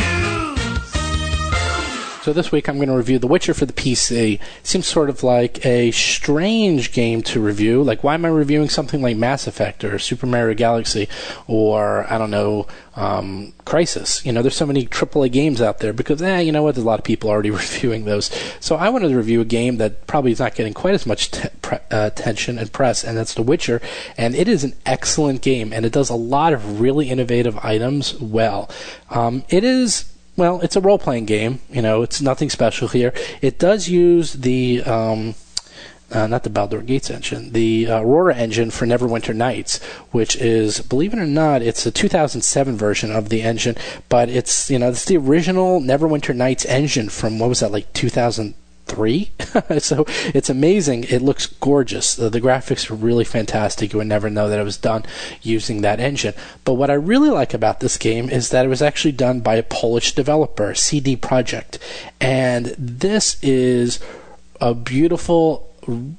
So this week I'm going to review The Witcher for the P C. Seems sort of like a strange game to review. Like, why am I reviewing something like Mass Effect or Super Mario Galaxy or, I don't know, um, Crysis? You know, there's so many triple A games out there because, eh, you know what, there's a lot of people already reviewing those. So I wanted to review a game that probably is not getting quite as much te- pre- uh, attention and press, and that's The Witcher. And it is an excellent game, and it does a lot of really innovative items well. Um, it is... Well, it's a role-playing game. You know, it's nothing special here. It does use the, um, uh, not the Baldur Gates engine, the uh, Aurora engine for Neverwinter Nights, which is, believe it or not, it's a two thousand seven version of the engine, but it's, you know, it's the original Neverwinter Nights engine from, what was that, like two thousand three? So it's amazing. It looks gorgeous. The, the graphics are really fantastic. You would never know that it was done using that engine. But what I really like about this game is that it was actually done by a Polish developer, C D Projekt. And this is a beautiful,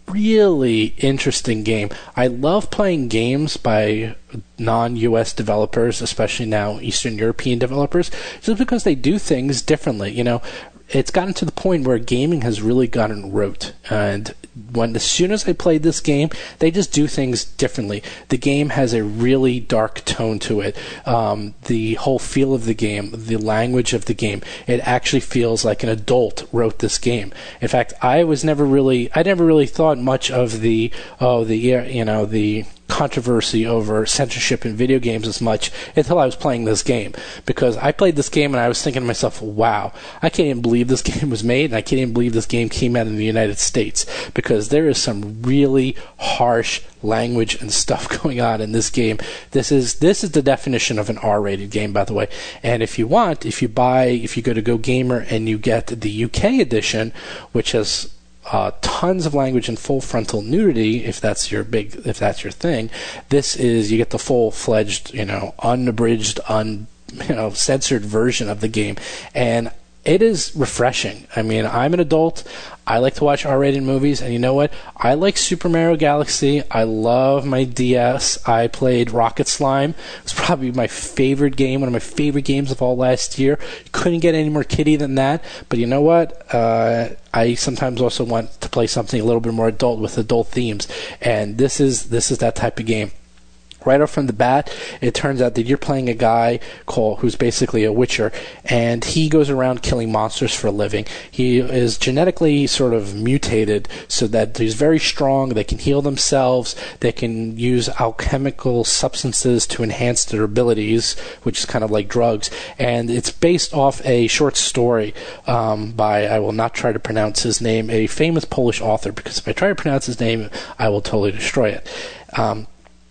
really interesting game. I love playing games by non-U S developers, especially now Eastern European developers, just because they do things differently. You know, it's gotten to the point where gaming has really gotten rote, and when as soon as I played this game, they just do things differently. The game has a really dark tone to it. Um, the whole feel of the game, the language of the game, it actually feels like an adult wrote this game. In fact, I was never really, I never really thought much of the, oh, the, you know, the controversy over censorship in video games as much until I was playing this game, because I played this game and I was thinking to myself, wow, I can't even believe this game was made, and I can't even believe this game came out in the United States, because there is some really harsh language and stuff going on in this game. This is this is the definition of an R-rated game, by the way. And if you want, if you buy, if you go to Go Gamer and you get the U K edition, which has Uh, tons of language and full frontal nudity, if that's your big, if that's your thing, this is, you get the full-fledged, you know, unabridged, un, you know, censored version of the game. And it is refreshing. I mean, I'm an adult. I like to watch R-rated movies, and you know what? I like Super Mario Galaxy. I love my D S. I played Rocket Slime. It was probably my favorite game, one of my favorite games of all last year. Couldn't get any more kiddie than that. But you know what? Uh, I sometimes also want to play something a little bit more adult with adult themes, and this is this is that type of game. Right off from the bat, it turns out that you're playing a guy called who's basically a witcher, and he goes around killing monsters for a living. He is genetically sort of mutated so that he's very strong. They can heal themselves. They can use alchemical substances to enhance their abilities, which is kind of like drugs. And it's based off a short story um, by, I will not try to pronounce his name, a famous Polish author, because if I try to pronounce his name, I will totally destroy it. Um,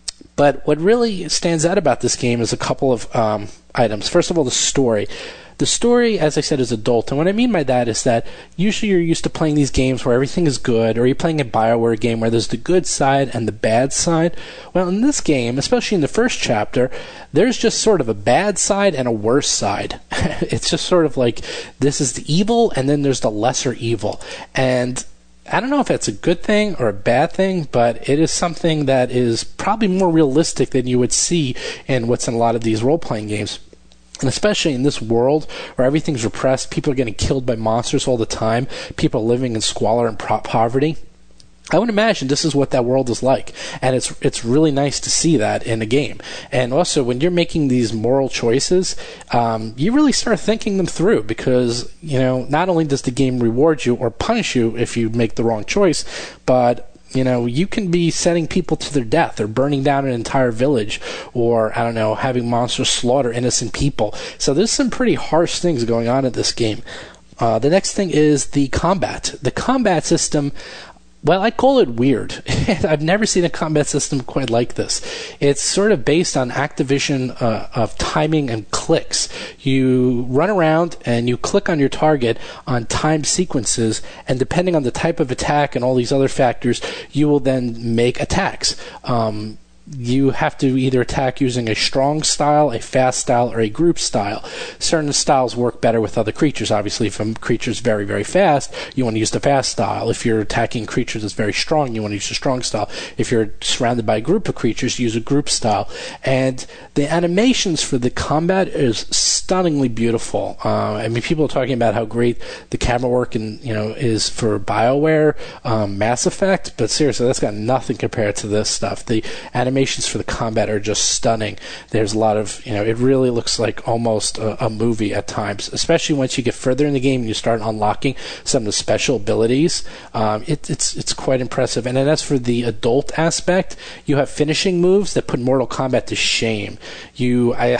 But what really stands out about this game is a couple of um, items. First of all, the story. The story, as I said, is adult. And what I mean by that is that usually you're used to playing these games where everything is good, or you're playing a BioWare game where there's the good side and the bad side. Well, in this game, especially in the first chapter, there's just sort of a bad side and a worse side. It's just sort of like this is the evil, and then there's the lesser evil. And I don't know if that's a good thing or a bad thing, but it is something that is probably more realistic than you would see in what's in a lot of these role-playing games. And especially in this world where everything's repressed, people are getting killed by monsters all the time, people are living in squalor and pro- poverty. I would imagine this is what that world is like, and it's it's really nice to see that in a game. And also, when you're making these moral choices, um, you really start thinking them through, because, you know, not only does the game reward you or punish you if you make the wrong choice, but you know, you can be sending people to their death, or burning down an entire village, or, I don't know, having monsters slaughter innocent people. So there's some pretty harsh things going on in this game. Uh, the next thing is the combat. The combat system, well, I call it weird. I've never seen a combat system quite like this. It's sort of based on Activision uh, of timing and clicks. You run around and you click on your target on timed sequences, and depending on the type of attack and all these other factors, you will then make attacks. Um, you have to either attack using a strong style, a fast style, or a group style. Certain styles work better with other creatures. Obviously, if a creature's very, very fast, you want to use the fast style. If you're attacking creatures that's very strong, you want to use the strong style. If you're surrounded by a group of creatures, use a group style. And the animations for the combat is stunningly beautiful. Uh, I mean, people are talking about how great the camera work and you know is for BioWare, um, Mass Effect, but seriously, that's got nothing compared to this stuff. The animations for the combat are just stunning. There's a lot of, you know, it really looks like almost a, a movie at times, especially once you get further in the game and you start unlocking some of the special abilities. Um, it, it's it's quite impressive. And then as for the adult aspect, you have finishing moves that put Mortal Kombat to shame. You, I,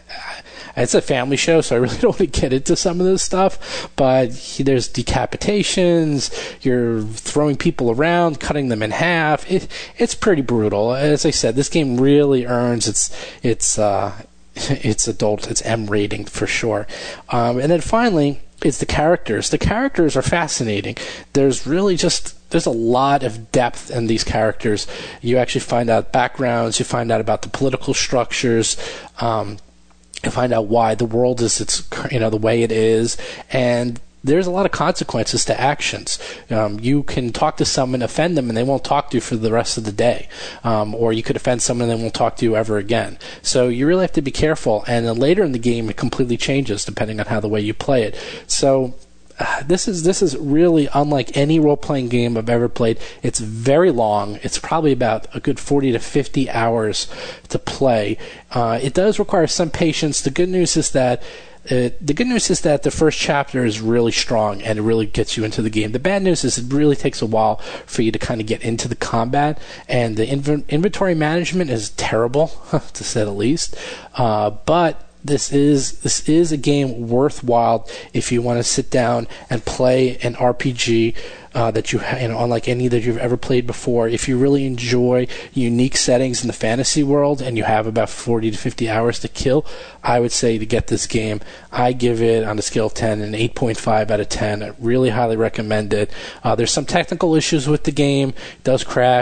It's a family show, so I really don't want to get into some of this stuff, but there's decapitations, you're throwing people around, cutting them in half. It, it's pretty brutal. As I said, this game really earns its its uh, its adult, its M rating for sure. Um, and then finally, it's the characters. The characters are fascinating. There's really just There's a lot of depth in these characters. You actually find out backgrounds, you find out about the political structures, um, you find out why the world is its, you know, the way it is, and there's a lot of consequences to actions. Um, you can talk to someone, offend them, and they won't talk to you for the rest of the day. Um, or you could offend someone and they won't talk to you ever again. So you really have to be careful. And then later in the game, it completely changes depending on how the way you play it. So uh, this is this is really unlike any role-playing game I've ever played. It's very long. It's probably about a good forty to fifty hours to play. Uh, it does require some patience. The good news is that Uh, the good news is that the first chapter is really strong and it really gets you into the game. The bad news is it really takes a while for you to kind of get into the combat, and the inv- inventory management is terrible, to say the least. Uh, but this is this is a game worthwhile if you want to sit down and play an R P G uh, that you, you know, unlike any that you've ever played before. If you really enjoy unique settings in the fantasy world and you have about forty to fifty hours to kill, I would say to get this game. I give it, on a scale of ten, an eight point five out of ten. I really highly recommend it. Uh, there's some technical issues with the game. It does crash.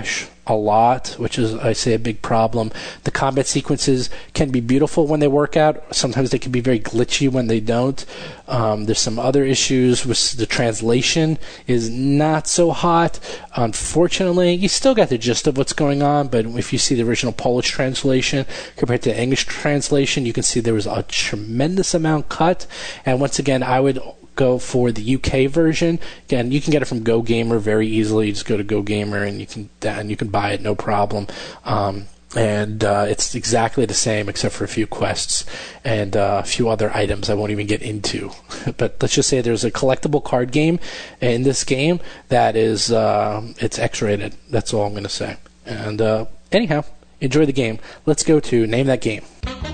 a lot, which is, I say, a big problem. The combat sequences can be beautiful when they work out. Sometimes they can be very glitchy when they don't. Um, there's some other issues with the translation is not so hot. Unfortunately, you still got the gist of what's going on, but if you see the original Polish translation compared to the English translation, you can see there was a tremendous amount cut. And once again, I would go for the U K version. Again, you can get it from Go Gamer very easily. You just go to Go Gamer and you can and you can buy it, no problem. Um, and uh, it's exactly the same except for a few quests and uh, a few other items I won't even get into. But let's just say there's a collectible card game in this game that is uh, it's X-rated. That's all I'm going to say. And uh, anyhow, enjoy the game. Let's go to Name That Game.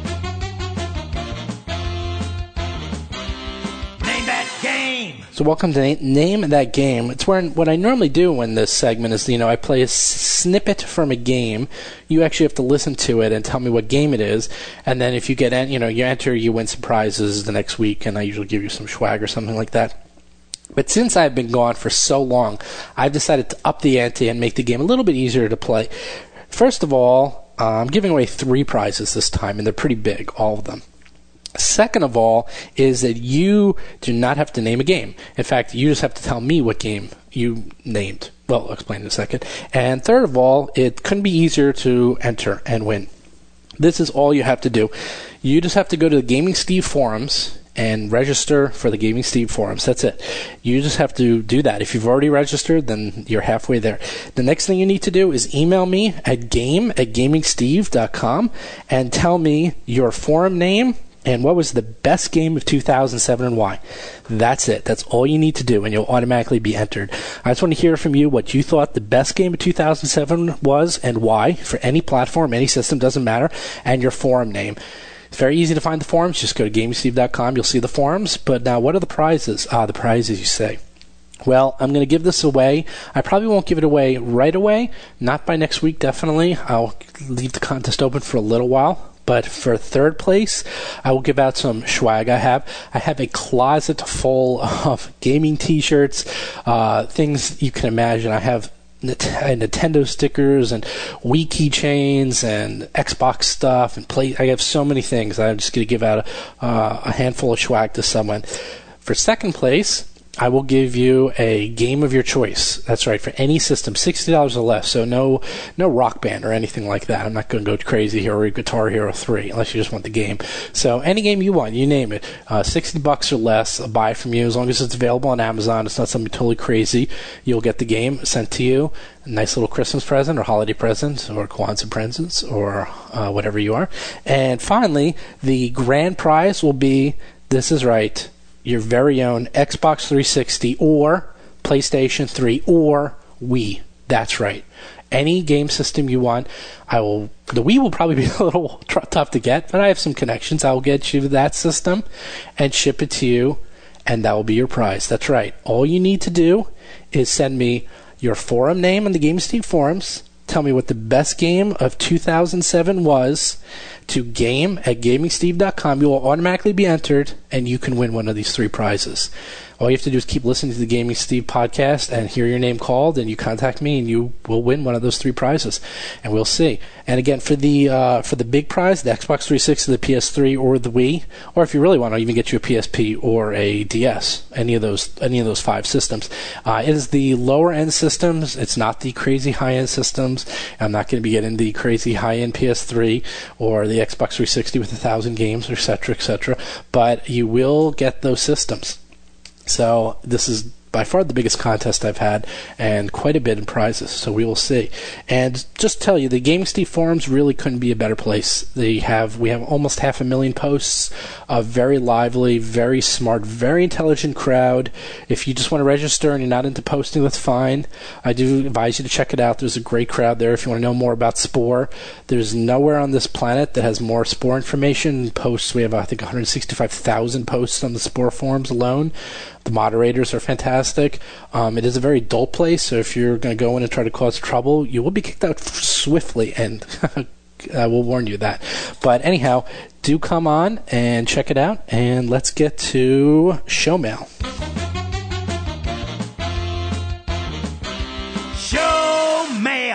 So welcome to Name That Game. It's where what I normally do in this segment is, you know, I play a s- snippet from a game. You actually have to listen to it and tell me what game it is. And then if you get, you know, you enter, you win some prizes the next week, and I usually give you some swag or something like that. But since I've been gone for so long, I've decided to up the ante and make the game a little bit easier to play. First of all, uh, I'm giving away three prizes this time, and they're pretty big, all of them. Second of all is that you do not have to name a game. In fact, you just have to tell me what game you named. Well, I'll explain in a second. And third of all, it couldn't be easier to enter and win. This is all you have to do. You just have to go to the Gaming Steve forums and register for the Gaming Steve forums. That's it. You just have to do that. If you've already registered, then you're halfway there. The next thing you need to do is email me at game at gaming steve dot com and tell me your forum name and what was the best game of two thousand seven and why. That's it. That's all you need to do, and you'll automatically be entered. I just want to hear from you what you thought the best game of two thousand seven was and why, for any platform, any system, doesn't matter, and your forum name. It's very easy to find the forums. Just go to gaming steve dot com. You'll see the forums. But now, what are the prizes? Ah, the prizes, you say. Well, I'm going to give this away. I probably won't give it away right away. Not by next week, definitely. I'll leave the contest open for a little while. But for third place, I will give out some swag I have. I have a closet full of gaming t-shirts, uh, things you can imagine. I have Nintendo stickers and Wii keychains and Xbox stuff and play. I have so many things. I'm just going to give out a, uh, a handful of swag to someone. For second place, I will give you a game of your choice. That's right, for any system, sixty dollars or less. So no no Rock Band or anything like that. I'm not going to go crazy here or Guitar Hero three, unless you just want the game. So any game you want, you name it. Uh, sixty bucks or less, I'll buy from you. As long as it's available on Amazon, it's not something totally crazy. You'll get the game sent to you. A nice little Christmas present or holiday present or Kwanzaa presents or uh, whatever you are. And finally, the grand prize will be, this is right, your very own Xbox three sixty or PlayStation three or Wii. That's right. Any game system you want. I will. The Wii will probably be a little tr- tough to get, but I have some connections. I will get you that system and ship it to you, and that will be your prize. That's right. All you need to do is send me your forum name on the Game Steve forums. Tell me what the best game of two thousand seven was to game at gaming steve dot com. You will automatically be entered, and you can win one of these three prizes. All you have to do is keep listening to the Gaming Steve podcast and hear your name called, and you contact me, and you will win one of those three prizes, and we'll see. And again, for the uh, for the big prize, the Xbox three sixty, the P S three, or the Wii, or if you really want, I'll even get you a P S P or a D S, any of those any of those five systems. Uh, it is the lower end systems. It's not the crazy high end systems. I'm not going to be getting the crazy high end P S three or the Xbox three sixty with a thousand games, et cetera, et cetera. But you will get those systems. So this is by far the biggest contest I've had, and quite a bit in prizes, so we will see. And just to tell you, the Gaming Steve forums really couldn't be a better place. They have we have almost half a million posts, a very lively, very smart, very intelligent crowd. If you just want to register and you're not into posting, that's fine. I do advise you to check it out. There's a great crowd there if you want to know more about Spore. There's nowhere on this planet that has more Spore information. Posts, we have, I think, one hundred sixty-five thousand posts on the Spore forums alone. The moderators are fantastic. Um, it is a very dull place, so if you're going to go in and try to cause trouble, you will be kicked out swiftly, and I will warn you that. But anyhow, do come on and check it out, and let's get to show mail. Show mail.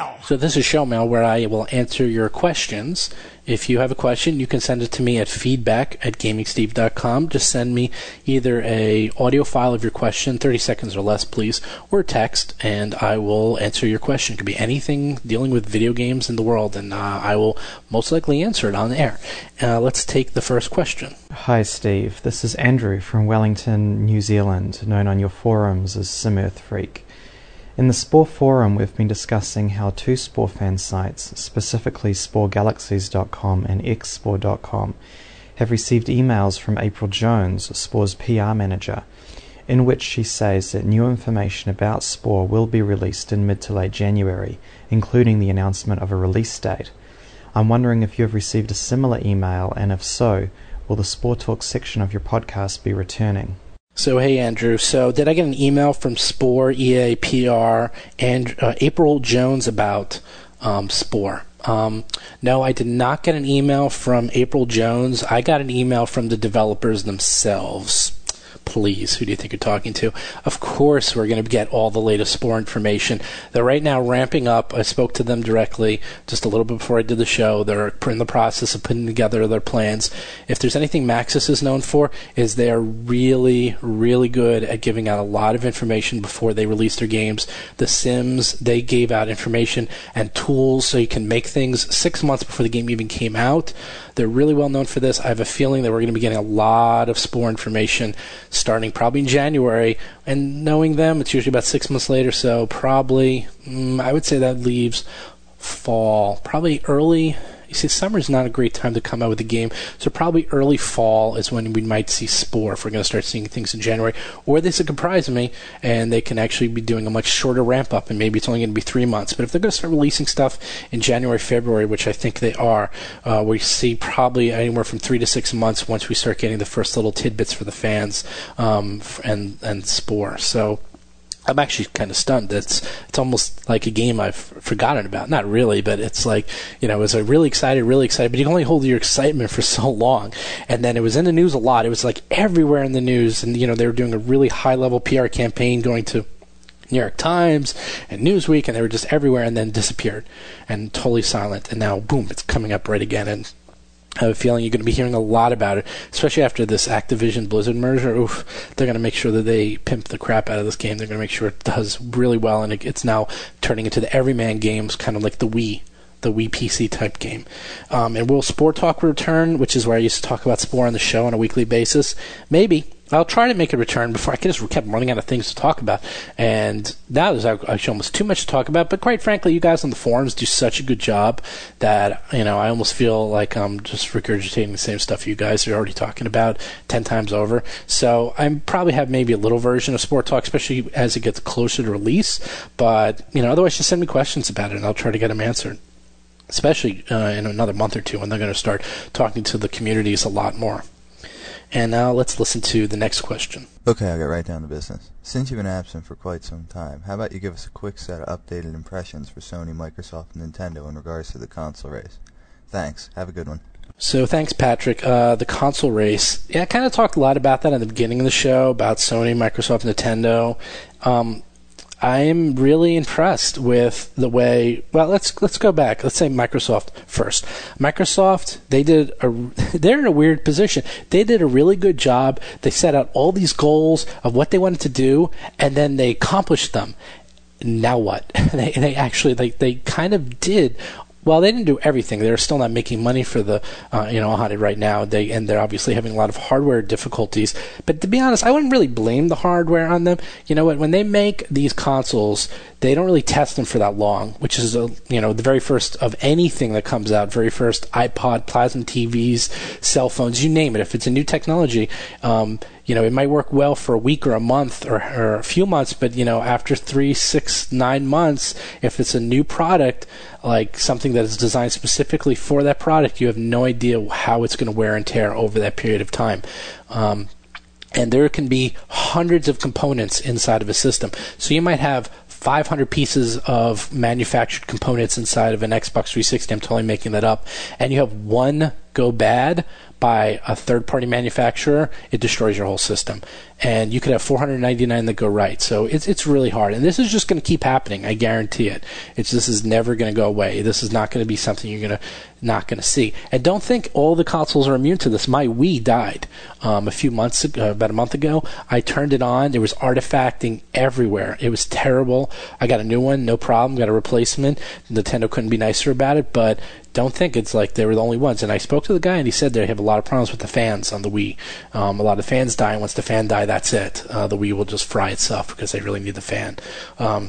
mail. So this is show mail, where I will answer your questions. If you have a question, you can send it to me at feedback at gaming steve dot com. Just send me either a audio file of your question, thirty seconds or less, please, or text, and I will answer your question. It could be anything dealing with video games in the world, and uh, I will most likely answer it on the air. Uh, let's take the first question. Hi, Steve. This is Andrew from Wellington, New Zealand, known on your forums as SimEarth Freak. In the Spore forum, we've been discussing how two Spore fan sites, specifically spore galaxies dot com and x spore dot com, have received emails from April Jones, Spore's P R manager, in which she says that new information about Spore will be released in mid to late January, including the announcement of a release date. I'm wondering if you have received a similar email, and if so, will the Spore Talk section of your podcast be returning? So, hey, Andrew. So, did I get an email from Spore, E A, P R, and uh, April Jones about um, Spore? Um, no, I did not get an email from April Jones. I got an email from the developers themselves. Please, who do you think you're talking to? Of course, we're going to get all the latest Spore information. They're right now ramping up. I spoke to them directly just a little bit before I did the show. They're in the process of putting together their plans. If there's anything Maxis is known for, is they are really, really good at giving out a lot of information before they release their games. The Sims, they gave out information and tools so you can make things six months before the game even came out. They're really well known for this. I have a feeling that we're going to be getting a lot of Spore information starting probably in January. And knowing them, it's usually about six months later, so probably, mm, I would say that leaves fall. Probably early. You see, summer is not a great time to come out with a game, so probably early fall is when we might see Spore if we're going to start seeing things in January. Or they surprise me, and they can actually be doing a much shorter ramp-up, and maybe it's only going to be three months. But if they're going to start releasing stuff in January, February, which I think they are, uh, we see probably anywhere from three to six months once we start getting the first little tidbits for the fans um, and, and Spore. So I'm actually kind of stunned. It's it's almost like a game I've forgotten about. Not really, but it's like, you know, I was like really excited, really excited, but you can only hold your excitement for so long. And then it was in the news a lot. It was like everywhere in the news, and, you know, they were doing a really high-level P R campaign going to New York Times and Newsweek, and they were just everywhere and then disappeared and totally silent. And now, boom, it's coming up right again, and I have a feeling you're going to be hearing a lot about it, especially after this Activision Blizzard merger. Oof, they're going to make sure that they pimp the crap out of this game. They're going to make sure it does really well, and it, it's now turning into the everyman games, kind of like the Wii, the Wii P C type game. Um, and will Spore Talk return, which is where I used to talk about Spore on the show on a weekly basis? Maybe. I'll try to make a return before I just kept running out of things to talk about. And now there's actually almost too much to talk about. But quite frankly, you guys on the forums do such a good job that, you know, I almost feel like I'm just regurgitating the same stuff you guys are already talking about ten times over. So I probably have maybe a little version of Spore Talk, especially as it gets closer to release. But, you know, otherwise just send me questions about it and I'll try to get them answered. Especially uh, in another month or two when they're going to start talking to the communities a lot more. And now let's listen to the next question. Okay, I'll get right down to business. Since you've been absent for quite some time, how about you give us a quick set of updated impressions for Sony, Microsoft, and Nintendo in regards to the console race? Thanks. Have a good one. So thanks, Patrick. Uh, the console race. Yeah, I kind of talked a lot about that at the beginning of the show, about Sony, Microsoft, Nintendo. Um, I am really impressed with the way. Well, let's let's go back. Let's say Microsoft first. Microsoft, they did a. They're in a weird position. They did a really good job. They set out all these goals of what they wanted to do, and then they accomplished them. Now what? they they actually they they kind of did. Well, they didn't do everything. They're still not making money for the, uh, you know, on it right now. They and they're obviously having a lot of hardware difficulties. But to be honest, I wouldn't really blame the hardware on them. You know what? When they make these consoles, they don't really test them for that long, which is, a, you know, the very first of anything that comes out. Very first iPod, plasma T Vs, cell phones, you name it. If it's a new technology, um, you know, it might work well for a week or a month or, or a few months, but, you know, after three, six, nine months, if it's a new product, like something that is designed specifically for that product, you have no idea how it's going to wear and tear over that period of time. Um, and there can be hundreds of components inside of a system. So you might have five hundred pieces of manufactured components inside of an Xbox three sixty. I'm totally making that up. And you have one go bad by a third-party manufacturer, it destroys your whole system. and you could have four hundred ninety-nine that go right. So it's it's really hard, and this is just going to keep happening. I guarantee it. It's this is never going to go away. This is not going to be something you're going to not going to see. And don't think all the consoles are immune to this. My Wii died um, a few months ago, about a month ago. I turned it on. There was artifacting everywhere. It was terrible. I got a new one, no problem. Got a replacement. Nintendo couldn't be nicer about it, but don't think it's like they were the only ones. And I spoke to the guy, and he said they have a lot of problems with the fans on the Wii. Um, a lot of fans die, and once the fan die, that's it. Uh, the Wii will just fry itself because they really need the fan. Um,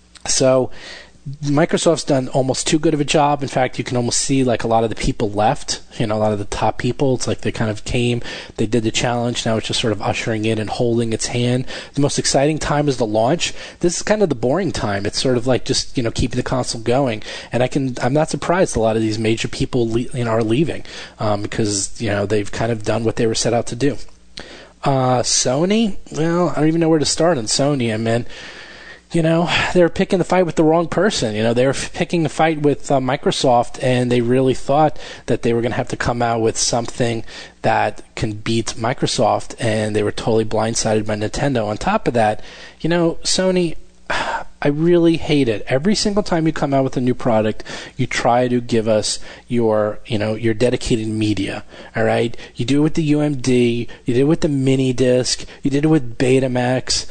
so Microsoft's done almost too good of a job. In fact, you can almost see like a lot of the people left, you know, a lot of the top people. It's like they kind of came, they did the challenge, now it's just sort of ushering in and holding its hand. The most exciting time is the launch. This is kind of the boring time. It's sort of like just, you know, keeping the console going. And I can, I'm not surprised a lot of these major people, le- you know, are leaving um, because, you know, they've kind of done what they were set out to do. Uh, Sony, well, I don't even know where to start on Sony. I mean, you know, they were picking the fight with the wrong person. You know, they were picking the fight with uh, Microsoft, and they really thought that they were going to have to come out with something that can beat Microsoft, and they were totally blindsided by Nintendo. On top of that, you know, Sony, I really hate it. Every single time you come out with a new product, you try to give us your, you know, your dedicated media. All right, you do it with the U M D, you did it with the mini disc, you did it with Betamax.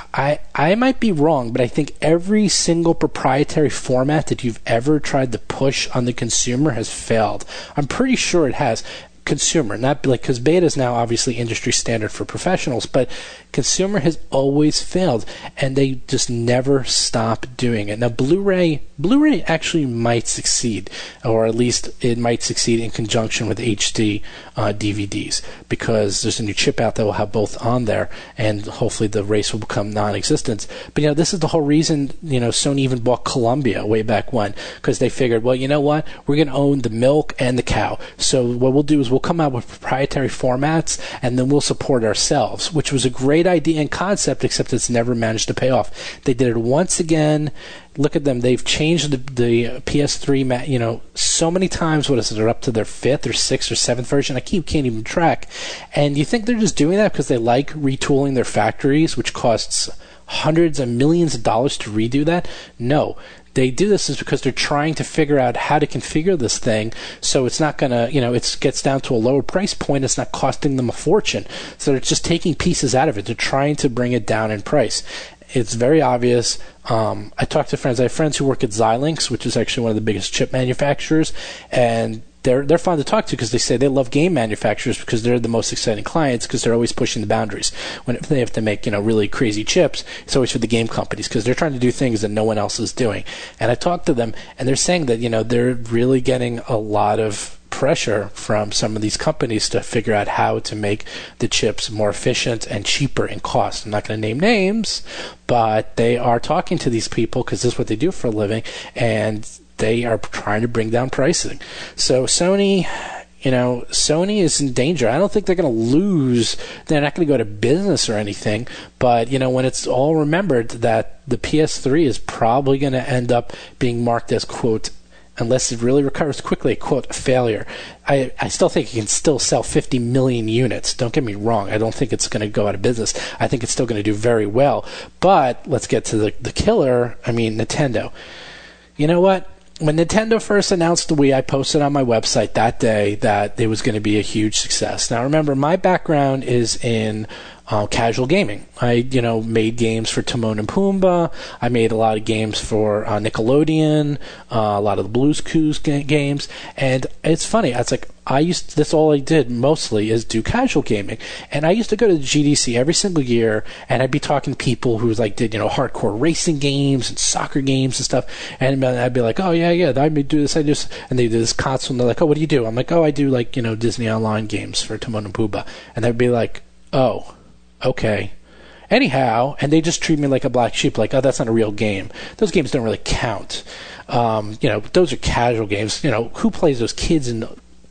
I I might be wrong, but I think every single proprietary format that you've ever tried to push on the consumer has failed. I'm pretty sure it has. Consumer, not like, because beta is now obviously industry standard for professionals, but consumer has always failed, and they just never stop doing it. Now, Blu-ray, Blu-ray actually might succeed, or at least it might succeed in conjunction with H D uh, D V Ds, because there's a new chip out that will have both on there, and hopefully the race will become non-existent. But you know, this is the whole reason, you know, Sony even bought Columbia way back when, because they figured, well, you know what, we're going to own the milk and the cow. So what we'll do is we'll come out with proprietary formats, and then we'll support ourselves, which was a great idea and concept, except it's never managed to pay off. They did it once again. Look at them. They've changed the, the P S three, you know, so many times. What is it? They're up to their fifth or sixth or seventh version. I keep can't even track. And you think they're just doing that because they like retooling their factories, which costs hundreds of millions of dollars to redo that? No. They do this is because they're trying to figure out how to configure this thing so it's not going to, you know, it gets down to a lower price point. It's not costing them a fortune. So they're just taking pieces out of it. They're trying to bring it down in price. It's very obvious. Um, I talk to friends. I have friends who work at Xilinx, which is actually one of the biggest chip manufacturers, and they're they're fun to talk to because they say they love game manufacturers because they're the most exciting clients because they're always pushing the boundaries. When they have to make, you know, really crazy chips, it's always for the game companies because they're trying to do things that no one else is doing. And I talk to them, and they're saying that, you know, they're really getting a lot of pressure from some of these companies to figure out how to make the chips more efficient and cheaper in cost. I'm not going to name names, but they are talking to these people because this is what they do for a living, and they are trying to bring down pricing. So Sony, you know, Sony is in danger. I don't think they're going to lose. They're not going to go to business or anything. But, you know, when it's all remembered that the P S three is probably going to end up being marked as, quote, unless it really recovers quickly, quote, a failure. I, I still think it can still sell fifty million units. Don't get me wrong. I don't think it's going to go out of business. I think it's still going to do very well. But let's get to the, the killer. I mean, Nintendo. You know what? When Nintendo first announced the Wii, I posted on my website that day that it was going to be a huge success. Now, remember, my background is in uh, casual gaming. I, you know, made games for Timon and Pumbaa. I made a lot of games for uh, Nickelodeon, uh, a lot of the Blue's Clues ga- games. And it's funny. I was like, I used, that's all I did mostly is do casual gaming. And I used to go to the G D C every single year, and I'd be talking to people who like did, you know, hardcore racing games and soccer games and stuff. And I'd be like, oh yeah, yeah, I may do this, I do this. And they do this console, and they're like, oh, what do you do? I'm like, oh, I do like, you know, Disney Online games for Timon and Pumbaa. And they'd be like, oh, okay. Anyhow, and they just treat me like a black sheep, like, oh, that's not a real game. Those games don't really count. Um, you know, those are casual games. You know, who plays those kids and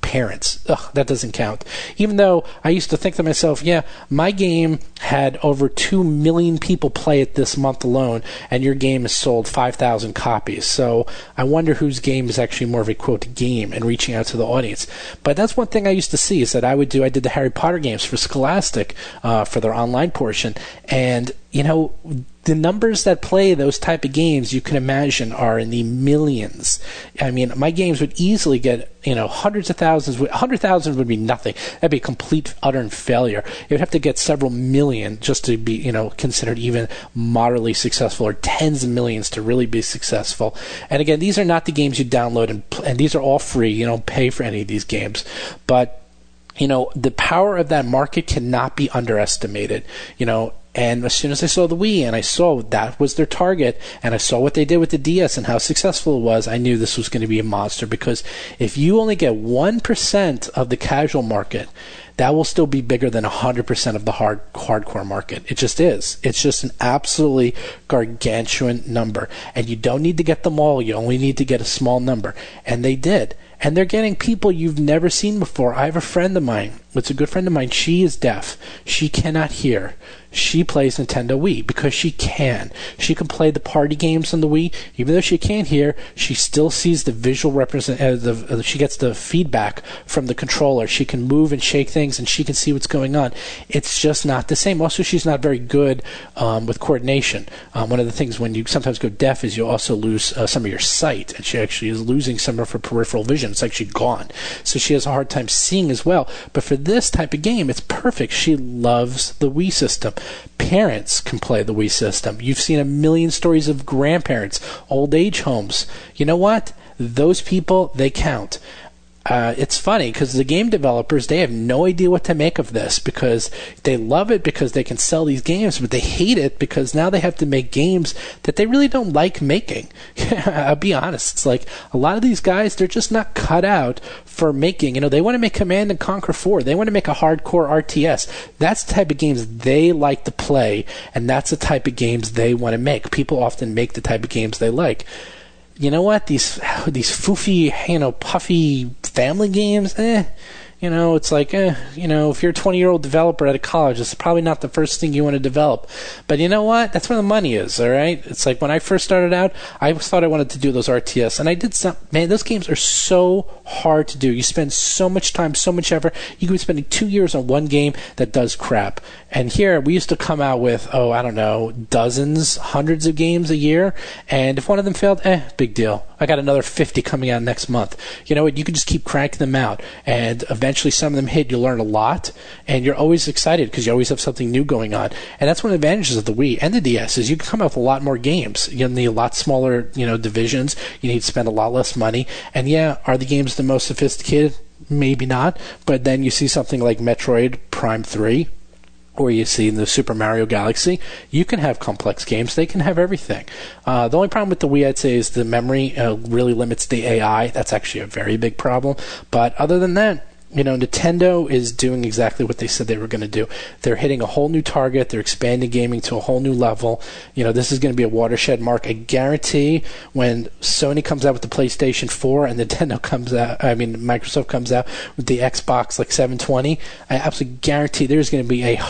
parents. Ugh, that doesn't count. Even though I used to think to myself, yeah, my game had over two million people play it this month alone, and your game has sold five thousand copies. So I wonder whose game is actually more of a, quote, game and reaching out to the audience. But that's one thing I used to see is that I would do, I did the Harry Potter games for Scholastic uh, for their online portion, and, you know, the numbers that play those type of games, you can imagine, are in the millions. I mean, my games would easily get, you know, hundreds of thousands. one hundred thousand would be nothing. That'd be a complete, utter failure. It would have to get several million just to be, you know, considered even moderately successful, or tens of millions to really be successful. And again, these are not the games you download, and, and these are all free. You don't pay for any of these games. But, you know, the power of that market cannot be underestimated. You know, and as soon as I saw the Wii and I saw that was their target, and I saw what they did with the D S and how successful it was, I knew this was going to be a monster. Because if you only get one percent of the casual market, that will still be bigger than one hundred percent of the hard hardcore market. It just is. It's just an absolutely gargantuan number. And you don't need to get them all. You only need to get a small number. And they did. And they're getting people you've never seen before. I have a friend of mine. It's a good friend of mine. She is deaf. She cannot hear. She plays Nintendo Wii because she can. She can play the party games on the Wii. Even though she can't hear, she still sees the visual represent. Uh, the, uh, she gets the feedback from the controller. She can move and shake things, and she can see what's going on. It's just not the same. Also, she's not very good um, with coordination. Um, one of the things when you sometimes go deaf is you also lose uh, some of your sight, and she actually is losing some of her peripheral vision. It's actually gone. So she has a hard time seeing as well. But for this type of game, it's perfect. She loves the Wii system. Parents can play the Wii system. You've seen a million stories of grandparents, old age homes. You know what? Those people, they count. Uh, it's funny because the game developers, they have no idea what to make of this, because they love it because they can sell these games, but they hate it because now they have to make games that they really don't like making. I'll be honest. It's like a lot of these guys, they're just not cut out for making, you know, they want to make Command and Conquer four. They want to make a hardcore R T S. That's the type of games they like to play, and that's the type of games they want to make. People often make the type of games they like. You know what? These these foofy, you know, puffy family games, eh. You know, it's like, eh, you know, if you're a twenty-year-old developer out of college, it's probably not the first thing you want to develop. But you know what? That's where the money is, all right? It's like when I first started out, I thought I wanted to do those R T S, and I did some. Man, those games are so hard to do. You spend so much time, so much effort. You could be spending two years on one game that does crap. And here, we used to come out with, oh, I don't know, dozens, hundreds of games a year, and if one of them failed, eh, big deal. I got another fifty coming out next month. You know what? You can just keep cranking them out, and eventually some of them hit. You learn a lot, and you're always excited because you always have something new going on. And that's one of the advantages of the Wii and the D S is you can come out with a lot more games. You need a lot smaller, you know, divisions. You need to spend a lot less money. And yeah, are the games the most sophisticated? Maybe not. But then you see something like Metroid Prime three, or you see in the Super Mario Galaxy, you can have complex games. They can have everything. Uh, the only problem with the Wii, I'd say, is the memory uh, really limits the A I. That's actually a very big problem. But other than that, you know, Nintendo is doing exactly what they said they were going to do. They're hitting a whole new target. They're expanding gaming to a whole new level. You know, this is going to be a watershed mark. I guarantee when Sony comes out with the PlayStation four and Nintendo comes out, I mean, Microsoft comes out with the Xbox like seven twenty, I absolutely guarantee there's going to be a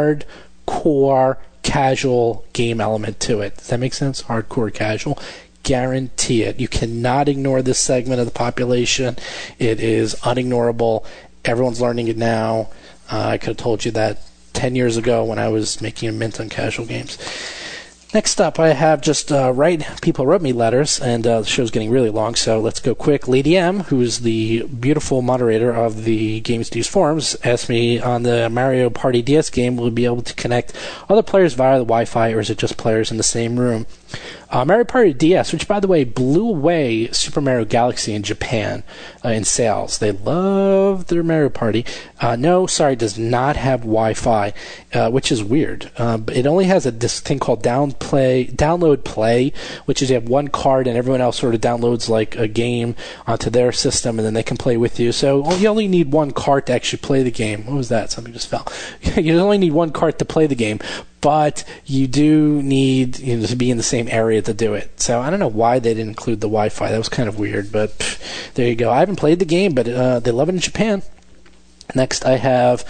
hardcore casual game element to it. Does that make sense? Hardcore casual. Guarantee it. You cannot ignore this segment of the population. It is unignorable. Everyone's learning it now. Uh, I could have told you that ten years ago when I was making a mint on casual games. Next up, I have just uh, write. People wrote me letters, and uh, the show's getting really long, so let's go quick. Lady M, who is the beautiful moderator of the Games News forums, asked me on the Mario Party D S game, will we be able to connect other players via the Wi-Fi, or is it just players in the same room? Uh, Mario Party D S, which, by the way, blew away Super Mario Galaxy in Japan uh, in sales. They love their Mario Party. Uh, no, sorry, does not have Wi-Fi, uh, which is weird. Uh, but it only has a this thing called down play, download play, which is you have one card and everyone else sort of downloads like a game onto their system, and then they can play with you. So you only need one card to actually play the game. What was that? Something just fell. You only need one card to play the game. but you do need you know, to be in the same area to do it. So I don't know why they didn't include the Wi-Fi. That was kind of weird, but pff, there you go. I haven't played the game, but uh, they love it in Japan. Next, I have.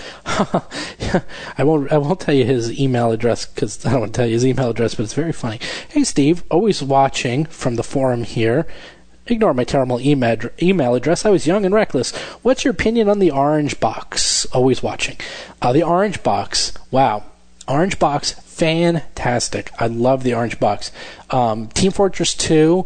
I won't. I won't tell you his email address because I don't want to tell you his email address, but it's very funny. Hey, Steve, always watching from the forum here. Ignore my terrible email email address. I was young and reckless. What's your opinion on the Orange Box? Always watching. Uh, the Orange Box. Wow. Orange Box, fantastic. I love the Orange Box. Um, Team Fortress two,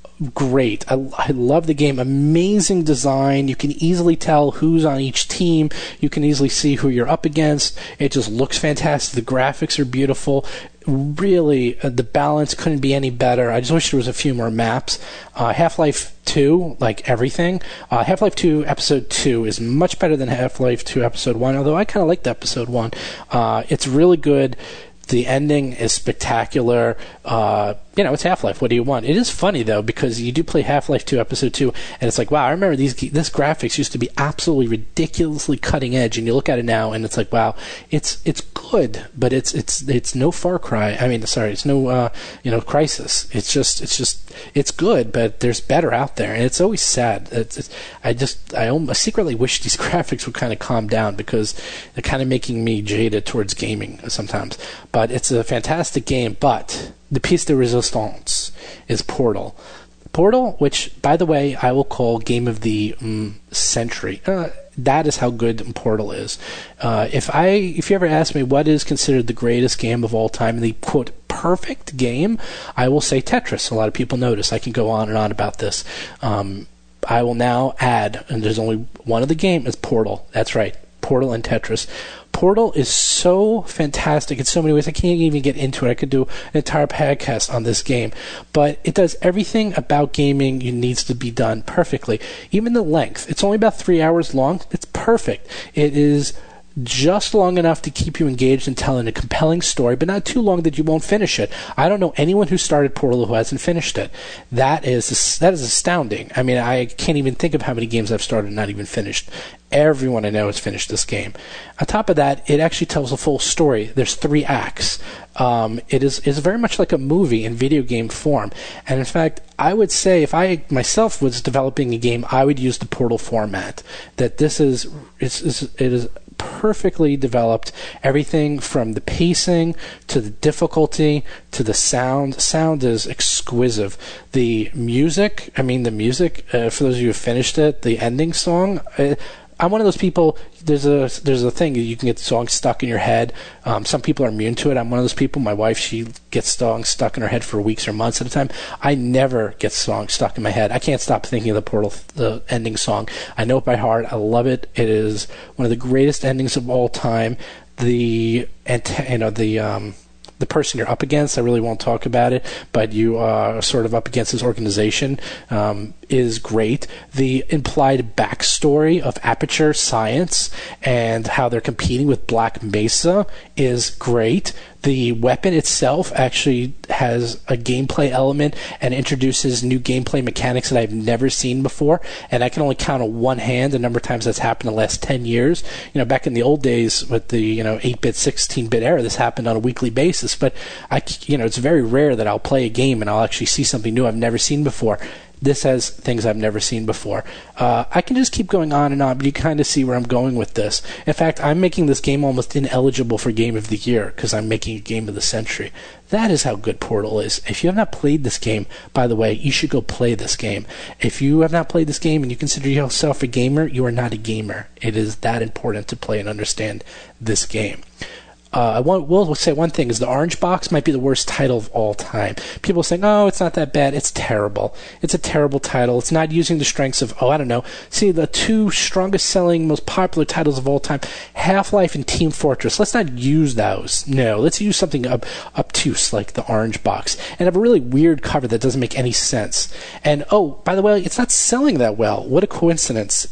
great. I, I love the game. Amazing design. You can easily tell who's on each team. You can easily see who you're up against. It just looks fantastic. The graphics are beautiful. Really, uh, the balance couldn't be any better. I just wish there was a few more maps. Uh, Half-Life two, like everything. Uh, Half-Life two Episode two is much better than Half-Life two Episode one, although I kind of liked Episode one. Uh, it's really good. The ending is spectacular. Uh, you know, it's Half-Life. What do you want? It is funny, though, because you do play Half-Life two Episode two, and it's like, wow, I remember these this graphics used to be absolutely ridiculously cutting edge, and you look at it now, and it's like, wow, it's it's good, but it's it's it's no Far Cry. I mean, sorry, it's no uh, you know Crysis. It's just it's just it's good, but there's better out there, and it's always sad. It's, it's, I just I, almost, I secretly wish these graphics would kind of calm down because they're kind of making me jaded towards gaming sometimes. But it's a fantastic game, but the piece de resistance is Portal. Portal, which, by the way, I will call Game of the um, Century. Uh, that is how good Portal is. Uh, if I, if you ever ask me what is considered the greatest game of all time, the quote perfect game, I will say Tetris. A lot of people notice. I can go on and on about this. Um, I will now add, and there's only one of the game is Portal. That's right, Portal and Tetris. Portal is so fantastic in so many ways. I can't even get into it. I could do an entire podcast on this game. But it does everything about gaming it needs to be done perfectly. Even the length. It's only about three hours long. It's perfect. It is just long enough to keep you engaged and telling a compelling story, but not too long that you won't finish it. I don't know anyone who started Portal who hasn't finished it. That is that is astounding. I mean, I can't even think of how many games I've started and not even finished. Everyone I know has finished this game. On top of that, it actually tells a full story. There's three acts. Um, it is is very much like a movie in video game form. And in fact, I would say if I myself was developing a game, I would use the Portal format. That this is it's, it's it is perfectly developed. Everything from the pacing to the difficulty to the sound. Sound is exquisite. The music, I mean the music, uh, for those of you who finished it, the ending song, uh, I'm one of those people, there's a there's a thing, you can get songs stuck in your head. Um, some people are immune to it. I'm one of those people. My wife, she gets songs stuck in her head for weeks or months at a time. I never get songs stuck in my head. I can't stop thinking of the Portal, the ending song. I know it by heart. I love it. It is one of the greatest endings of all time. The, you know, the, um, the person you're up against, I really won't talk about it, but you are sort of up against this organization, um, is great. The implied backstory of Aperture Science and how they're competing with Black Mesa is great. The weapon itself actually has a gameplay element and introduces new gameplay mechanics that I've never seen before, and I can only count on one hand the number of times that's happened in the last ten years. You know, back in the old days with the, you know, eight-bit, sixteen-bit era, this happened on a weekly basis, but I, you know, it's very rare that I'll play a game and I'll actually see something new I've never seen before. This has things I've never seen before. Uh, I can just keep going on and on, but you kind of see where I'm going with this. In fact, I'm making this game almost ineligible for Game of the Year because I'm making a Game of the Century. That is how good Portal is. If you have not played this game, by the way, you should go play this game. If you have not played this game and you consider yourself a gamer, you are not a gamer. It is that important to play and understand this game. Uh, I want, will say one thing is the Orange Box might be the worst title of all time. People are saying, oh, it's not that bad. It's terrible. It's a terrible title. It's not using the strengths of, oh, I don't know. See, the two strongest selling, most popular titles of all time, Half-Life and Team Fortress. Let's not use those. No, let's use something up, obtuse like the Orange Box and have a really weird cover that doesn't make any sense. And, oh, by the way, it's not selling that well. What a coincidence.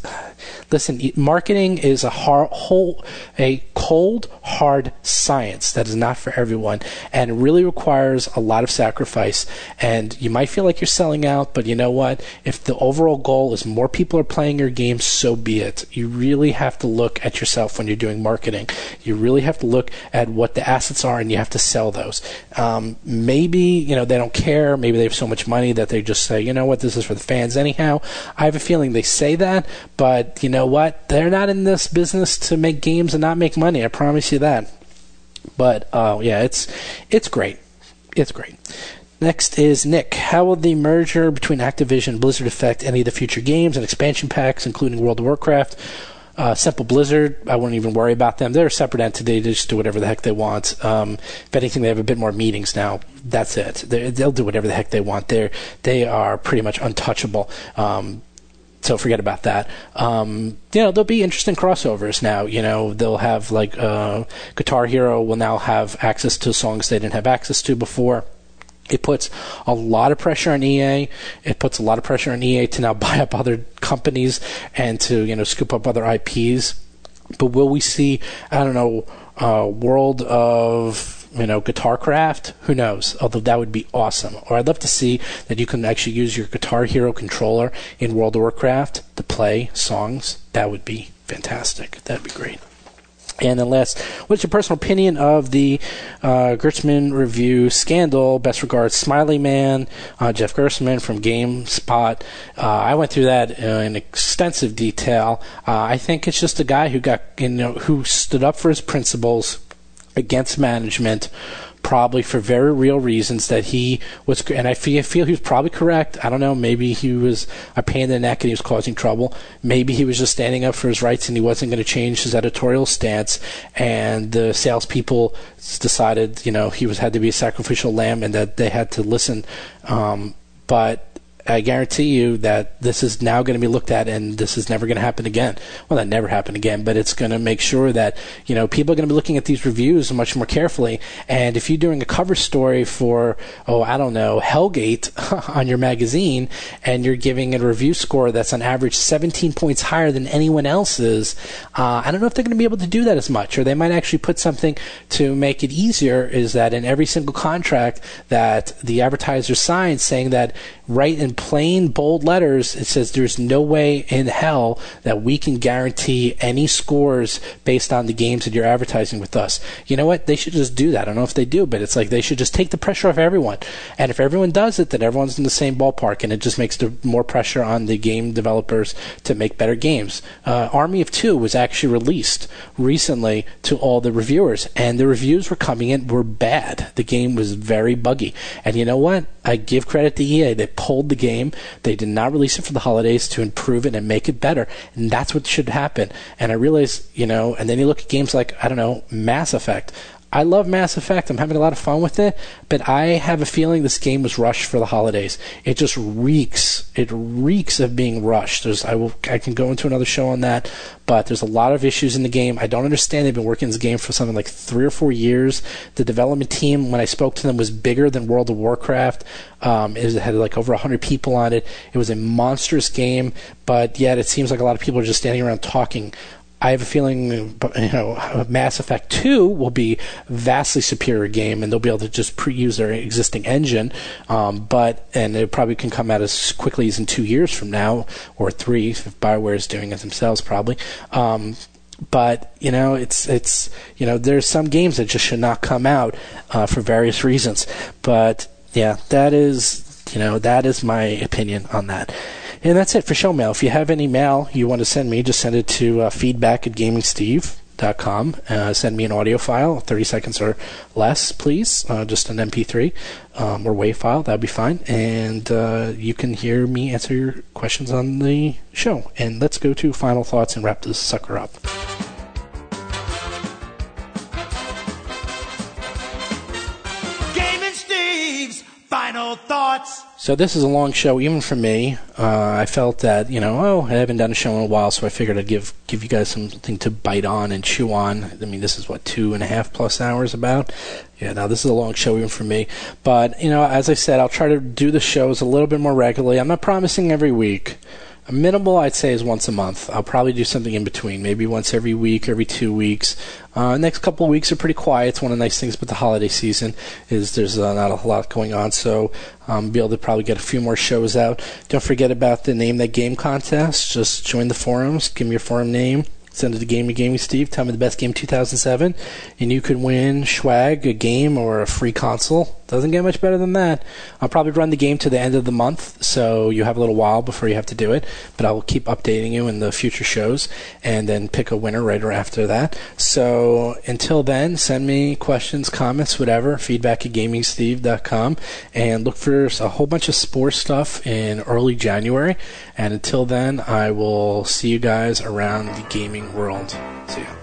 Listen, e- marketing is a hard, whole, a cold, hard science that is not for everyone, and it really requires a lot of sacrifice. And you might feel like you're selling out, but you know what? If the overall goal is more people are playing your game, so be it. You really have to look at yourself when you're doing marketing. You really have to look at what the assets are, and you have to sell those. Um, maybe, you know, they don't care. Maybe they have so much money that they just say, you know what, this is for the fans anyhow. I have a feeling they say that, but you know what? They're not in this business to make games and not make money. I promise you that. But uh, yeah, it's it's great. It's great. Next is Nick. How will the merger between Activision and Blizzard affect any of the future games and expansion packs, including World of Warcraft? Uh, Simple Blizzard, I wouldn't even worry about them. They're a separate entity. They just do whatever the heck they want. Um, if anything, they have a bit more meetings now. That's it. They're, they'll do whatever the heck they want. They're, they are pretty much untouchable. Um, so forget about that. Um, you know, there'll be interesting crossovers now. You know, they'll have, like, uh, Guitar Hero will now have access to songs they didn't have access to before. It puts a lot of pressure on E A. It puts a lot of pressure on E A to now buy up other companies and to, you know, scoop up other I Ps. But will we see, I don't know, uh, World of, you know, Guitarcraft? Who knows? Although that would be awesome. Or I'd love to see that you can actually use your Guitar Hero controller in World of Warcraft to play songs. That would be fantastic. That'd be great. And then last, what's your personal opinion of the uh, Gertzman review scandal? Best regards, Smiley Man, uh, Jeff Gerstmann from GameSpot. Uh, I went through that uh, in extensive detail. Uh, I think it's just a guy who got, you know, who stood up for his principles against management, probably for very real reasons that he was, and I feel, feel he was probably correct. I don't know, maybe he was a pain in the neck and he was causing trouble. Maybe he was just standing up for his rights and he wasn't going to change his editorial stance, and the salespeople decided, you know, he was had to be a sacrificial lamb and that they had to listen. Um, but I guarantee you that this is now going to be looked at, and this is never going to happen again. Well, that never happened again, but it's going to make sure that, you know, people are going to be looking at these reviews much more carefully. And if you're doing a cover story for, oh, I don't know, Hellgate on your magazine, and you're giving a review score that's on average seventeen points higher than anyone else's, uh, I don't know if they're going to be able to do that as much, or they might actually put something to make it easier, is that in every single contract that the advertiser signs saying that right in plain bold letters, it says there's no way in hell that we can guarantee any scores based on the games that you're advertising with us. You know what? They should just do that. I don't know if they do, but it's like they should just take the pressure off everyone. And if everyone does it, then everyone's in the same ballpark, and it just makes the more pressure on the game developers to make better games. Uh, Army of Two was actually released recently to all the reviewers, and the reviews were coming in were bad. The game was very buggy. And you know what? I give credit to E A. They pulled the game. They did not release it for the holidays to improve it and make it better. And that's what should happen. And I realize, you know, and then you look at games like, I don't know, Mass Effect. I love Mass Effect. I'm having a lot of fun with it, but I have a feeling this game was rushed for the holidays. It just reeks. It reeks of being rushed. There's, I will, I can go into another show on that, but there's a lot of issues in the game. I don't understand. They've been working this game for something like three or four years. The development team, when I spoke to them, was bigger than World of Warcraft. Um, it had like over one hundred people on it. It was a monstrous game, but yet it seems like a lot of people are just standing around talking. I have a feeling, you know, Mass Effect two will be a vastly superior game, and they'll be able to just pre-use their existing engine. Um, but and it probably can come out as quickly as in two years from now, or three if BioWare is doing it themselves, probably. Um, but you know, it's it's you know, there's some games that just should not come out uh, for various reasons. But yeah, that is you know that is my opinion on that. And that's it for show mail. If you have any mail you want to send me, just send it to uh, feedback at gaming steve dot com. Uh, send me an audio file, thirty seconds or less, please. Uh, just an M P three um, or WAV file. That would be fine. And uh, you can hear me answer your questions on the show. And let's go to final thoughts and wrap this sucker up. Gaming Steve's final thoughts. So this is a long show, even for me. Uh, I felt that, you know, oh, I haven't done a show in a while, so I figured I'd give give you guys something to bite on and chew on. I mean, this is, what, two and a half plus hours about? Yeah, now this is a long show even for me. But, you know, as I said, I'll try to do the shows a little bit more regularly. I'm not promising every week. Minimal, I'd say, is once a month. I'll probably do something in between, maybe once every week, every two weeks. Uh, next couple of weeks are pretty quiet. It's one of the nice things about the holiday season is there's uh, not a lot going on, so um, be able to probably get a few more shows out. Don't forget about the Name That Game contest. Just join the forums, give me your forum name, send it to Gaming Gaming Steve, tell me the best game two thousand seven, and you could win swag, a game, or a free console. Doesn't get much better than that. I'll probably run the game to the end of the month, so you have a little while before you have to do it, but I will keep updating you in the future shows, and then pick a winner right after that. So until then, send me questions, comments, whatever, feedback at gaming steve dot com, and look for a whole bunch of sports stuff in early January. And until then, I will see you guys around the gaming world. See ya.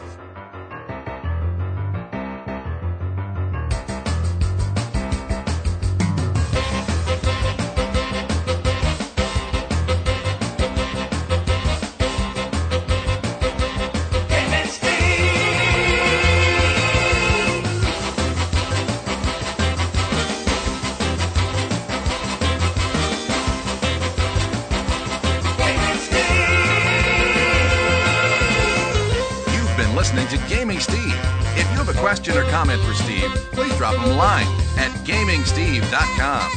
Listening to Gaming Steve. If you have a question or comment for Steve, please drop him a line at gaming steve dot com.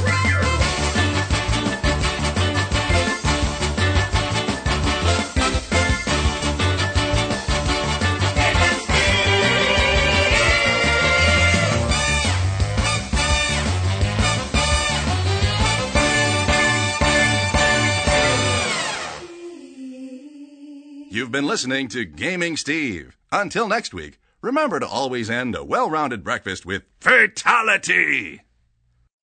You've been listening to Gaming Steve. Until next week, remember to always end a well-rounded breakfast with fatality.